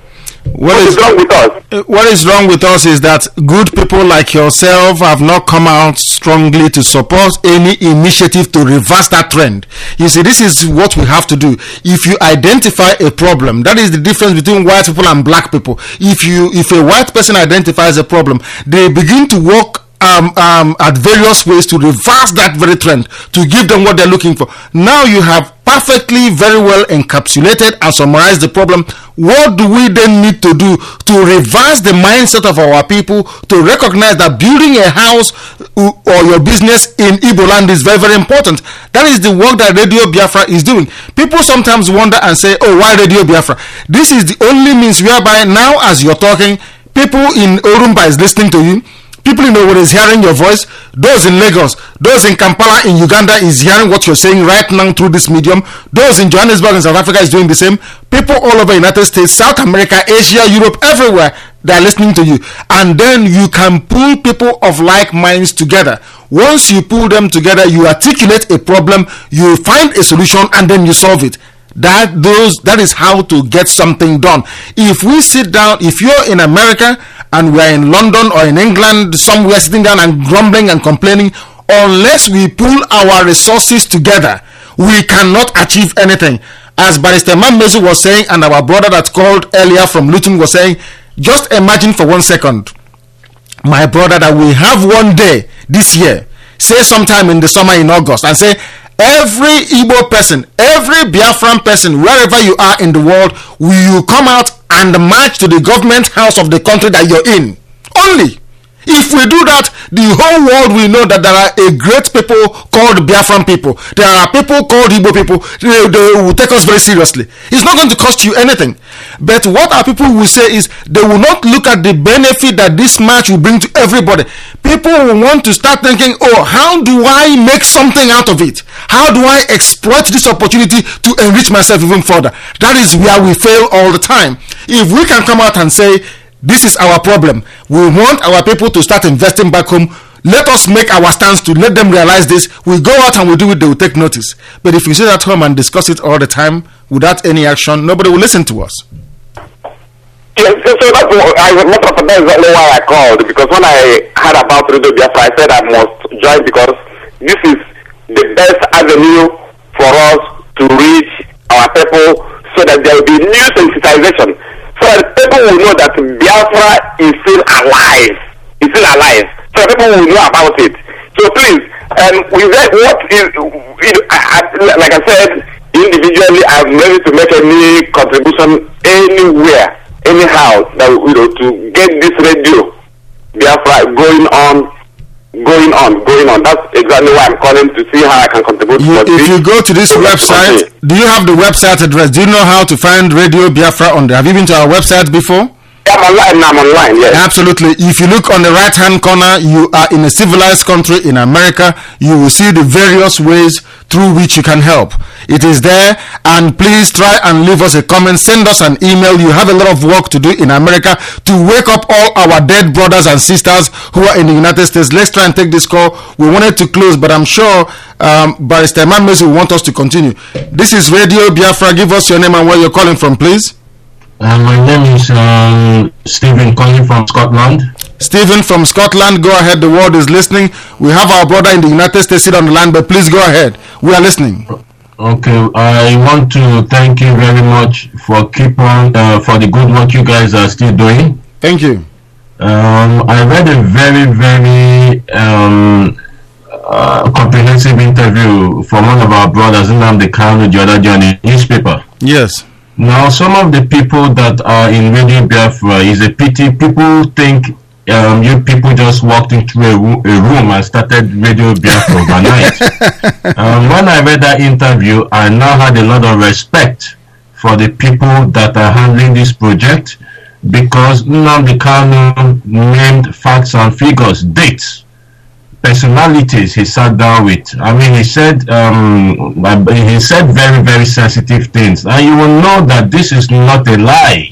What is wrong with us? What is wrong with us is that good people like yourself have not come out strongly to support any initiative to reverse that trend. You see, this is what we have to do. If you identify a problem, that is the difference between white people and black people. If a white person identifies a problem, they begin to work at various ways to reverse that very trend, to give them what they're looking for. Now you have perfectly, very well encapsulated and summarized the problem. What do we then need to do to reverse the mindset of our people to recognize that building a house or your business in Igbo land is very, very important? That is the work that Radio Biafra is doing. People sometimes wonder and say, oh, why Radio Biafra? This is the only means whereby now as you're talking, people in Orumba is listening to you. People in Owerri is hearing your voice. Those in Lagos, those in Kampala in Uganda is hearing what you're saying right now through this medium. Those in Johannesburg in South Africa is doing the same. People all over the United States, South America, Asia, Europe, everywhere, they're listening to you. And then you can pull people of like minds together. Once you pull them together, you articulate a problem, you find a solution, and then you solve it. That is how to get something done. If we sit down, if you're in America and we're in London or in England, somewhere sitting down and grumbling and complaining, unless we pull our resources together, we cannot achieve anything. As Barrister Mamezu was saying, and our brother that called earlier from Luton was saying, just imagine for 1 second, my brother, that we have one day this year, say sometime in the summer in August, and say, every Igbo person, every Biafran person, wherever you are in the world, will you come out and march to the government house of the country that you're in? Only. If we do that, the whole world will know that there are a great people called Biafran people. There are people called Igbo people. They will take us very seriously. It's not going to cost you anything. But what our people will say is they will not look at the benefit that this match will bring to everybody. People will want to start thinking, oh, how do I make something out of it? How do I exploit this opportunity to enrich myself even further? That is where we fail all the time. If we can come out and say, this is our problem, we want our people to start investing back home, let us make our stance to let them realize this. We go out and we do it, they will take notice. But if we sit at home and discuss it all the time without any action, nobody will listen to us. Yes, so that's exactly why I called, because when I heard about Radio Biafra, I said I must join because this is the best avenue for us to reach our people so that there will be new sensitization, so that people will know that Biafra is still alive. It's still alive. So people will know about it. So please, what is, like I said, individually, I'm ready to make any contribution anywhere, anyhow, that to get this radio Biafra going on. That's exactly why I'm calling to see how I can contribute. If you go to this website, do you have the website address? Do you know how to find Radio Biafra on there? Have you been to our website before? I'm online, yes. Absolutely. If you look on the right-hand corner, you are in a civilized country in America. You will see the various ways through which you can help. It is there, and please try and leave us a comment. Send us an email. You have a lot of work to do in America to wake up all our dead brothers and sisters who are in the United States. Let's try and take this call. We wanted to close, but I'm sure Barrister Emmanuel will want us to continue. This is Radio Biafra. Give us your name and where you're calling from, please. My name is Stephen, calling from Scotland. Stephen from Scotland, go ahead. The world is listening. We have our brother in the United States sit on the line, but please go ahead. We are listening. Okay, I want to thank you very much for for the good work you guys are still doing. Thank you. I read a very, very comprehensive interview from one of our brothers, Nnamdi Kanu, the other day on the newspaper. Yes. Now, some of the people that are in Radio Biafra is a pity. People think you people just walked into a room and started Radio Biafra overnight. When I read that interview, I now had a lot of respect for the people that are handling this project, because Nnamdi Kanu named facts and figures, dates, personalities he sat down with. I mean, he said very, very sensitive things, and you will know that this is not a lie.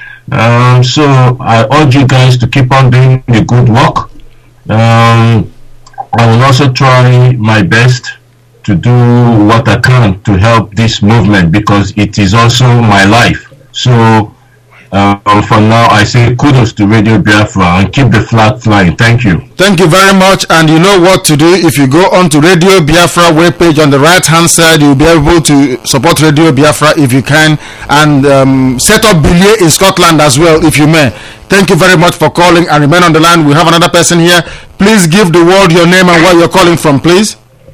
So I urge you guys to keep on doing the good work. I will also try my best to do what I can to help this movement, because it is also my life. So for now, I say kudos to Radio Biafra and keep the flag flying. Thank you. Thank you very much. And you know what to do. If you go on to Radio Biafra webpage on the right hand side, you'll be able to support Radio Biafra if you can, and set up Billier in Scotland as well if you may. Thank you very much for calling, and remain on the line. We have another person here. Please give the world your name and where you're calling from, please.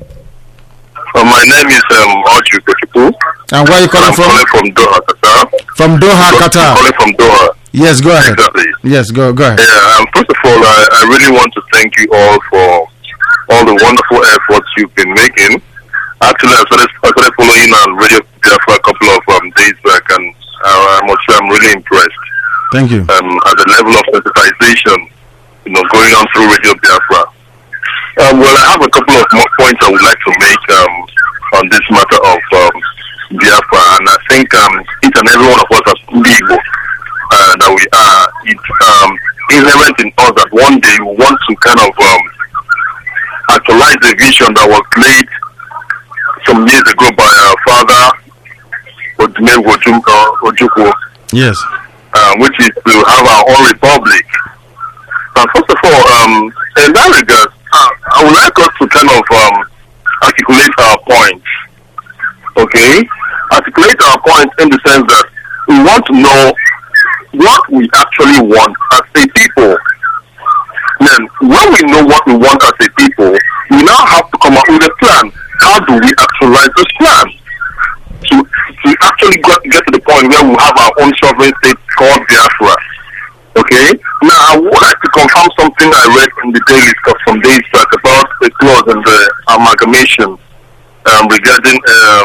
My name is Oju Kochipu. And where are you calling from? I'm calling from Doha, Qatar. From Doha, Qatar. I'm calling from Doha. Yes, go ahead. Exactly. Yes, go ahead. Yeah, first of all, I really want to thank you all for all the wonderful efforts you've been making. Actually, I started following on Radio Biafra a couple of days back, and I must say I'm really impressed. Thank you. At the level of sensitization, going on through Radio Biafra. Well, I have a couple of more points I would like to make on this matter of Biafra, and I think each and every one of us as people that we are, it's inherent in us that one day we want to kind of actualize the vision that was laid some years ago by our father, Odumegwu Ojukwu. Yes. Which is to have our own republic. And first of all, in that regard, I would like us to kind of articulate our points. Okay? Articulate our points in the sense that we want to know what we actually want as a people. Then, when we know what we want as a people, we now have to come up with a plan. How do we actualize this plan? To actually get to the point where we have our own sovereign state called Biafra. Okay? Now, I would like to confirm something I read in the Daily Star some days back about a clause in the amalgamation regarding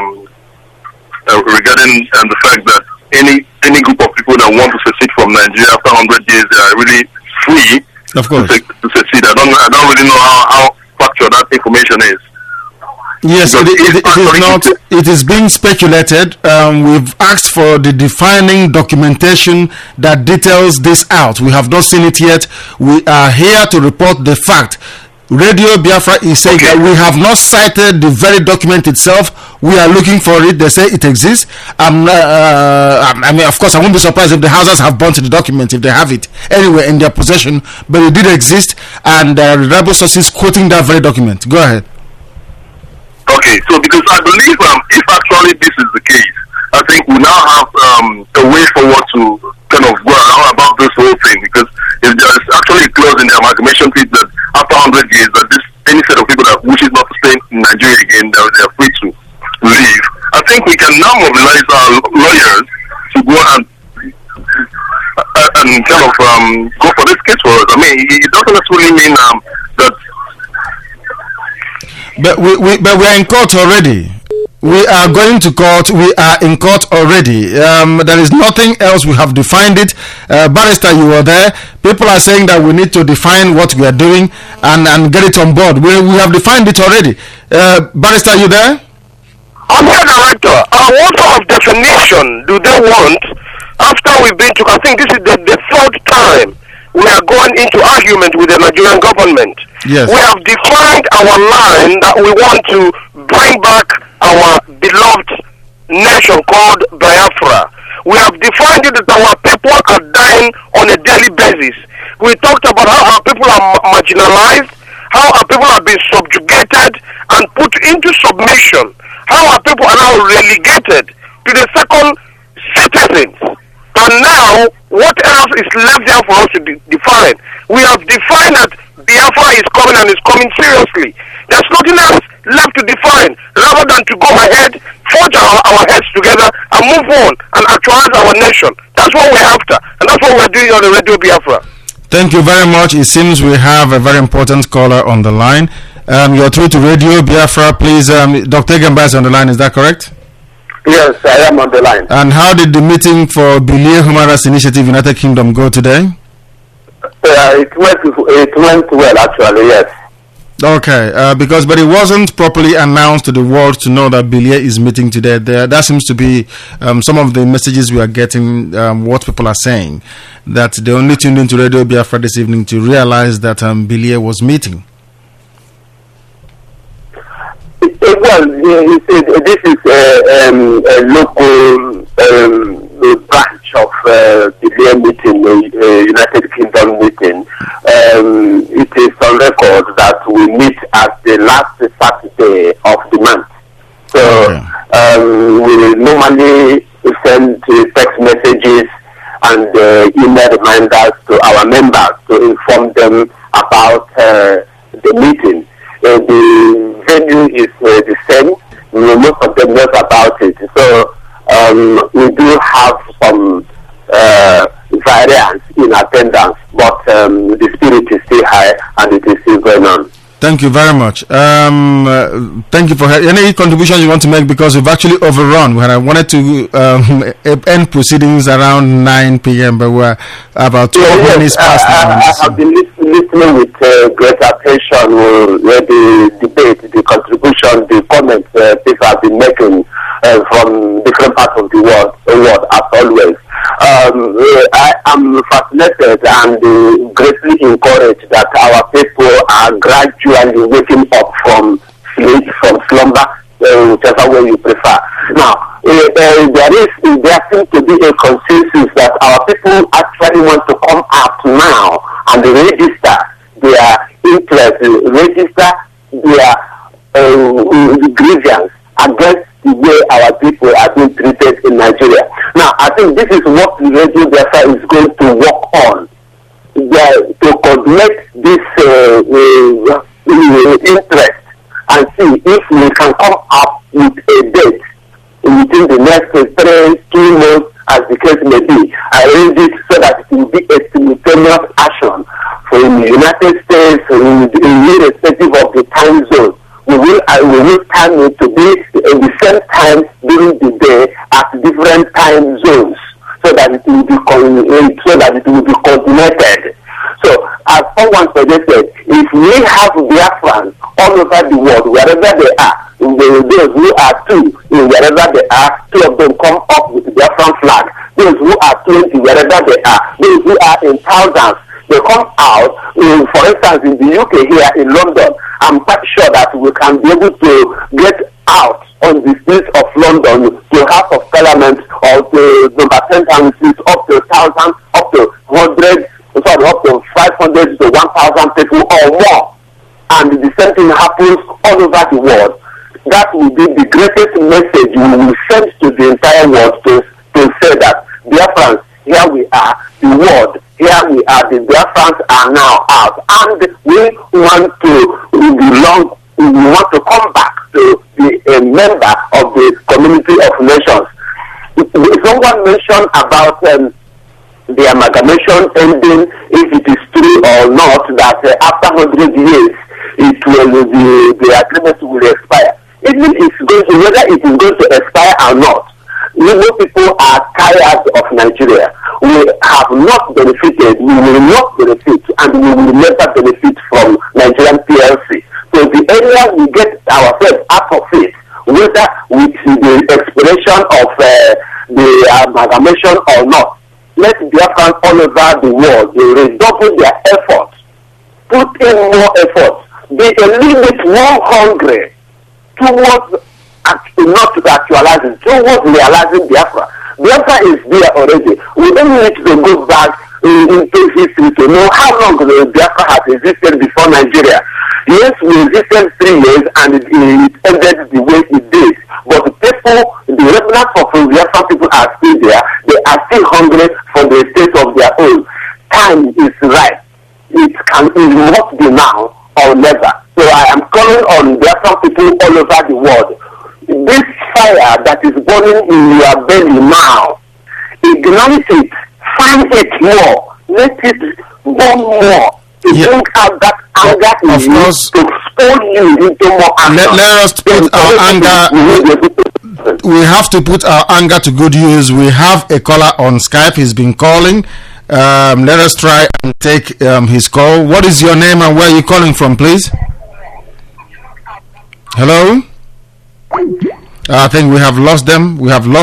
the fact that any group of people that want to secede from Nigeria after 100 years, they are really free of course to secede. I don't really know how factual that information is. Yes, it is not. It is being speculated. We've asked for the defining documentation that details this out. We have not seen it yet. We are here to report the fact. Radio Biafra is saying that we have not cited the very document itself. We are looking for it. They say it exists. I mean, of course, I won't be surprised if the houses have burnt the document, if they have it anywhere in their possession. But it did exist, and reliable sources quoting that very document. Go ahead. Okay, so because I believe if actually this is the case, I think we now have a way forward to kind of go around about this whole thing, because if there is actually a clause in the amalgamation treaty that after 100 years that any set of people that wishes not to stay in Nigeria again, they are free to leave. I think we can now mobilize our lawyers to go and kind of go for this case for us. I mean, it doesn't necessarily mean that. But we are in court already. We are going to court. We are in court already. There is nothing else. We have defined it. Barrister, you were there. People are saying that we need to define what we are doing and get it on board. We have defined it already. Barrister, you there? I'm here, Director. What sort of definition do they want after we've been to, I think this is the third time we are going into argument with the Nigerian government. Yes. We have defined our line that we want to bring back our beloved nation called Biafra. We have defined it that our people are dying on a daily basis. We talked about how our people are marginalized, how our people have been subjugated and put into submission, how our people are now relegated to the second citizens. And now, what else is left there for us to define? We have defined that Biafra is coming and is coming seriously. There's nothing else left to define rather than to go ahead, forge our heads together and move on and actualize our nation. That's what we're after, and that's what we're doing on the Radio Biafra. Thank you very much. It seems we have a very important caller on the line. You're through to Radio Biafra. Please, Dr. Egamba is on the line. Is that correct? Yes, I am on the line. And how did the meeting for Bilie Human Rights Initiative United Kingdom go today? It went well, actually, yes. Okay, but it wasn't properly announced to the world to know that Bilie is meeting today. That seems to be some of the messages we are getting, what people are saying, that they only tuned into Radio Biafra this evening to realize that Bilie was meeting. Well, this is a local branch of the meeting, United Kingdom meeting. It is on record that we meet at the last Saturday of the month. So we normally send text messages and email reminders to our members to inform them about the meeting. The venue is the same. Most of them know about it. So we do have some variance in attendance, but the spirit is still high and it is still going on. Thank you very much. Thank you for any contributions you want to make, because we've actually overrun. When I wanted to end proceedings around 9 p.m., but we're about 12 minutes past. I have been listening with great attention the debate, the contribution, the comments people have been making from different parts of the world as always. I am fascinated and greatly encouraged that our people are gradually waking up from sleep, from slumber, whichever way you prefer. Now, there seems to be a consensus that our people actually want to come out now and register their interest, register their grievance against the way our people are being treated in Nigeria. Now, I think this is what the Radio Biafra is going to work on, to coordinate this interest and see if we can come up with a date within the next 2 months, as the case may be. Arrange it so that it will be a simultaneous action for irrespective of the time zone. We will time it to be in the same time during the day at different time zones, so that it will be coordinated. So, as someone suggested, if we have Biafrans all over the world, wherever they are, those who are two, wherever they are, two of them come up with the Biafran flag. Those who are 20, wherever they are, those who are in thousands, they come out. For instance, in the UK here in London, I'm quite sure that we can be able to get out on the streets of London to House of Parliament or to number 10 houses up to 1,000, up to 100, up to 500 to 1,000 people or more. And the same thing happens all over the world. That will be the greatest message we will send to the entire world to say that, dear friends, here we are, the world, here we are, the Biafrans are now out, and we want to belong, we want to come back to be a member of the community of nations. Someone mentioned about the amalgamation ending, if it is true or not, that after 100 years, the agreement will expire. Even if it's going to, whether it is going to expire or not, Igbo people are tired of Nigeria. We have not benefited, we will not benefit, and we will never benefit from Nigerian PLC. So the area we get ourselves out of it, whether with the expiration of the amalgamation or not, let Biafrans all over the world redouble their efforts, put in more efforts, be a little bit more hungry towards not actualizing, towards realizing Biafra. Biafra is there already. We don't need to go back into history to know how long Biafra has existed before Nigeria. Yes, we existed 3 years and it ended the way it did. But the people, the remnants of Biafra people are still there. They are still hungry for the state of their own. Time is right. It must be now or never. So I am calling on Biafra people all over the world. This fire that is burning in your belly now, ignite it, fan it more, let it burn more. To bring out that anger in you, to spoil you into more anger. Let us put our anger. We have to put our anger to good use. We have a caller on Skype. He's been calling. Let us try and take his call. What is your name and where are you calling from, please? Hello? I think we have lost them.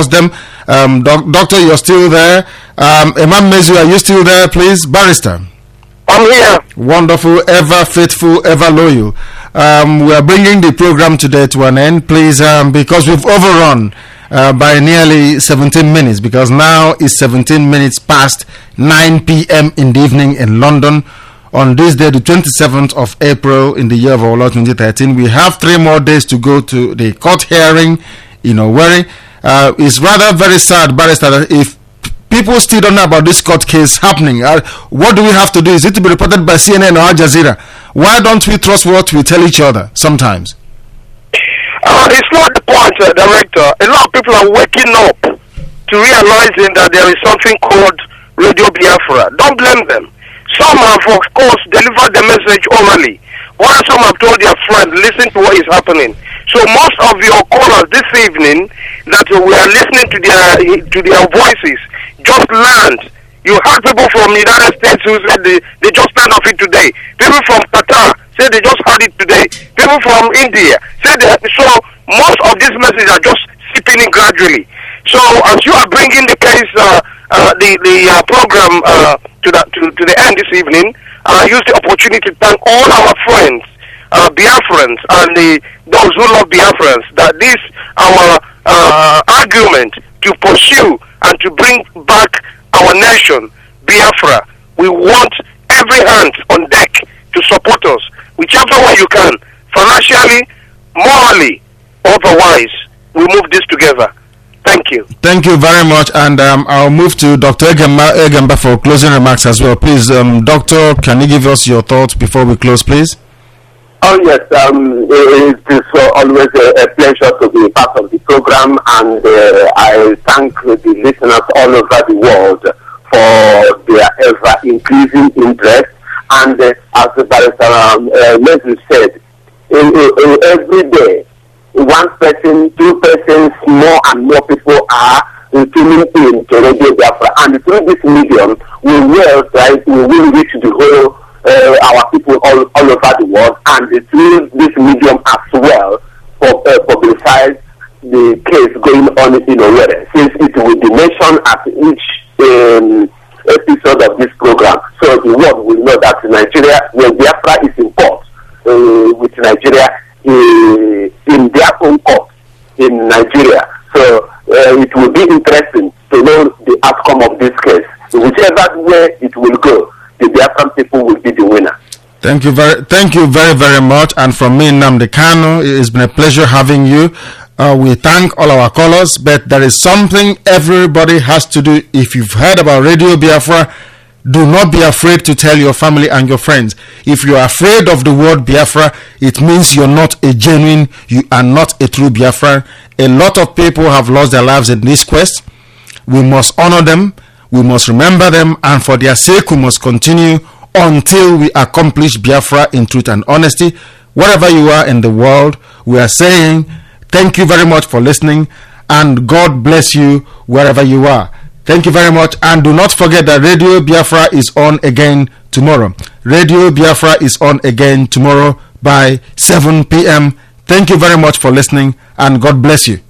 Doctor, you're still there. Imam Mezu, are you still there, please? Barrister. I'm here. Wonderful, ever faithful, ever loyal. We are bringing the program today to an end, please, because we've overrun by nearly 17 minutes, because now it's 17 minutes past 9 p.m. in the evening in London. On this day, the 27th of April in the year of our Lord 2013, we have 3 more days to go to the court hearing in Owerri. It's rather very sad, Barrister, that if people still don't know about this court case happening, what do we have to do? Is it to be reported by CNN or Al Jazeera? Why don't we trust what we tell each other sometimes? It's not the point, Director. A lot of people are waking up to realizing that there is something called Radio Biafra. Don't blame them. Some have, of course, delivered the message orally, while some have told their friends, listen to what is happening. So most of your callers this evening that we are listening to their voices just learned. You heard people from the United States who said they just learned of it today. People from Qatar say they just heard it today. People from India say that. So most of these messages are just seeping in gradually. So as you are bringing the case, the program to the end this evening, I use the opportunity to thank all our friends, Biafrans, and those who love Biafrans, that this our argument to pursue and to bring back our nation, Biafra. We want every hand on deck to support us, whichever way you can, financially, morally, otherwise. We move this together. Thank you. Thank you very much, and I'll move to Dr. Egemba for closing remarks as well. Please, Doctor, can you give us your thoughts before we close, please? Oh yes, it is always a pleasure to be part of the program, and I thank the listeners all over the world for their ever increasing interest And as the barrister Leslie said, every day, one person, two persons, more and more people are tuning in to Radio Biafra. And through this medium, we will reach the whole, our people all over the world. And through this medium as well, publicize the case going on in Owerri, since it will be mentioned at each episode of this program. So the world will know that Nigeria, when Biafra is in court with Nigeria, in their own court in Nigeria. So it will be interesting to know the outcome of this case. Whichever way it will go, the Biafran people will be the winner. Thank you very much. And from me, Nnamdi Kanu, it has been a pleasure having you. We thank all our callers, but there is something everybody has to do. If you've heard about Radio Biafra, do not be afraid to tell your family and your friends. If you are afraid of the word Biafra, it means you're not a genuine, you are not a true Biafran. A lot of people have lost their lives in this quest. We must honor them, we must remember them, and for their sake we must continue until we accomplish Biafra in truth and honesty. Wherever you are in the world, we are saying thank you very much for listening, and God bless you wherever you are. Thank you very much, and do not forget that Radio Biafra is on again tomorrow. Radio Biafra is on again tomorrow by 7 p.m. Thank you very much for listening, and God bless you.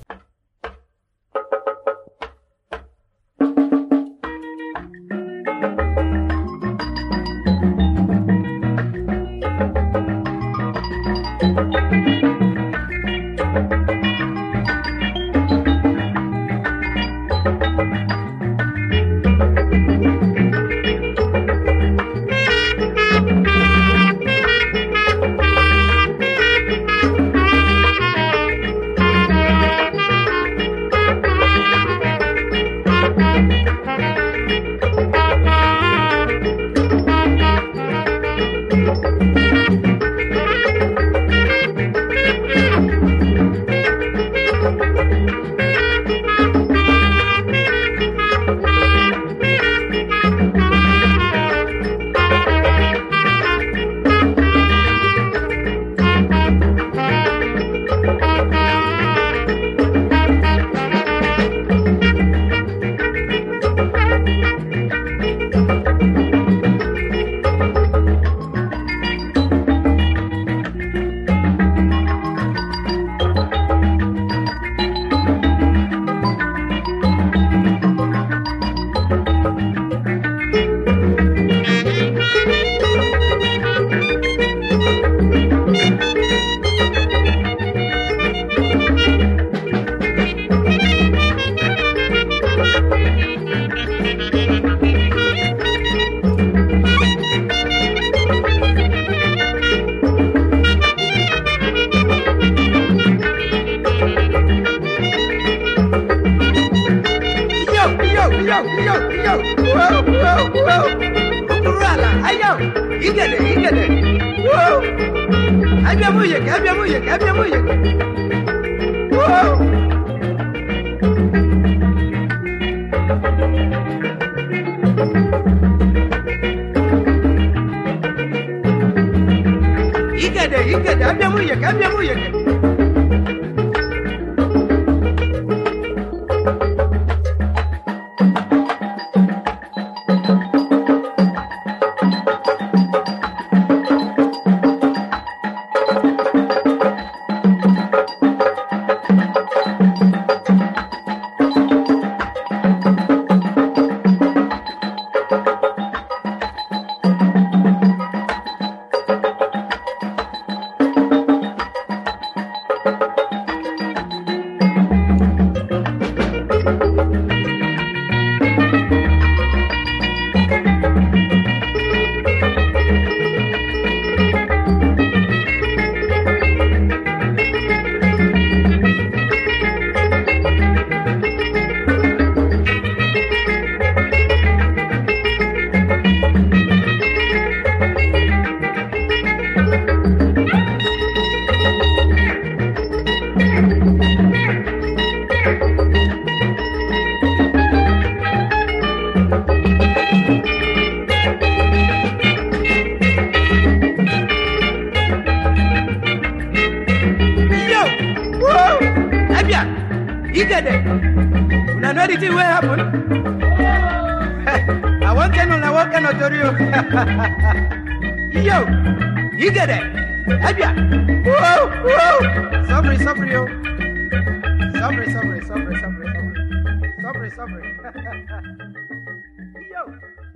get it. Una know the thing will happen. I want to know what can I do you. Yo, you get it. Abia. Whoa, whoa. Sorry, yo. Sorry. Yo.